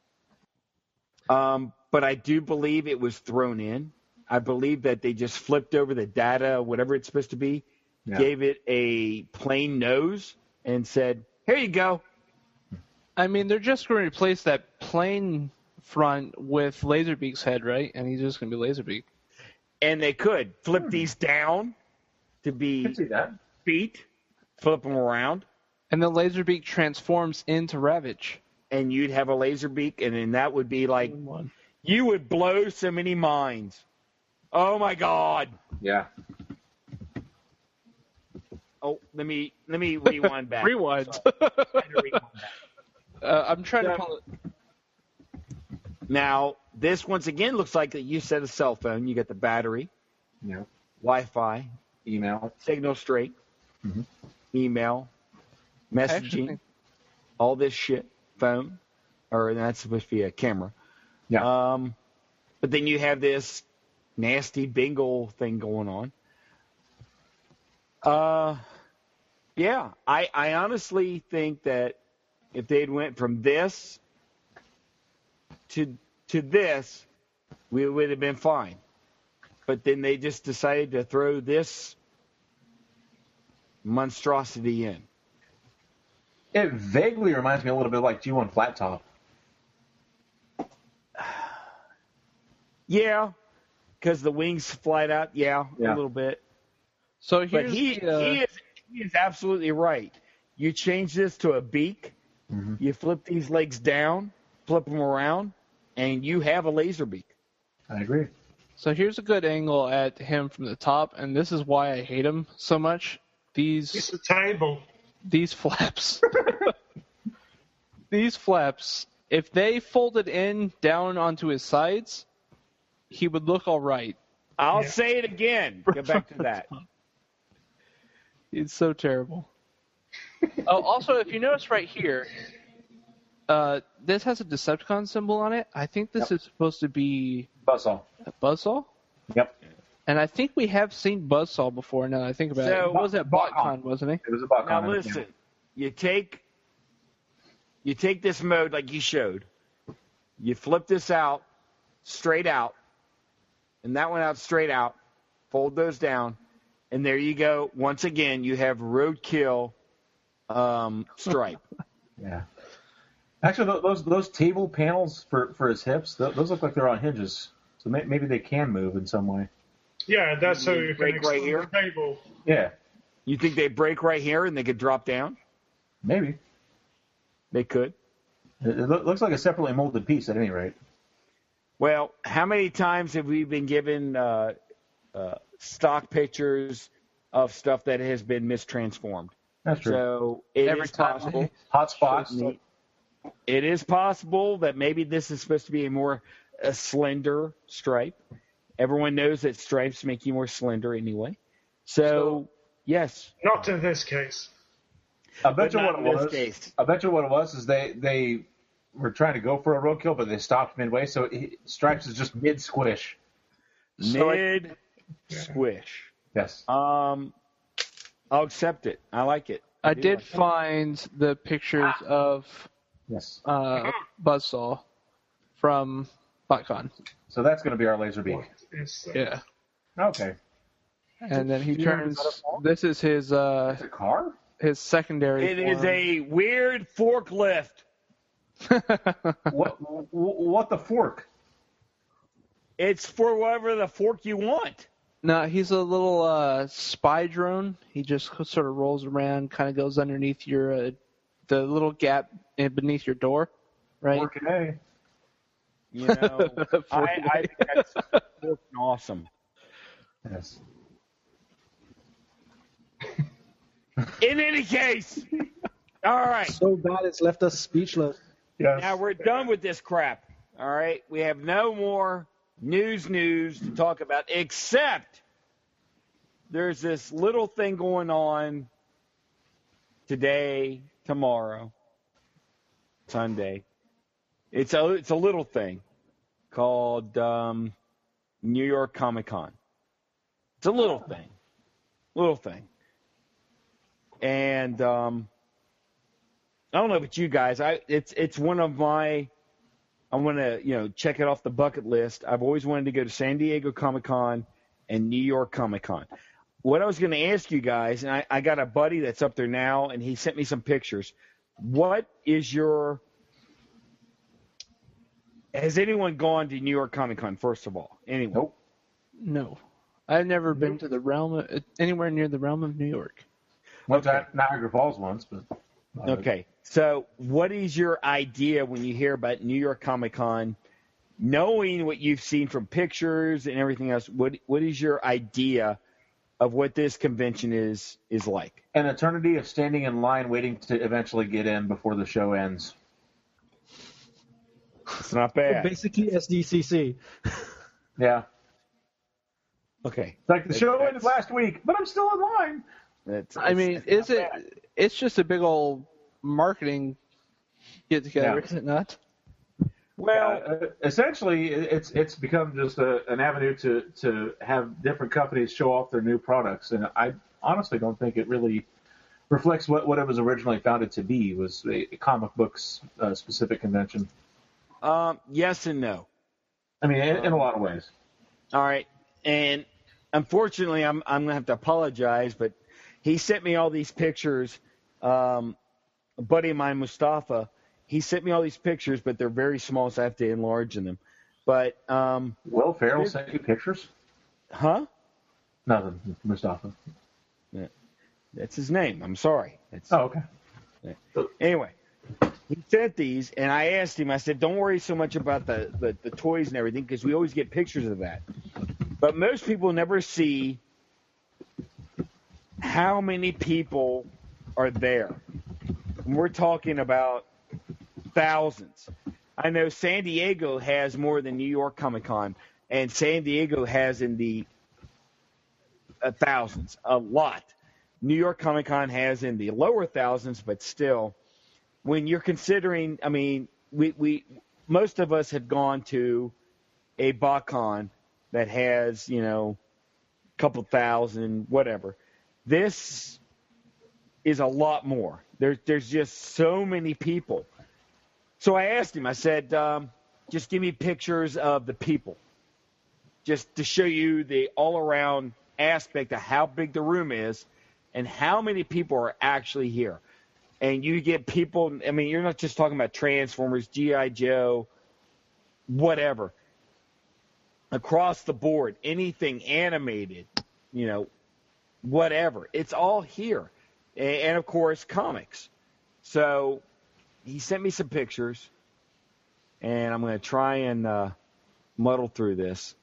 But I do believe it was thrown in. I believe that they just flipped over the data, whatever it's supposed to be, gave it a plain nose, and said, here you go. I mean, they're just going to replace that plain front with Laserbeak's head, right? And he's just going to be Laserbeak. And they could flip these down to be feet, flip them around. And then Laserbeak transforms into Ravage. And you'd have a Laserbeak, and then that would be like, you would blow so many minds. Oh, my God. Yeah. Oh, let me rewind back. Rewind. I'm trying to pull it. Now, this once again looks like that you said a cell phone. You got the battery, Wi-Fi, email, signal straight, email, messaging, all this shit, phone, or that's supposed to be a camera. Yeah. But then you have this nasty Bengal thing going on. Yeah, I honestly think that if they'd went from this to this, we would have been fine. But then they just decided to throw this monstrosity in. It vaguely reminds me a little bit like G1 Flat Top. Yeah, because the wings fly out. Yeah, a little bit. So here's but he is absolutely right. You change this to a beak. You flip these legs down, flip them around, and you have a Laserbeak. I agree. So here's a good angle at him from the top, and this is why I hate him so much. It's a table. These flaps. These flaps, if they folded in down onto his sides, he would look all right. I'll say it again. Go back to that. It's so terrible. Oh, also, if you notice right here, this has a Decepticon symbol on it. I think this is supposed to be Buzzsaw. a Buzzsaw. Yep. And I think we have seen Buzzsaw before. Now that I think about it, what was that BotCon, wasn't he? It was a BotCon. Now listen, you take this mode like you showed. You flip this out, straight out, and that one out straight out. Fold those down, and there you go. Once again, you have Roadkill stripe. Yeah. Actually, those table panels for his hips, those look like they're on hinges. So maybe they can move in some way. Yeah, that's so you can break right extend here? the table. Yeah. You think they break right here and they could drop down? Maybe. They could. It looks like a separately molded piece at any rate. Well, how many times have we been given stock pictures of stuff that has been mistransformed? That's true. So it Every is time. possible. Hot spots. It is possible that maybe this is supposed to be a slender stripe. Everyone knows that stripes make you more slender anyway. So yes. Not in this case. I bet you But what not it in this was. case. I bet you what it was is they were trying to go for a roadkill, but they stopped midway. So Stripes is just mid squish. Mid squish. Yes. I'll accept it. I like it. I do did like it. find the pictures of Yes. Buzzsaw from BotCon. So that's going to be our laser beak. It's, Yeah. Okay. And then he turns. This is his It's a car? his secondary. It is form. a weird forklift. What the fork? It's for whatever the fork you want. No, he's a little spy drone. He just sort of rolls around, kind of goes underneath your the little gap beneath your door, right? Fork A. You know, I think that's fucking awesome. Yes. In any case, all right. So bad it's left us speechless. Yes. Now we're done with this crap. All right, we have no more news to talk about, except there's this little thing going on today, tomorrow, Sunday. It's a little thing called New York Comic Con. It's a little thing, and I don't know about you guys. It's one of my. I want to check it off the bucket list. I've always wanted to go to San Diego Comic Con and New York Comic Con. What I was going to ask you guys, and I got a buddy that's up there now, and he sent me some pictures. What is your? Has anyone gone to New York Comic Con? First of all, anyone? Nope. No, I've never been to the realm of, anywhere near the realm of New York. Went to Niagara Falls once, but. Okay, so what is your idea when you hear about New York Comic Con, knowing what you've seen from pictures and everything else? What is your idea of what this convention is like? An eternity of standing in line waiting to eventually get in before the show ends. It's not bad. Basically SDCC. Yeah. Okay, It's like the show ended last week, but I'm still in line. I mean, is it? It's just a big old marketing get together, Yeah. is it not? Well, essentially, it's become just an avenue to have different companies show off their new products, and I honestly don't think it really reflects what it was originally founded to be, was a comic books specific convention. yes and no. I mean, in a lot of ways. All right, and unfortunately, I'm gonna have to apologize, but he sent me all these pictures. A buddy of mine, Mustafa, he sent me all these pictures, but they're very small, so I have to enlarge them. But Will Ferrell sent you pictures? huh? Nothing, Mustafa. That's his name. I'm sorry. Oh, okay. Anyway, he sent these, and I asked him. I said, "Don't worry so much about the toys and everything, because we always get pictures of that. But most people never see how many people are there. And we're talking about thousands. I know San Diego has more than New York Comic Con, and San Diego has in the thousands, a lot. New York Comic Con has in the lower thousands, but still. when you're considering, I mean, we most of us have gone to a BotCon that has, a couple thousand, whatever. This is a lot more. There's just so many people. So I asked him, I said, just give me pictures of the people, just to show you the all-around aspect of how big the room is and how many people are actually here. And you get people, I mean, you're not just talking about Transformers, G.I. Joe, whatever. Across the board, anything animated, whatever. It's all here. And, of course, comics. So he sent me some pictures, and I'm going to try and muddle through this.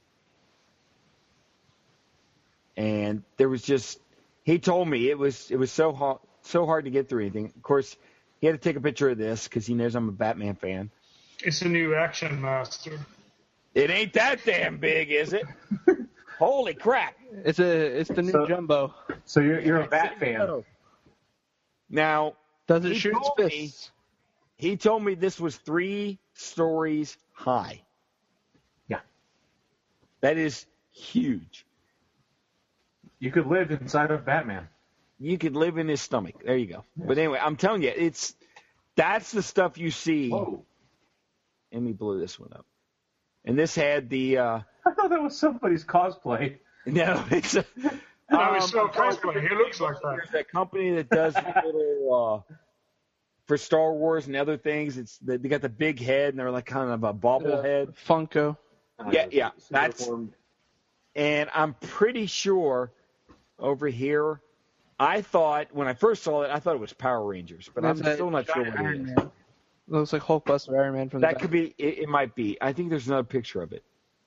And there was just, he told me it was so hard to get through anything. Of course, he had to take a picture of this because he knows I'm a Batman fan. It's a new Action Master. It ain't that damn big, is it? Holy crap! It's the new Jumbo. So you're a Bat fan. Now, does it shoot fists? He told me this was 3 stories high. Yeah. That is huge. You could live inside of Batman. You could live in his stomach. There you go. Yes. But anyway, I'm telling you, that's the stuff you see. Whoa. Let me blow this one up. And this had the... I thought that was somebody's cosplay. No, it's... No, it's no cosplay. He looks like that. There's that company that does little... for Star Wars and other things, they got the big head, and they're like kind of a bobblehead. Funko. Yeah. That's... And I'm pretty sure over here... I thought, when I first saw it, I thought it was Power Rangers, but I'm still not sure what it is. It looks like Hulkbuster Iron Man from that could be, it might be. I think there's another picture of it.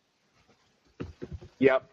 Yep.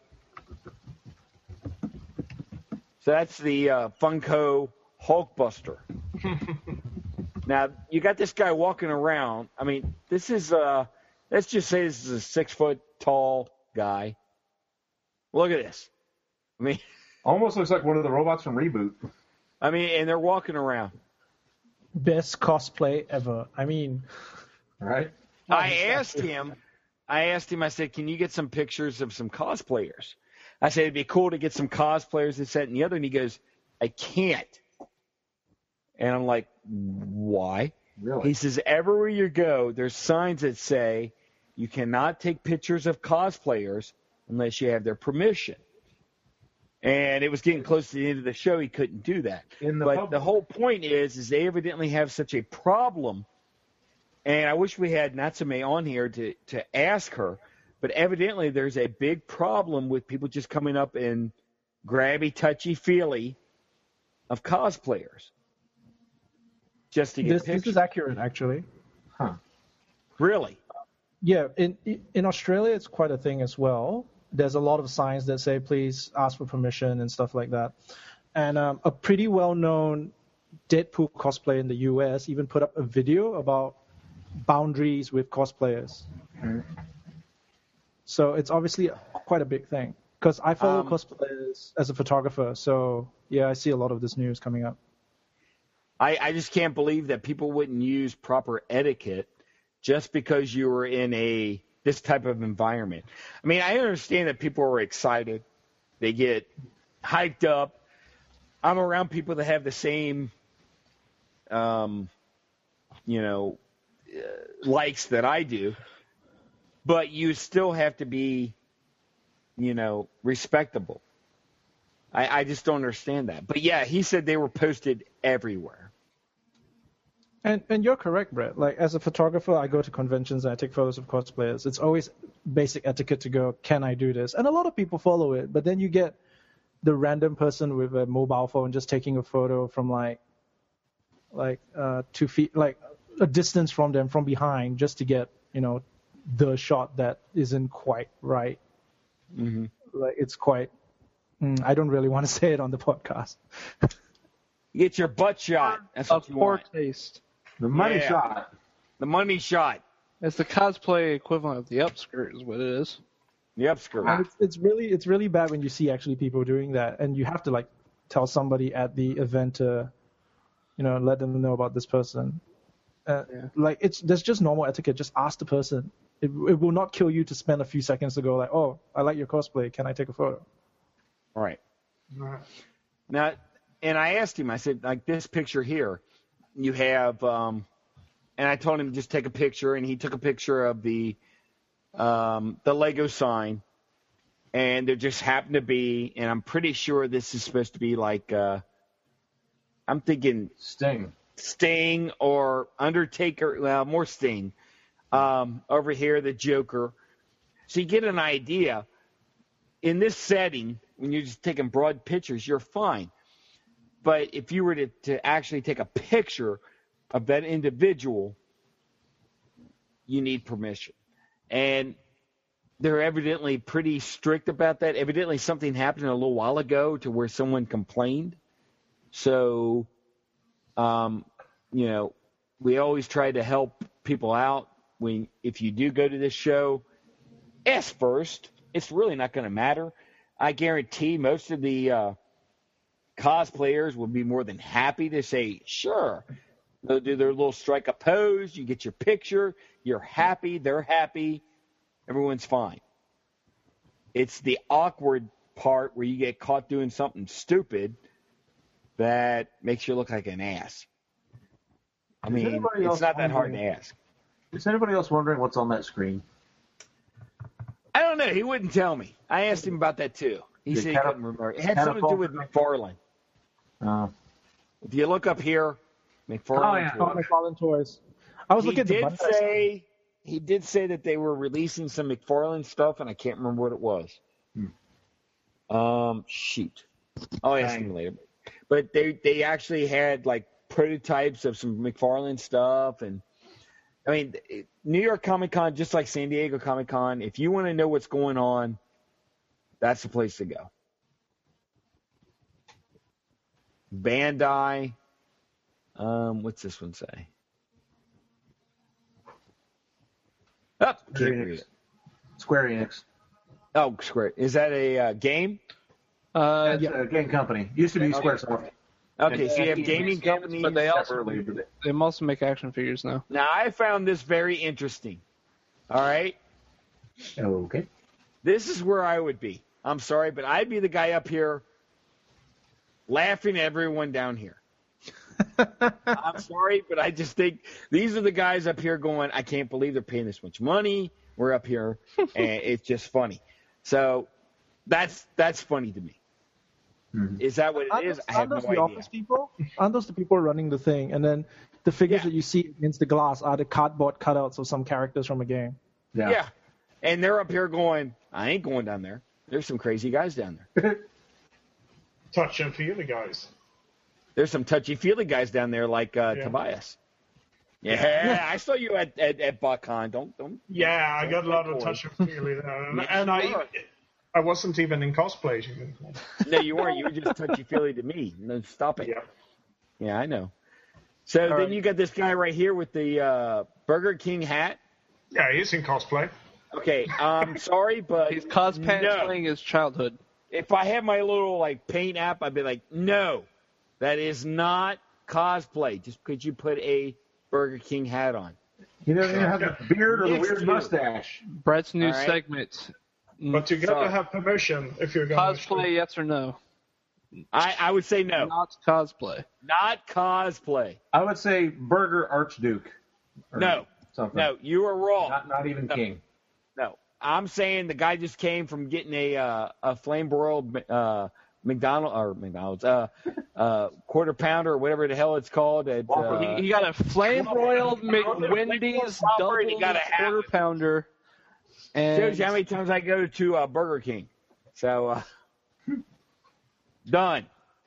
So that's the Funko Hulkbuster. Now, you got this guy walking around. I mean, this is, let's just say this is a 6-foot tall guy. Look at this. I mean... Almost looks like one of the robots from Reboot. I mean, and they're walking around. Best cosplay ever. I mean, right? I asked him, I said, can you get some pictures of some cosplayers? I said, it'd be cool to get some cosplayers, this, that, and the other. And he goes, I can't. And I'm like, why? Really? He says, everywhere you go, there's signs that say you cannot take pictures of cosplayers unless you have their permission. And it was getting close to the end of the show. He couldn't do that. But the whole point is they evidently have such a problem. And I wish we had Natsume on here to ask her. But evidently there's a big problem with people just coming up and grabby, touchy-feely of cosplayers. Just to get pictures. This is accurate, actually. Huh. Really? Yeah. In Australia, it's quite a thing as well. There's a lot of signs that say, please ask for permission and stuff like that. And a pretty well-known Deadpool cosplayer in the U.S. even put up a video about boundaries with cosplayers. Mm-hmm. So it's obviously quite a big thing. Because I follow cosplayers as a photographer. So, yeah, I see a lot of this news coming up. I just can't believe that people wouldn't use proper etiquette just because you were in this type of environment. I mean, I understand that people are excited. They get hyped up. I'm around people that have the same, likes that I do. But you still have to be, respectable. I just don't understand that. But, yeah, he said they were posted everywhere. And you're correct, Brett. Like, as a photographer, I go to conventions and I take photos of cosplayers. It's always basic etiquette to go, can I do this? And a lot of people follow it. But then you get the random person with a mobile phone just taking a photo from like 2 feet, like a distance from them from behind, just to get, the shot that isn't quite right. Mm-hmm. Like, it's quite... I don't really want to say it on the podcast. Get your butt shot. That's what you want. Poor taste. The money shot. The money shot. It's the cosplay equivalent of the upskirt is what it is. The upskirt. And it's really bad when you see actually people doing that, and you have to, like, tell somebody at the event to, let them know about this person. Like there's just normal etiquette. Just ask the person. It will not kill you to spend a few seconds to go like, oh, I like your cosplay. Can I take a photo? All right. Now, and I asked him. I said, like this picture here, you have, and I told him just take a picture, and he took a picture of the Lego sign, and there just happened to be, and I'm pretty sure this is supposed to be like, I'm thinking Sting or Undertaker, well, more Sting. Over here, the Joker. So you get an idea. In this setting, when you're just taking broad pictures, you're fine. But if you were to actually take a picture of that individual, you need permission. And they're evidently pretty strict about that. Evidently something happened a little while ago to where someone complained. So, we always try to help people out. If you do go to this show, ask first. It's really not going to matter. I guarantee most of the cosplayers will be more than happy to say, sure. They'll do their little strike a pose. You get your picture. You're happy. They're happy. Everyone's fine. It's the awkward part where you get caught doing something stupid that makes you look like an ass. I mean, it's not that hard to ask. Is anybody else wondering what's on that screen? I don't know. He wouldn't tell me. I asked him about that too. He said he couldn't remember. It had something to do with McFarlane. If you look up here, McFarlane. McFarlane toys. I was looking at the He did say that they were releasing some McFarlane stuff, and I can't remember what it was. Shoot. I'll ask him later. But they actually had like prototypes of some McFarlane stuff, and I mean, New York Comic Con, just like San Diego Comic Con, if you want to know what's going on, that's the place to go. Bandai. What's this one say? Oh, can't read it. Square Enix. Oh, Square. Is that a game? It's a game company. Used to be Squaresoft. Okay, so you have gaming companies, but they also make action figures now. Now, I found this very interesting. All right? Okay. This is where I would be. I'm sorry, but I'd be the guy up here laughing at everyone down here. I'm sorry, but I just think these are the guys up here going, I can't believe they're paying this much money. We're up here, and it's just funny. So that's funny to me. Is that what it is? I have no idea. Aren't those the people running the thing? And then the figures that you see against the glass are the cardboard cutouts of some characters from a game. Yeah. And they're up here going, I ain't going down there. There's some crazy guys down there. Touch and feely guys. There's some touchy-feely guys down there like Tobias. Yeah, I saw you at BotCon. Don't. Yeah, I got a lot of touch and feely there, and I wasn't even in cosplay. No, you weren't. You were just touchy-feely to me. No, stop it. Yeah, I know. So then you got this guy right here with the Burger King hat. Yeah, he's in cosplay. Okay, I'm sorry, but he's cosplaying his childhood. If I had my little paint app, I'd be like, no, that is not cosplay. Just because you put a Burger King hat on. He doesn't even have the beard or the weird mustache. Brett's new segment. But you got to have permission if you're going to cosplay. Yes or no? I would say no. Not cosplay. Not cosplay. I would say Burger Archduke. No. Something. No, you are wrong. Not even King. No. I'm saying the guy just came from getting a flame broiled McDonald's quarter pounder or whatever the hell it's called. He got a flame broiled McWendy's double quarter pounder. And shows you how many times I go to Burger King. So done.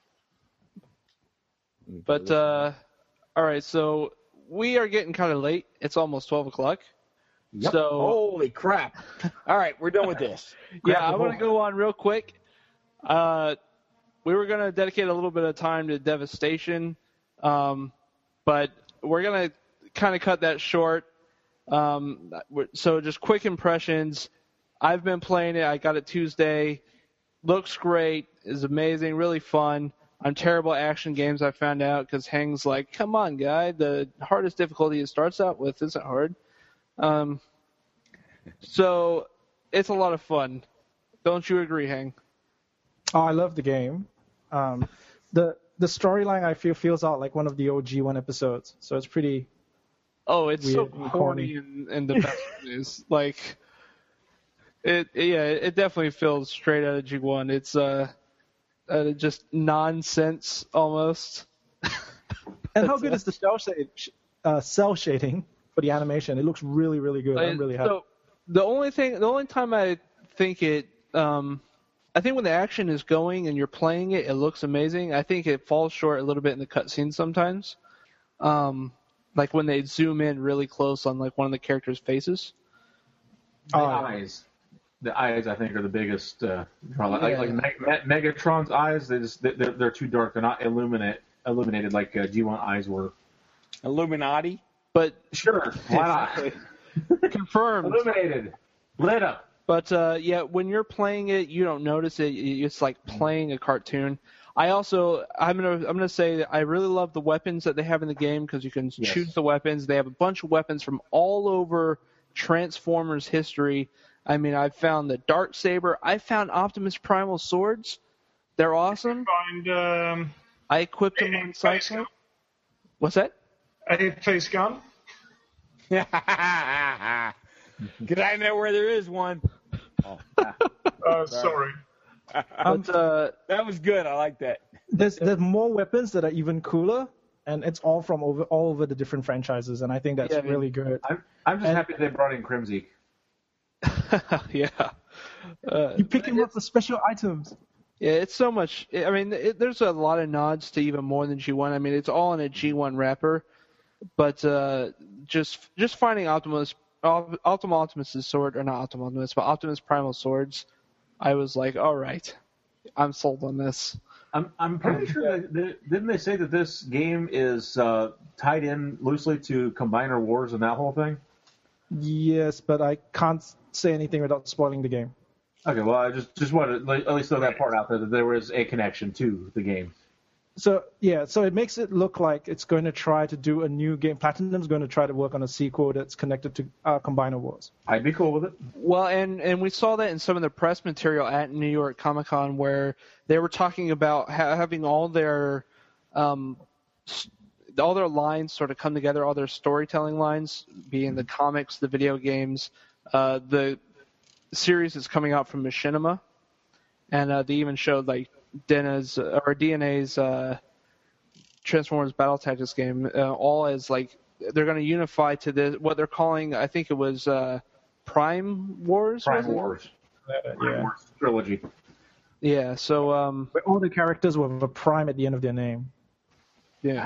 But all right, so we are getting kind of late. It's almost 12 o'clock. Yep. So holy crap! All right, we're done with this. I want to go on real quick. We were going to dedicate a little bit of time to Devastation, but we're going to kind of cut that short. So just quick impressions. I've been playing it. I got it Tuesday. Looks great. Is amazing. Really fun. I'm terrible at action games, I found out, because Hang's like, come on, guy, the hardest difficulty it starts out with isn't hard. So it's a lot of fun. Don't you agree, Hang? Oh, I love the game. The storyline, I feel, feels out like one of the OG1 episodes, so it's pretty... Oh, it's weird, so corny in the best ways. Like, it definitely feels straight out of G1. It's just nonsense almost. And how good is the cell shading for the animation? It looks really, really good. I'm really happy. So the only time I think it, I think when the action is going and you're playing it, it looks amazing. I think it falls short a little bit in the cutscenes sometimes. Like when they zoom in really close on like one of the characters' faces. The eyes, I think, are the biggest draw. Like Megatron's eyes, they're too dark. They're not illuminated like G1 eyes were. Illuminati. But sure, why not? Confirmed. Illuminated, lit up. But when you're playing it, you don't notice it. It's like playing a cartoon. I'm gonna say that I really love the weapons that they have in the game because you can choose the weapons. They have a bunch of weapons from all over Transformers history. I mean, I've found the Darksaber. I found Optimus Primal swords. They're awesome. I equipped them on Cyclone. What's that? A face gun. Because I know where there is one. Sorry. But, that was good. I like that. There's more weapons that are even cooler, and it's all from all over the different franchises, and I think that's really good. I'm just happy they brought in Crimzy. Yeah. You pick him up for special items. Yeah, it's so much. I mean, there's a lot of nods to even more than G1. I mean, it's all in a G1 wrapper, but just finding Optimus's sword, or not Optimus, but Optimus Primal swords, I was like, all right, I'm sold on this. I'm pretty sure didn't they say that this game is tied in loosely to Combiner Wars and that whole thing? Yes, but I can't say anything without spoiling the game. Okay, well, I just wanted to at least throw that part out there that there was a connection to the game. So it makes it look like it's going to try to do a new game. Platinum's going to try to work on a sequel that's connected to Combiner Wars. I'd be cool with it. Well, and we saw that in some of the press material at New York Comic Con where they were talking about having all their lines sort of come together, all their storytelling lines, being the comics, the video games, the series is coming out from Machinima, and they even showed like DNA's Transformers Battle Tactics game, all as like they're going to unify to this what they're calling, I think it was Prime Wars. Prime Wars trilogy. Yeah, so where all the characters with a prime at the end of their name. Yeah.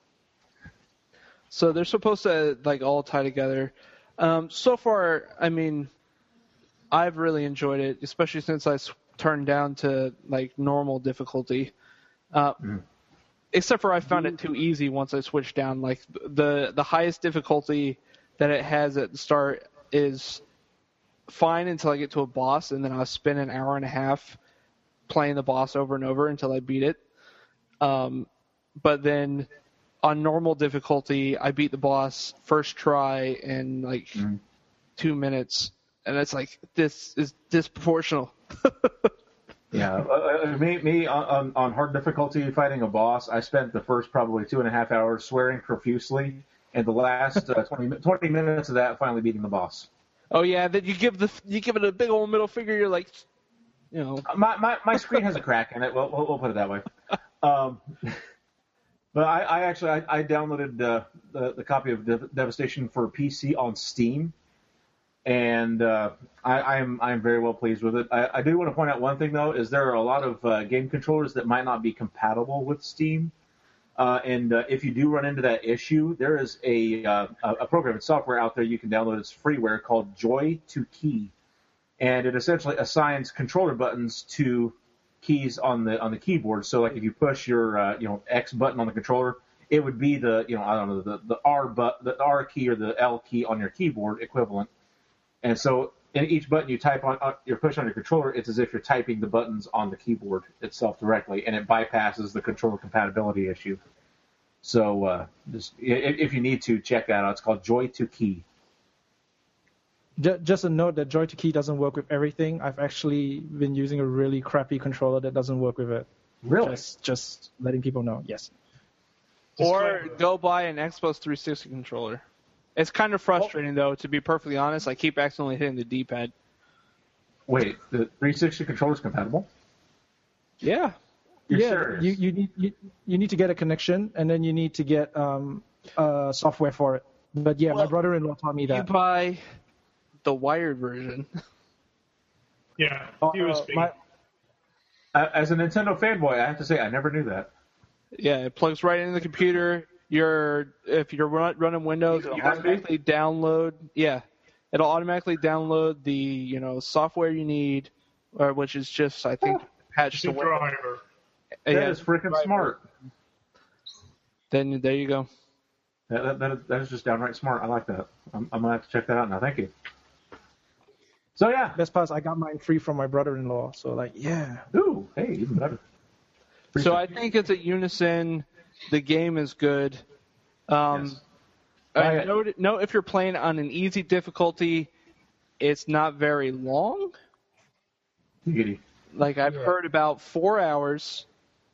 So they're supposed to like all tie together. So far, I mean, I've really enjoyed it, especially since I turned down to like normal difficulty. Except for I found it too easy once I switched down. Like the highest difficulty that it has at the start is fine until I get to a boss, and then I'll spend an hour and a half playing the boss over and over until I beat it. But then on normal difficulty, I beat the boss first try in like 2 minutes, and it's like, this is disproportional. Yeah, me on hard difficulty fighting a boss, I spent the first probably 2.5 hours swearing profusely, and the last 20 minutes of that finally beating the boss. Oh yeah, then you give it a big old middle finger. You're like, you know, my screen has a crack in it. We'll put it that way. But I actually downloaded the copy of Devastation for PC on Steam, and I'm very well pleased with it. I do want to point out one thing though, is there are a lot of game controllers that might not be compatible with Steam, and if you do run into that issue, there is a program, software out there you can download. It's freeware called Joy2Key, and it essentially assigns controller buttons to keys on the keyboard. So like if you push your X button on the controller, it would be the the R key or the L key on your keyboard equivalent. And so and each button you type on, you push on your controller, it's as if you're typing the buttons on the keyboard itself directly, and it bypasses the controller compatibility issue. So just if you need to, check that out. It's called Joy2Key. Just a note that Joy2Key doesn't work with everything. I've actually been using a really crappy controller that doesn't work with it. Really? Just letting people know. Yes. Or go buy an Xbox 360 controller. It's kind of frustrating, though, to be perfectly honest. I keep accidentally hitting the D-pad. Wait, the 360 controller's compatible? Yeah. You're yeah, serious? you need to get a connection, and then you need to get software for it. But yeah, my brother-in-law taught me that. You buy the wired version. Yeah, USB. As a Nintendo fanboy, I have to say I never knew that. Yeah, it plugs right into the computer. If you're running Windows, it'll automatically download. Yeah, it'll automatically download the software you need, which is just I think patched to Windows. Driver. That is freaking smart. Then there you go. That is just downright smart. I like that. I'm gonna have to check that out now. Thank you. So yeah, Best part is I got mine free from my brother-in-law. So yeah. Ooh, hey, even better. So I think it's a Unison. The game is good. Yes. Note if you're playing on an easy difficulty, it's not very long. Giggity. Like I've heard about 4 hours.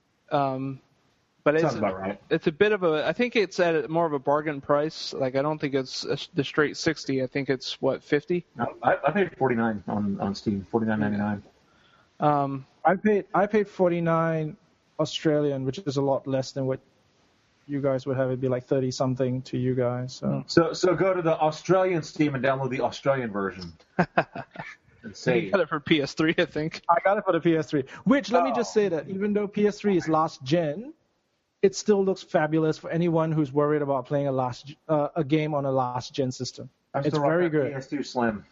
But Sounds about right. It's a bit of a. I think it's at more of a bargain price. Like I don't think it's the straight 60. I think it's what 50. No, I paid $49 on Steam. $49.99. I paid $49 Australian, which is a lot less than what you guys would have. It'd be like 30 something to you guys. So go to the Australian Steam and download the Australian version. And save. You got it for PS3, I think. I got it for the PS3. Which let me just say that even though PS3 is last gen, it still looks fabulous for anyone who's worried about playing a game on a last gen system. It's very good. PS2 Slim.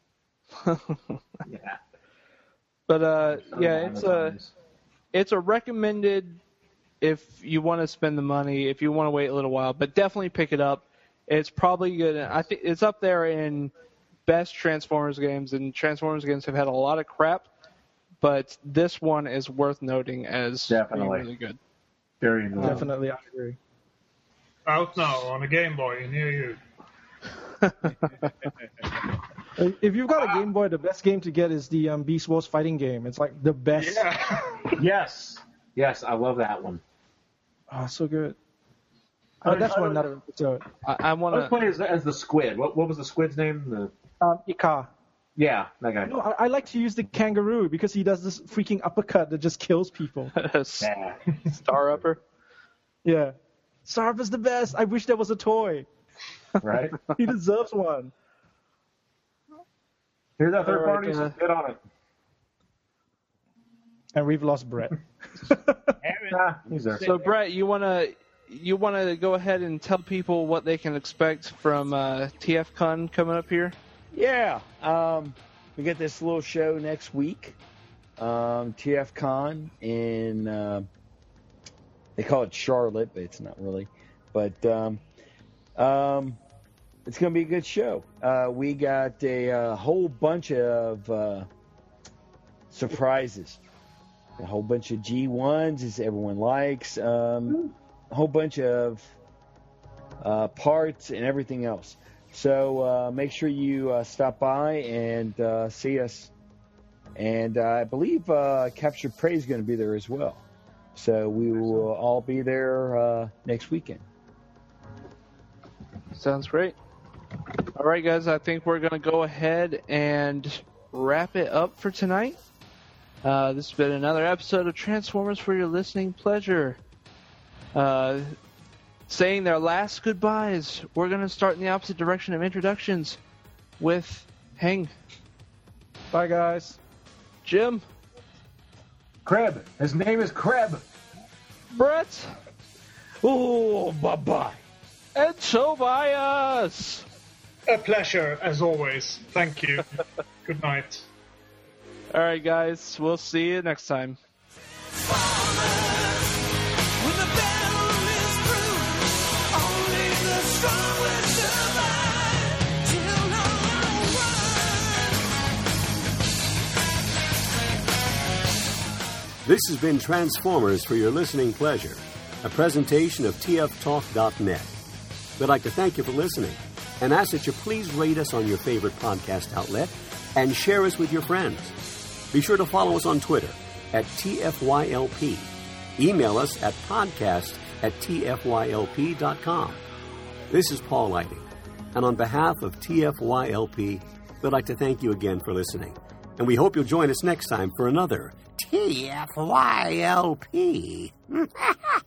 Yeah. But it's a recommended if you want to spend the money, if you want to wait a little while, but definitely pick it up. It's probably good. I think it's up there in best Transformers games, and Transformers games have had a lot of crap, but this one is worth noting as being really good. Very annoying. Definitely, I agree. Out now on a Game Boy near you. If you've got a Game Boy, the best game to get is the Beast Wars fighting game. It's like the best. Yeah. Yes, I love that one. Oh, so good. That's for another episode. I want to play as the squid. What was the squid's name? Ika. Yeah, that guy. No, I like to use the kangaroo because he does this freaking uppercut that just kills people. Star Upper. Yeah. Star Upper's the best. I wish there was a toy. Right? He deserves one. Here's that third party. Get on it. And we've lost Brett. He's there. So Brett, you wanna go ahead and tell people what they can expect from TFCon coming up here? Yeah. We get this little show next week. TFCon in they call it Charlotte, but it's not really. But it's going to be a good show. We got a whole bunch of surprises. A whole bunch of G1s, as everyone likes. A whole bunch of parts and everything else. So make sure you stop by and see us. And I believe Captured Prey is going to be there as well. So we will all be there next weekend. Sounds great. All right, guys, I think we're going to go ahead and wrap it up for tonight. This has been another episode of Transformers for your listening pleasure. Saying their last goodbyes, we're going to start in the opposite direction of introductions with Heng. Bye, guys. Jim. Kreb. His name is Kreb. Brett. Oh, bye-bye. And Tobias. A pleasure, as always. Thank you. Good night. All right, guys. We'll see you next time. This has been Transformers for your listening pleasure, a presentation of tftalk.net. We'd like to thank you for listening and ask that you please rate us on your favorite podcast outlet and share us with your friends. Be sure to follow us on Twitter at TFYLP. Email us at podcast@tfylp.com. This is Paul Lighting, and on behalf of TFYLP, we'd like to thank you again for listening. And we hope you'll join us next time for another TFYLP.